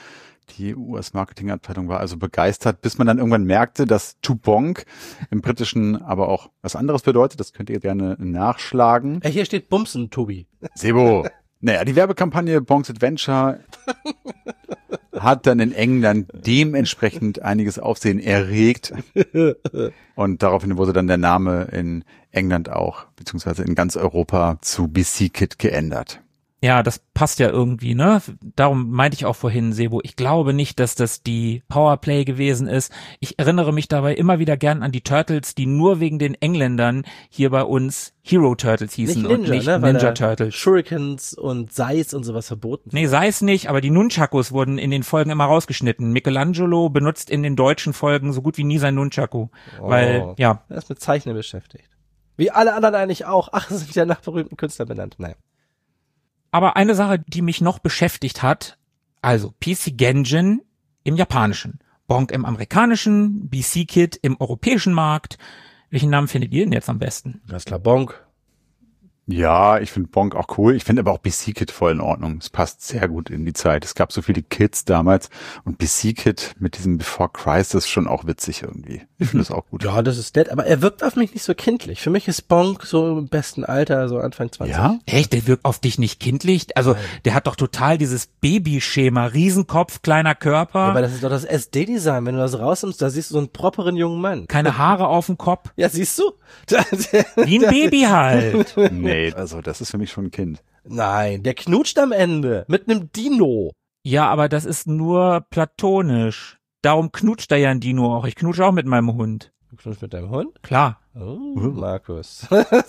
Die US-Marketingabteilung war also begeistert, bis man dann irgendwann merkte, dass to bonk im Britischen aber auch was anderes bedeutet. Das könnt ihr gerne nachschlagen. Hier steht Bumsen, Tobi. Sebo. Naja, die Werbekampagne Bonks Adventure hat dann in England dementsprechend einiges Aufsehen erregt. Und daraufhin wurde dann der Name in England auch, beziehungsweise in ganz Europa zu BC Kit geändert. Ja, das passt ja irgendwie, ne? Darum meinte ich auch vorhin, Sebo, ich glaube nicht, dass das die Powerplay gewesen ist. Ich erinnere mich dabei immer wieder gern an die Turtles, die nur wegen den Engländern hier bei uns Hero Turtles hießen und nicht Ninja Turtles. Shurikens und Seis und sowas verboten. Nee, Seis nicht, aber die Nunchakus wurden in den Folgen immer rausgeschnitten. Michelangelo benutzt in den deutschen Folgen so gut wie nie sein Nunchaku. Weil, ja. Er ist mit Zeichnen beschäftigt. Wie alle anderen eigentlich auch. Ach, das ist ja nach berühmten Künstlern benannt. Naja. Aber eine Sache, die mich noch beschäftigt hat, also PC Genjin im japanischen, Bonk im amerikanischen, BC Kit im europäischen Markt. Welchen Namen findet ihr denn jetzt am besten? Ganz klar, Bonk. Ja, ich finde Bonk auch cool. Ich finde aber auch BC Kit voll in Ordnung. Es passt sehr gut in die Zeit. Es gab so viele Kids damals und BC Kit mit diesem Before Crisis schon auch witzig irgendwie. Ich finde das auch gut. Ja, das ist nett, aber er wirkt auf mich nicht so kindlich. Für mich ist Bonk so im besten Alter, so Anfang 20. Ja? Echt? Der wirkt auf dich nicht kindlich? Also, der hat doch total dieses Babyschema. Riesenkopf, kleiner Körper. Ja, aber das ist doch das SD-Design. Wenn du das rausnimmst, da siehst du so einen properen jungen Mann. Keine Haare auf dem Kopf. Ja, siehst du? Wie ein Baby halt. Nee, also das ist für mich schon ein Kind. Nein, der knutscht am Ende mit einem Dino. Ja, aber das ist nur platonisch. Darum knutscht da ja ein Dino auch. Ich knutsche auch mit meinem Hund. Du knutschst mit deinem Hund? Klar. Oh, Markus.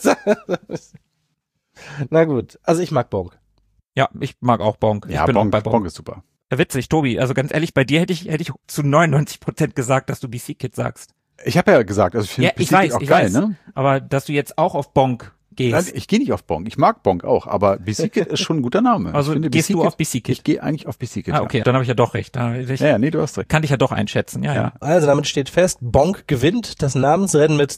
Na gut, also ich mag Bonk. Ja, ich mag auch Bonk. Ja, ich bin Bonk, auch bei Bonk. Bonk ist super. Ja, witzig, Tobi. Also ganz ehrlich, bei dir hätte ich zu 99% gesagt, dass du BC Kid sagst. Ich habe ja gesagt, also ich finde BC Kit auch geil, ne? Aber dass du jetzt auch auf Bonk gehst. Nein, ich gehe nicht auf Bonk. Ich mag Bonk auch, aber BC Kit ist schon ein guter Name. Also gehst du auf BC Kit? Ich gehe eigentlich auf BC Kit. Ah, okay, dann habe ich ja doch recht. Ja, nee, du hast recht. Kann ich ja doch einschätzen, ja. Also damit steht fest, Bonk gewinnt das Namensrennen mit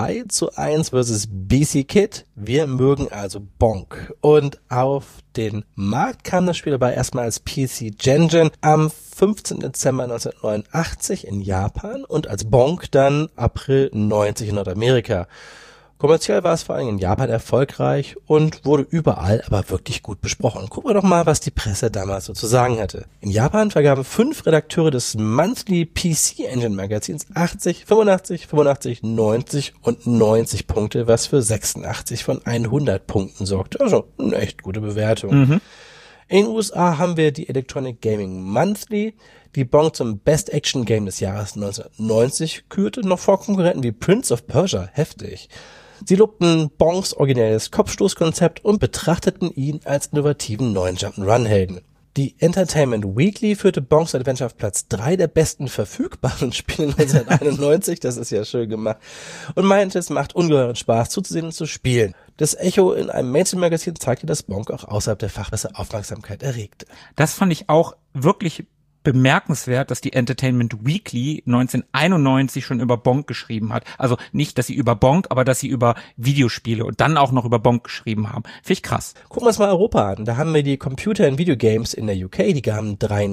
2:1 versus BC Kit. Wir mögen also Bonk. Und auf den Markt kam das Spiel dabei erstmal als PC Genjin am 15. Dezember 1989 in Japan und als Bonk dann April 90 in Nordamerika. Kommerziell war es vor allem in Japan erfolgreich und wurde überall aber wirklich gut besprochen. Gucken wir doch mal, was die Presse damals so zu sagen hatte. In Japan vergaben 5 Redakteure des Monthly PC Engine Magazins 80, 85, 85, 90 und 90 Punkte, was für 86 von 100 Punkten sorgte. Also eine echt gute Bewertung. In den USA haben wir die Electronic Gaming Monthly, die Bonk zum Best Action Game des Jahres 1990 kürte, noch vor Konkurrenten wie Prince of Persia. Heftig. Sie lobten Bonks originelles Kopfstoßkonzept und betrachteten ihn als innovativen neuen Jump'n'Run-Helden. Die Entertainment Weekly führte Bonks Adventure auf Platz 3 der besten verfügbaren Spiele 1991, das ist ja schön gemacht, und meinte, es macht ungeheuren Spaß zuzusehen und zu spielen. Das Echo in einem Mainstream-Magazin zeigte, dass Bonk auch außerhalb der Fachpresse Aufmerksamkeit erregte. Das fand ich auch wirklich bemerkenswert, dass die Entertainment Weekly 1991 schon über Bonk geschrieben hat. Also nicht, dass sie über Bonk, aber dass sie über Videospiele und dann auch noch über Bonk geschrieben haben. Finde ich krass. Gucken wir uns mal Europa an. Da haben wir die Computer and Video Games in der UK, die gaben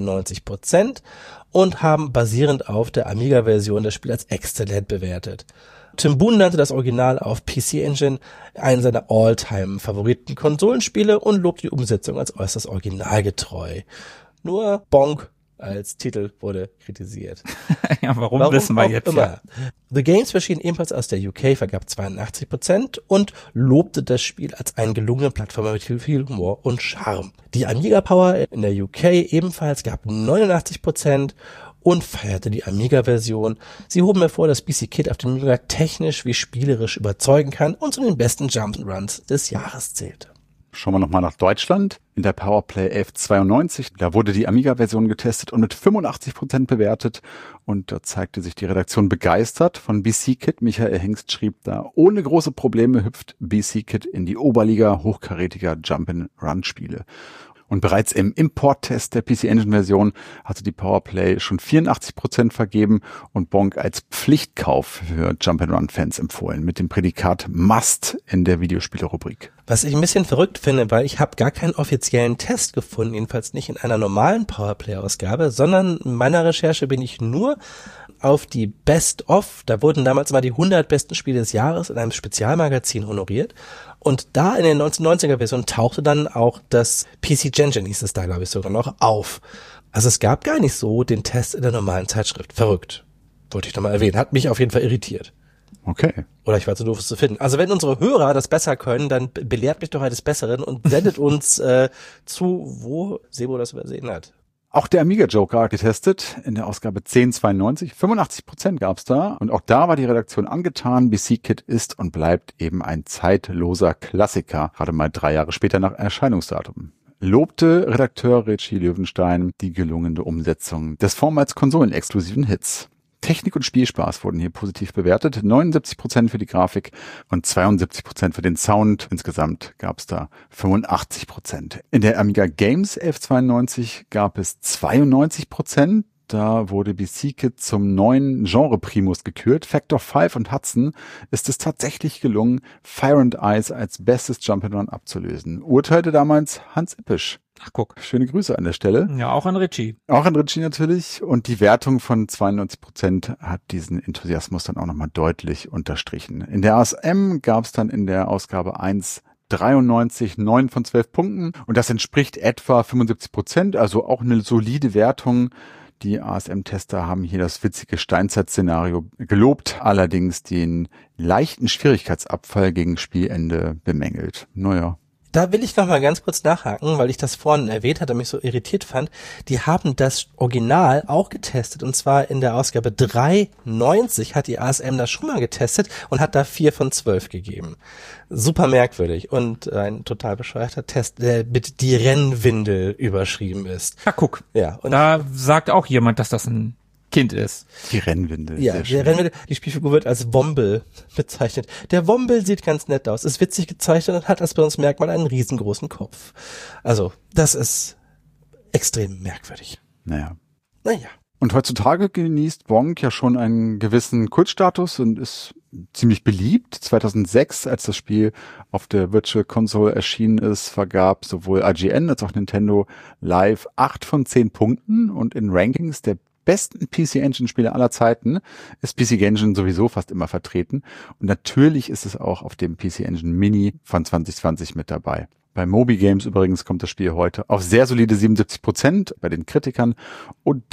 93% und haben basierend auf der Amiga-Version das Spiel als exzellent bewertet. Tim Boone nannte das Original auf PC Engine einen seiner All-Time-Favoriten Konsolenspiele und lobte die Umsetzung als äußerst originalgetreu. Nur Bonk als Titel wurde kritisiert. Ja, warum wissen wir jetzt immer. ja. The Games erschien ebenfalls aus der UK, vergab 82% und lobte das Spiel als einen gelungenen Plattformer mit viel Humor und Charme. Die Amiga Power in der UK ebenfalls gab 89% und feierte die Amiga-Version. Sie hoben hervor, dass BC Kit auf dem Amiga technisch wie spielerisch überzeugen kann und zu den besten Jump'n'Runs des Jahres zählte. Schauen wir nochmal nach Deutschland. In der Powerplay 1192, da wurde die Amiga-Version getestet und mit 85% bewertet. Und da zeigte sich die Redaktion begeistert von BC Kit. Michael Hengst schrieb da, ohne große Probleme hüpft BC Kit in die Oberliga hochkarätiger Jump-and-Run-Spiele. Und bereits im Import-Test der PC Engine-Version hatte die Powerplay schon 84% vergeben und Bonk als Pflichtkauf für Jump'n'Run-Fans empfohlen, mit dem Prädikat Must in der Videospiele-Rubrik. Was ich ein bisschen verrückt finde, weil ich habe gar keinen offiziellen Test gefunden, jedenfalls nicht in einer normalen Powerplay-Ausgabe, sondern in meiner Recherche bin ich nur auf die Best-of, da wurden damals immer die 100 besten Spiele des Jahres in einem Spezialmagazin honoriert. Und da in den 1990er-Versionen tauchte dann auch das PC Engine, hieß es da, glaube ich, sogar noch, auf. Also es gab gar nicht so den Test in der normalen Zeitschrift. Verrückt. Wollte ich nochmal erwähnen. Hat mich auf jeden Fall irritiert. Okay. Oder ich war zu doof, es zu finden. Also wenn unsere Hörer das besser können, dann belehrt mich doch eines Besseren und sendet uns zu, wo Sebo das übersehen hat. Auch der Amiga Joker getestet, in der Ausgabe 1092. 85% gab's da. Und auch da war die Redaktion angetan. BC Kit ist und bleibt eben ein zeitloser Klassiker. Gerade mal 3 Jahre später nach Erscheinungsdatum. Lobte Redakteur Richie Löwenstein die gelungene Umsetzung des vormals konsolenexklusiven Hits. Technik und Spielspaß wurden hier positiv bewertet. 79% für die Grafik und 72% für den Sound. Insgesamt gab es da 85%. In der Amiga Games 1192 gab es 92%. Da wurde BC Kit zum neuen Genre-Primus gekürt. Factor 5 und Hudson ist es tatsächlich gelungen, Fire and Ice als bestes Jump'n'Run abzulösen. Urteilte damals Hans Ippisch. Ach, guck. Schöne Grüße an der Stelle. Ja, auch an Richie. Auch an Richie natürlich. Und die Wertung von 92% hat diesen Enthusiasmus dann auch nochmal deutlich unterstrichen. In der ASM gab es dann in der Ausgabe 1,93 9 von 12 Punkten. Und das entspricht etwa 75%, also auch eine solide Wertung. Die ASM-Tester haben hier das witzige Steinzeit-Szenario gelobt, allerdings den leichten Schwierigkeitsabfall gegen Spielende bemängelt. Naja. Da will ich noch mal ganz kurz nachhaken, weil ich das vorhin erwähnt hatte und mich so irritiert fand. Die haben das Original auch getestet und zwar in der Ausgabe 390 hat die ASM das schon mal getestet und hat da 4 von 12 gegeben. Super merkwürdig und ein total bescheuerter Test, der mit die Rennwindel überschrieben ist. Ja, guck. Ja, und Da sagt auch jemand, dass das ein Kind ist. Die Rennwindel. ja, sehr die schön. Rennwindel, die Spielfigur wird als Womble bezeichnet. Der Womble sieht ganz nett aus, ist witzig gezeichnet und hat als Merkmal einen riesengroßen Kopf. Also, das ist extrem merkwürdig. Naja. Naja. Und heutzutage genießt Bonk ja schon einen gewissen Kultstatus und ist ziemlich beliebt. 2006, als das Spiel auf der Virtual Console erschienen ist, vergab sowohl IGN als auch Nintendo Live 8 von 10 Punkten und in Rankings der besten PC Engine Spiele aller Zeiten ist PC Engine sowieso fast immer vertreten. Und natürlich ist es auch auf dem PC Engine Mini von 2020 mit dabei. Bei Moby Games übrigens kommt das Spiel heute auf sehr solide 77% bei den Kritikern und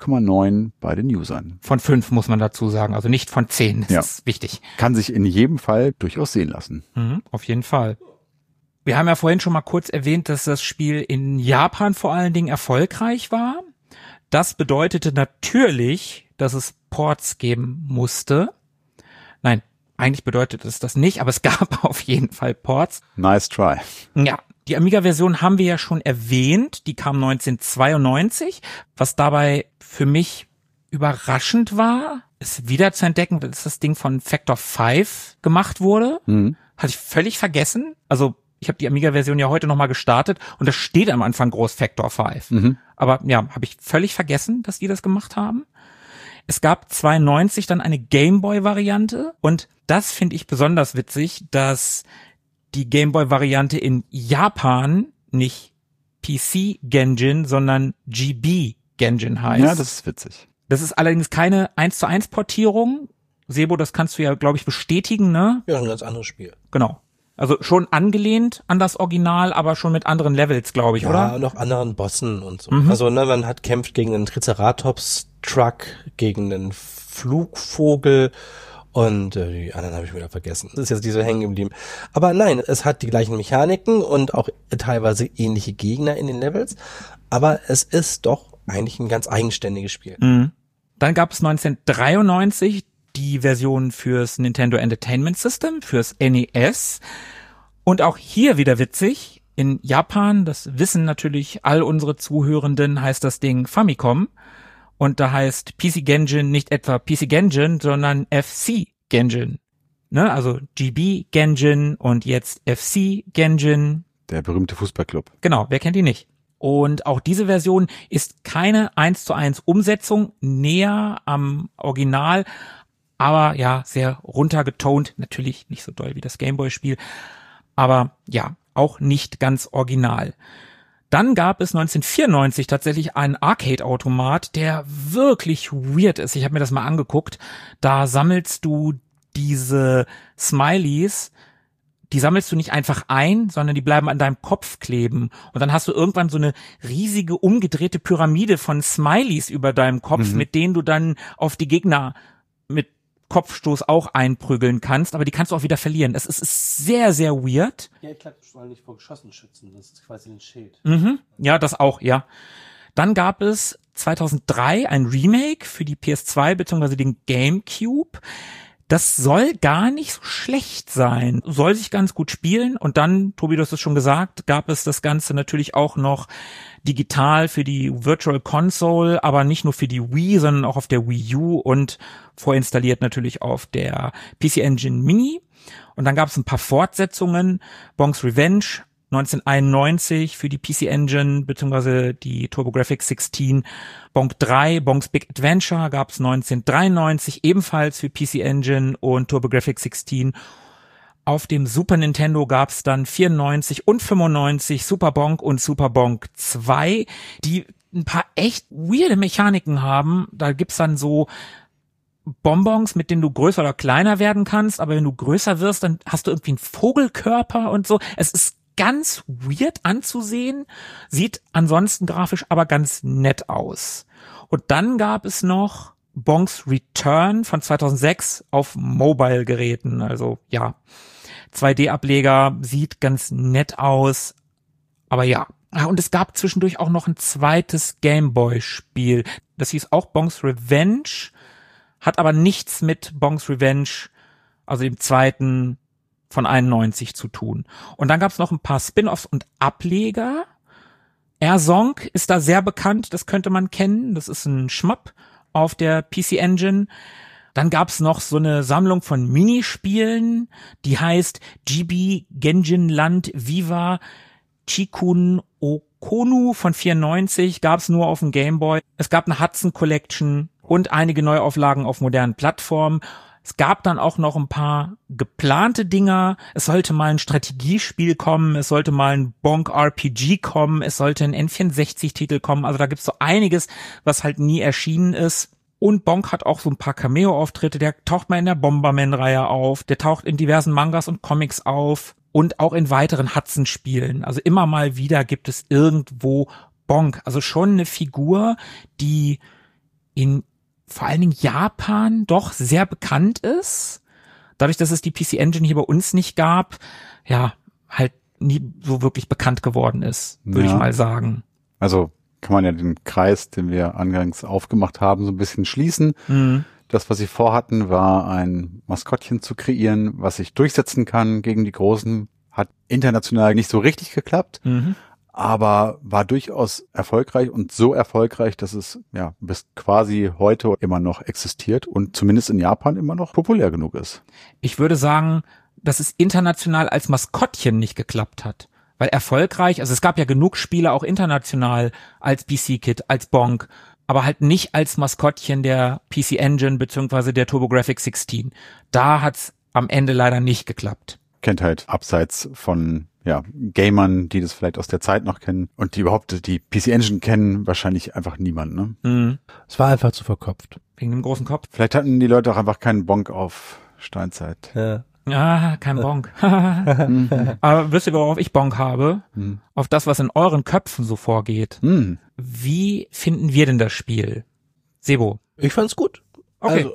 3,9 bei den Usern. Von 5 muss man dazu sagen, also nicht von 10. Das Ja. ist wichtig. Kann sich in jedem Fall durchaus sehen lassen. Auf jeden Fall. Wir haben ja vorhin schon mal kurz erwähnt, dass das Spiel in Japan vor allen Dingen erfolgreich war. Das bedeutete natürlich, dass es Ports geben musste. Nein, eigentlich bedeutet es das nicht, aber es gab auf jeden Fall Ports. Nice try. Ja, die Amiga-Version haben wir ja schon erwähnt. Die kam 1992. Was dabei für mich überraschend war, ist wieder zu entdecken, dass das Ding von Factor 5 gemacht wurde. Hatte ich völlig vergessen. Also ich habe die Amiga-Version ja heute nochmal gestartet und da steht am Anfang groß Factor 5. Aber ja, habe ich völlig vergessen, dass die das gemacht haben. Es gab 92 dann eine Gameboy-Variante und das finde ich besonders witzig, dass die Gameboy-Variante in Japan nicht PC Genjin, sondern GB Genjin heißt. Ja, das ist witzig. Das ist allerdings keine 1:1 Portierung. Sebo, das kannst du ja, glaube ich, bestätigen, ne? Ja, ein ganz anderes Spiel. Genau. Also schon angelehnt an das Original, aber schon mit anderen Levels, glaube ich, Ja, oder? und auch anderen Bossen und so. Also, ne, man hat kämpft gegen einen Triceratops-Truck, gegen einen Flugvogel und die anderen habe ich wieder vergessen. Das ist jetzt diese hängen geblieben. Aber nein, es hat die gleichen Mechaniken und auch teilweise ähnliche Gegner in den Levels, aber es ist doch eigentlich ein ganz eigenständiges Spiel. Dann gab es 1993 die Version fürs Nintendo Entertainment System, fürs NES. Und auch hier wieder witzig, in Japan, das wissen natürlich all unsere Zuhörenden, heißt das Ding Famicom. Und da heißt PC Genjin nicht etwa PC Genjin, sondern FC Genjin. Ne? Also GB Genjin und jetzt FC Genjin. Der berühmte Fußballclub. Genau, wer kennt die nicht? Und auch diese Version ist keine 1:1 Umsetzung, näher am Original, aber ja, sehr runtergetont, natürlich nicht so doll wie das Gameboy-Spiel, aber ja, auch nicht ganz original. Dann gab es 1994 tatsächlich einen Arcade-Automat, der wirklich weird ist. Ich habe mir das mal angeguckt. Da sammelst du diese Smileys, die sammelst du nicht einfach ein, sondern die bleiben an deinem Kopf kleben. Und dann hast du irgendwann so eine riesige umgedrehte Pyramide von Smileys über deinem Kopf, mit denen du dann auf die Gegner mit Kopfstoß auch einprügeln kannst, aber die kannst du auch wieder verlieren. Es ist sehr, sehr weird. Ja, ich glaube, soll nicht vor Geschossen schützen, das ist quasi ein Schild. Ja, das auch, ja. Dann gab es 2003 ein Remake für die PS2 bzw. den GameCube. Das soll gar nicht so schlecht sein, soll sich ganz gut spielen. Und dann, Tobi, du hast es schon gesagt, gab es das Ganze natürlich auch noch digital für die Virtual Console, aber nicht nur für die Wii, sondern auch auf der Wii U und vorinstalliert natürlich auf der PC Engine Mini. Und dann gab es ein paar Fortsetzungen, Bonks Revenge 1991 für die PC Engine bzw. die TurboGrafx 16, Bonk 3, Bonks Big Adventure gab es 1993 ebenfalls für PC Engine und TurboGrafx 16. Auf dem Super Nintendo gab es dann 94 und 95 Super Bonk und Super Bonk 2, die ein paar echt weirde Mechaniken haben. Da gibt's dann so Bonbons, mit denen du größer oder kleiner werden kannst, aber wenn du größer wirst, dann hast du irgendwie einen Vogelkörper und so. Es ist ganz weird anzusehen, sieht ansonsten grafisch aber ganz nett aus. Und dann gab es noch Bonks Return von 2006 auf Mobile-Geräten, also ja, 2D-Ableger, sieht ganz nett aus, aber ja. Und es gab zwischendurch auch noch ein zweites Gameboy-Spiel, das hieß auch Bonks Revenge, hat aber nichts mit Bonks Revenge, also dem zweiten von 91 zu tun. Und dann gab es noch ein paar Spin-offs und Ableger. Air-Zonk ist da sehr bekannt, das könnte man kennen. Das ist ein Schmapp auf der PC Engine. Dann gab es noch so eine Sammlung von Minispielen, die heißt GB Genjin Land Viva Chikun Okonu von 94, gab es nur auf dem Gameboy. Es gab eine Hudson Collection und einige Neuauflagen auf modernen Plattformen. Es gab dann auch noch ein paar geplante Dinger. Es sollte mal ein Strategiespiel kommen, es sollte mal ein Bonk RPG kommen, es sollte ein N64-Titel kommen. Also da gibt's so einiges, was halt nie erschienen ist. Und Bonk hat auch so ein paar Cameo-Auftritte. Der taucht mal in der Bomberman-Reihe auf, der taucht in diversen Mangas und Comics auf und auch in weiteren Hudson-Spielen. Also immer mal wieder gibt es irgendwo Bonk. Also schon eine Figur, die in vor allen Dingen Japan doch sehr bekannt ist. Dadurch, dass es die PC Engine hier bei uns nicht gab, ja, halt nie so wirklich bekannt geworden ist, würde ich mal sagen. Also kann man ja den Kreis, den wir angangs aufgemacht haben, so ein bisschen schließen. Das, was sie vorhatten, war ein Maskottchen zu kreieren, was sich durchsetzen kann gegen die Großen. Hat international nicht so richtig geklappt. Aber war durchaus erfolgreich und so erfolgreich, dass es ja bis quasi heute immer noch existiert und zumindest in Japan immer noch populär genug ist. Ich würde sagen, dass es international als Maskottchen nicht geklappt hat. Weil erfolgreich, also es gab ja genug Spiele auch international als PC-Kit, als Bonk, aber halt nicht als Maskottchen der PC Engine bzw. der TurboGrafx 16. Da hat's am Ende leider nicht geklappt. Kennt halt abseits von Gamern, die das vielleicht aus der Zeit noch kennen und die überhaupt die PC Engine kennen, wahrscheinlich einfach niemand, ne? Es war einfach zu verkopft. Wegen dem großen Kopf. Vielleicht hatten die Leute auch einfach keinen Bonk auf Steinzeit. Ja, kein Bonk. Aber wisst ihr, worauf ich Bonk habe? Auf das, was in euren Köpfen so vorgeht. Wie finden wir denn das Spiel? Sebo? Ich fand's gut. Okay.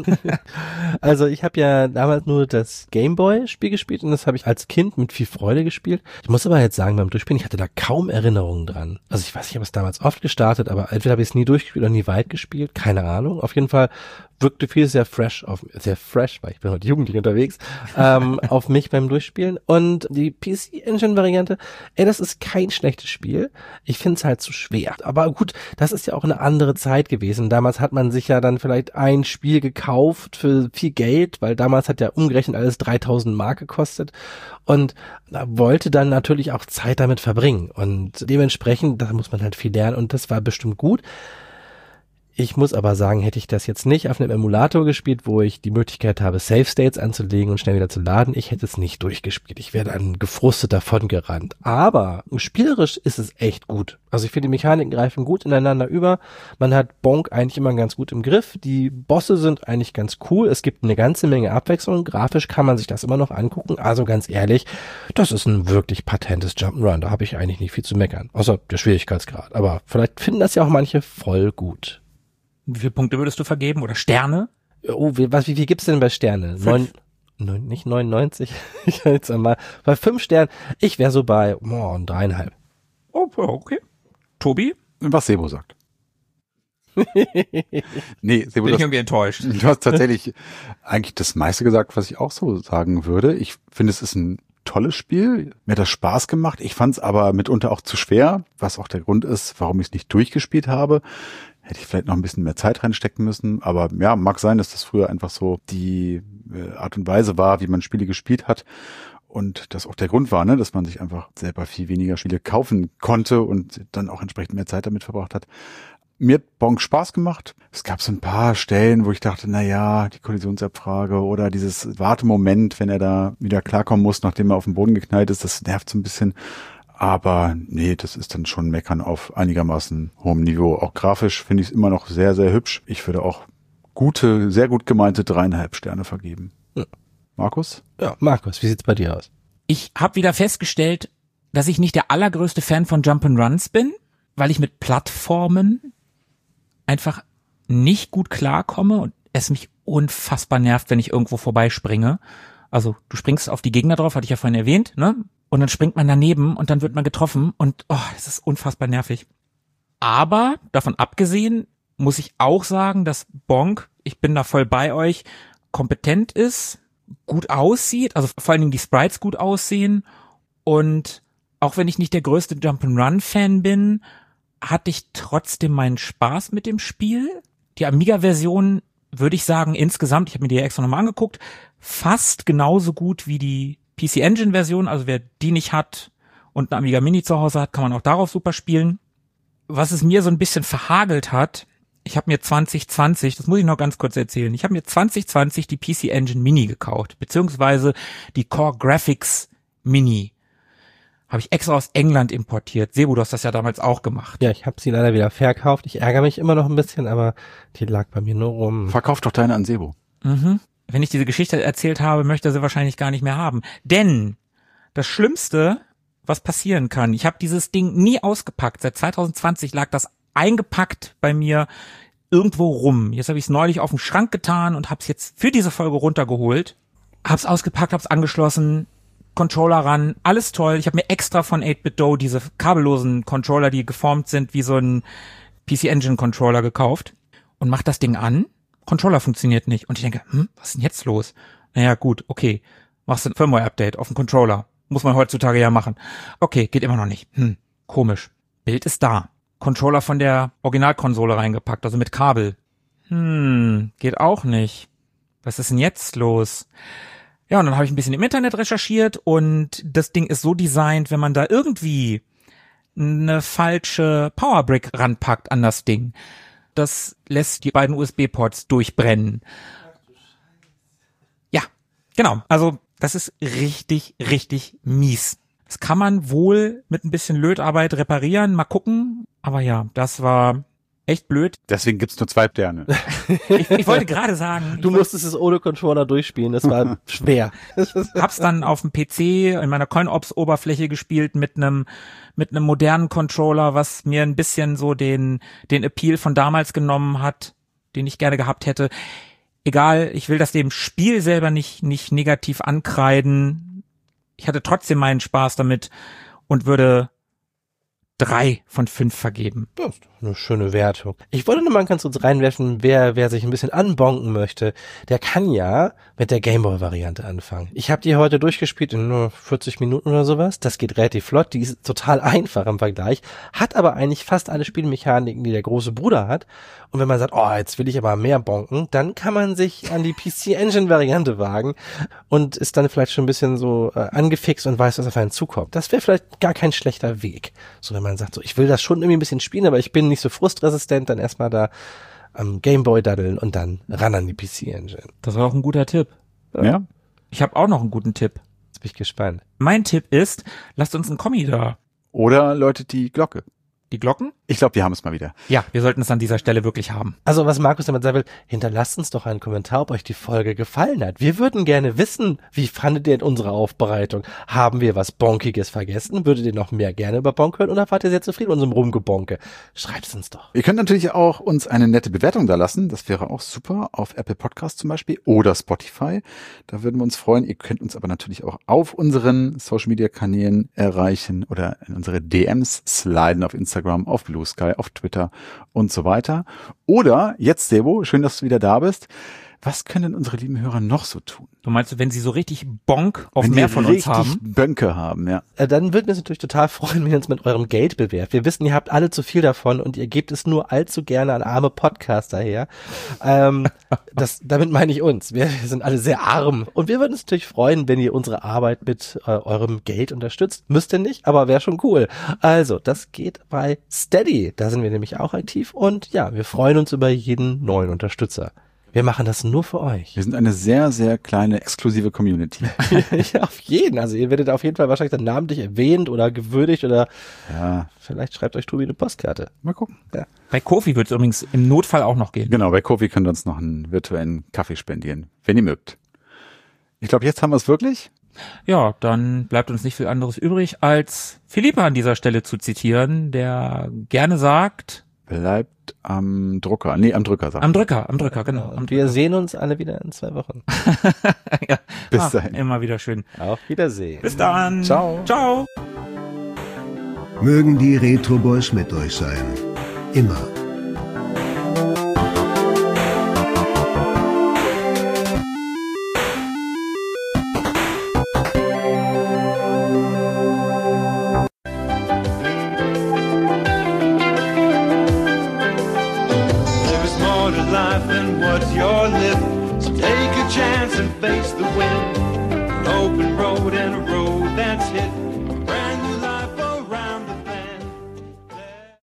Also ich habe ja damals nur das Gameboy-Spiel gespielt und das habe ich als Kind mit viel Freude gespielt. Ich muss aber jetzt sagen, beim Durchspielen, ich hatte da kaum Erinnerungen dran. Also ich weiß, ich habe es damals oft gestartet, aber entweder habe ich es nie durchgespielt oder nie weit gespielt, keine Ahnung. Auf jeden Fall wirkte viel sehr fresh, weil ich bin heute jugendlich unterwegs, auf mich beim Durchspielen. Und die PC-Engine-Variante, das ist kein schlechtes Spiel. Ich finde es halt zu schwer. Aber gut, das ist ja auch eine andere Zeit gewesen. Damals hat man sich ja dann vielleicht ein Spiel gekauft für viel Geld, weil damals hat ja umgerechnet alles 3.000 Mark gekostet. Und da wollte dann natürlich auch Zeit damit verbringen. Und dementsprechend, da muss man halt viel lernen. Und das war bestimmt gut. Ich muss aber sagen, hätte ich das jetzt nicht auf einem Emulator gespielt, wo ich die Möglichkeit habe, Save States anzulegen und schnell wieder zu laden, ich hätte es nicht durchgespielt. Ich wäre dann gefrustet davon gerannt. Aber spielerisch ist es echt gut. Also ich finde, die Mechaniken greifen gut ineinander über. Man hat Bonk eigentlich immer ganz gut im Griff. Die Bosse sind eigentlich ganz cool. Es gibt eine ganze Menge Abwechslung. Grafisch kann man sich das immer noch angucken. Also ganz ehrlich, das ist ein wirklich patentes Jump'n'Run. Da habe ich eigentlich nicht viel zu meckern. Außer der Schwierigkeitsgrad. Aber vielleicht finden das ja auch manche voll gut. Wie viele Punkte würdest du vergeben oder Sterne? Oh, wie viel gibt's denn bei Sterne? Nicht 99? Ich jetzt einmal bei 5 Sternen. Ich wäre so bei 3,5. Oh, okay. Tobi? Was Sebo sagt. Nee, Sebo, bin ich irgendwie enttäuscht. Du hast tatsächlich eigentlich das meiste gesagt, was ich auch so sagen würde. Ich finde, es ist ein tolles Spiel. Mir hat das Spaß gemacht. Ich fand es aber mitunter auch zu schwer, was auch der Grund ist, warum ich es nicht durchgespielt habe. Hätte ich vielleicht noch ein bisschen mehr Zeit reinstecken müssen. Aber ja, mag sein, dass das früher einfach so die Art und Weise war, wie man Spiele gespielt hat. Und das auch der Grund war, ne, dass man sich einfach selber viel weniger Spiele kaufen konnte und dann auch entsprechend mehr Zeit damit verbracht hat. Mir hat Bonk Spaß gemacht. Es gab so ein paar Stellen, wo ich dachte, na ja, die Kollisionsabfrage oder dieses Wartemoment, wenn er da wieder klarkommen muss, nachdem er auf den Boden geknallt ist, das nervt so ein bisschen. Aber nee, das ist dann schon Meckern auf einigermaßen hohem Niveau. Auch grafisch finde ich es immer noch sehr, sehr hübsch. Ich würde auch sehr gut gemeinte 3,5 Sterne vergeben. Ja. Markus? Ja, Markus, wie sieht's bei dir aus? Ich habe wieder festgestellt, dass ich nicht der allergrößte Fan von Jump'n'Runs bin, weil ich mit Plattformen einfach nicht gut klarkomme und es mich unfassbar nervt, wenn ich irgendwo vorbeispringe. Also du springst auf die Gegner drauf, hatte ich ja vorhin erwähnt, ne? Und dann springt man daneben und dann wird man getroffen und das ist unfassbar nervig. Aber davon abgesehen muss ich auch sagen, dass Bonk, ich bin da voll bei euch, kompetent ist, gut aussieht, also vor allen Dingen die Sprites gut aussehen und auch wenn ich nicht der größte Jump'n'Run-Fan bin, hatte ich trotzdem meinen Spaß mit dem Spiel. Die Amiga-Version würde ich sagen insgesamt, ich habe mir die ja extra nochmal angeguckt, fast genauso gut wie die PC-Engine-Version, also wer die nicht hat und eine Amiga Mini zu Hause hat, kann man auch darauf super spielen. Was es mir so ein bisschen verhagelt hat, ich habe mir 2020, das muss ich noch ganz kurz erzählen, ich habe mir 2020 die PC-Engine Mini gekauft, beziehungsweise die Core Graphics Mini. Habe ich extra aus England importiert. Sebo, du hast das ja damals auch gemacht. Ja, ich habe sie leider wieder verkauft. Ich ärgere mich immer noch ein bisschen, aber die lag bei mir nur rum. Verkauf doch deine an Sebo. Mhm. Wenn ich diese Geschichte erzählt habe, möchte er sie wahrscheinlich gar nicht mehr haben. Denn das Schlimmste, was passieren kann, ich habe dieses Ding nie ausgepackt. Seit 2020 lag das eingepackt bei mir irgendwo rum. Jetzt habe ich es neulich auf den Schrank getan und habe es jetzt für diese Folge runtergeholt. Hab's ausgepackt, hab's angeschlossen, Controller ran, alles toll. Ich habe mir extra von 8BitDo diese kabellosen Controller, die geformt sind wie so ein PC-Engine-Controller gekauft und mach das Ding an. Controller funktioniert nicht. Und ich denke, was ist denn jetzt los? Naja, gut, okay. Machst du ein Firmware-Update auf den Controller. Muss man heutzutage ja machen. Okay, geht immer noch nicht. Komisch. Bild ist da. Controller von der Originalkonsole reingepackt, also mit Kabel. Geht auch nicht. Was ist denn jetzt los? Ja, und dann habe ich ein bisschen im Internet recherchiert und das Ding ist so designt, wenn man da irgendwie eine falsche Powerbrick ranpackt an das Ding, das lässt die beiden USB-Ports durchbrennen. Ja, genau. Also das ist richtig, richtig mies. Das kann man wohl mit ein bisschen Lötarbeit reparieren, mal gucken. Aber ja, das war echt blöd. Deswegen gibt's nur 2 Sterne. Ich wollte gerade sagen. Du musstest es ohne Controller durchspielen, das war schwer. Hab's dann auf dem PC in meiner CoinOps-Oberfläche gespielt mit einem modernen Controller, was mir ein bisschen so den Appeal von damals genommen hat, den ich gerne gehabt hätte. Egal, ich will das dem Spiel selber nicht negativ ankreiden. Ich hatte trotzdem meinen Spaß damit und würde 3 von 5 vergeben. Das ist eine schöne Wertung. Ich wollte nur mal ganz kurz reinwerfen, wer sich ein bisschen anbonken möchte, der kann ja mit der Gameboy-Variante anfangen. Ich habe die heute durchgespielt in nur 40 Minuten oder sowas. Das geht relativ flott, die ist total einfach im Vergleich, hat aber eigentlich fast alle Spielmechaniken, die der große Bruder hat. Und wenn man sagt, oh, jetzt will ich aber mehr bonken, dann kann man sich an die PC-Engine-Variante wagen und ist dann vielleicht schon ein bisschen so angefixt und weiß, was auf einen zukommt. Das wäre vielleicht gar kein schlechter Weg. So, wenn man sagt, so, ich will das schon irgendwie ein bisschen spielen, aber ich bin nicht so frustresistent, dann erstmal da am Gameboy daddeln und dann ran an die PC-Engine. Das war auch ein guter Tipp. Ja. Ich habe auch noch einen guten Tipp. Jetzt bin ich gespannt. Mein Tipp ist, lasst uns einen Kommi da. Oder läutet die Glocke. Die Glocken? Ich glaube, die haben es mal wieder. Ja, wir sollten es an dieser Stelle wirklich haben. Also was Markus damit sagen will, hinterlasst uns doch einen Kommentar, ob euch die Folge gefallen hat. Wir würden gerne wissen, wie fandet ihr unsere Aufbereitung? Haben wir was Bonkiges vergessen? Würdet ihr noch mehr gerne über Bonk hören oder wart ihr sehr zufrieden mit unserem Rumgebonke? Schreibt's uns doch. Ihr könnt natürlich auch uns eine nette Bewertung da lassen. Das wäre auch super. Auf Apple Podcast zum Beispiel oder Spotify. Da würden wir uns freuen. Ihr könnt uns aber natürlich auch auf unseren Social Media Kanälen erreichen oder in unsere DMs sliden auf Instagram, auf Blue Sky, auf Twitter und so weiter. Oder jetzt, Sebo, schön, dass du wieder da bist. Was können denn unsere lieben Hörer noch so tun? Du meinst, wenn sie so richtig Bonk auf Wenn mehr die von uns richtig haben? Bönke haben, ja. Dann würden wir uns natürlich total freuen, wenn ihr uns mit eurem Geld bewerbt. Wir wissen, ihr habt alle zu viel davon und ihr gebt es nur allzu gerne an arme Podcaster her. Damit meine ich uns. Wir sind alle sehr arm. Und wir würden uns natürlich freuen, wenn ihr unsere Arbeit mit eurem Geld unterstützt. Müsst ihr nicht, aber wäre schon cool. Also, das geht bei Steady. Da sind wir nämlich auch aktiv. Und ja, wir freuen uns über jeden neuen Unterstützer. Wir machen das nur für euch. Wir sind eine sehr, sehr kleine, exklusive Community. Ja, auf jeden. Also ihr werdet auf jeden Fall wahrscheinlich dann namentlich erwähnt oder gewürdigt oder Ja, vielleicht schreibt euch Tobi eine Postkarte. mal gucken. Ja. Bei Kofi wird es übrigens im Notfall auch noch gehen. Genau, bei Kofi könnt ihr uns noch einen virtuellen Kaffee spendieren, wenn ihr mögt. Ich glaube, jetzt haben wir es wirklich. Ja, dann bleibt uns nicht viel anderes übrig, als Philippa an dieser Stelle zu zitieren, der gerne sagt, Bleibt am Drucker. Nee, am Drücker, sagt am Drücker, genau. Und wir sehen uns alle wieder in 2 Wochen. Ja. Bis dahin. Immer wieder schön. Auf Wiedersehen. Bis dann. Ciao. Ciao. Mögen die Retro Boys mit euch sein. Immer. There's more to life than what's your living. So take a chance and face the wind. An open road and a road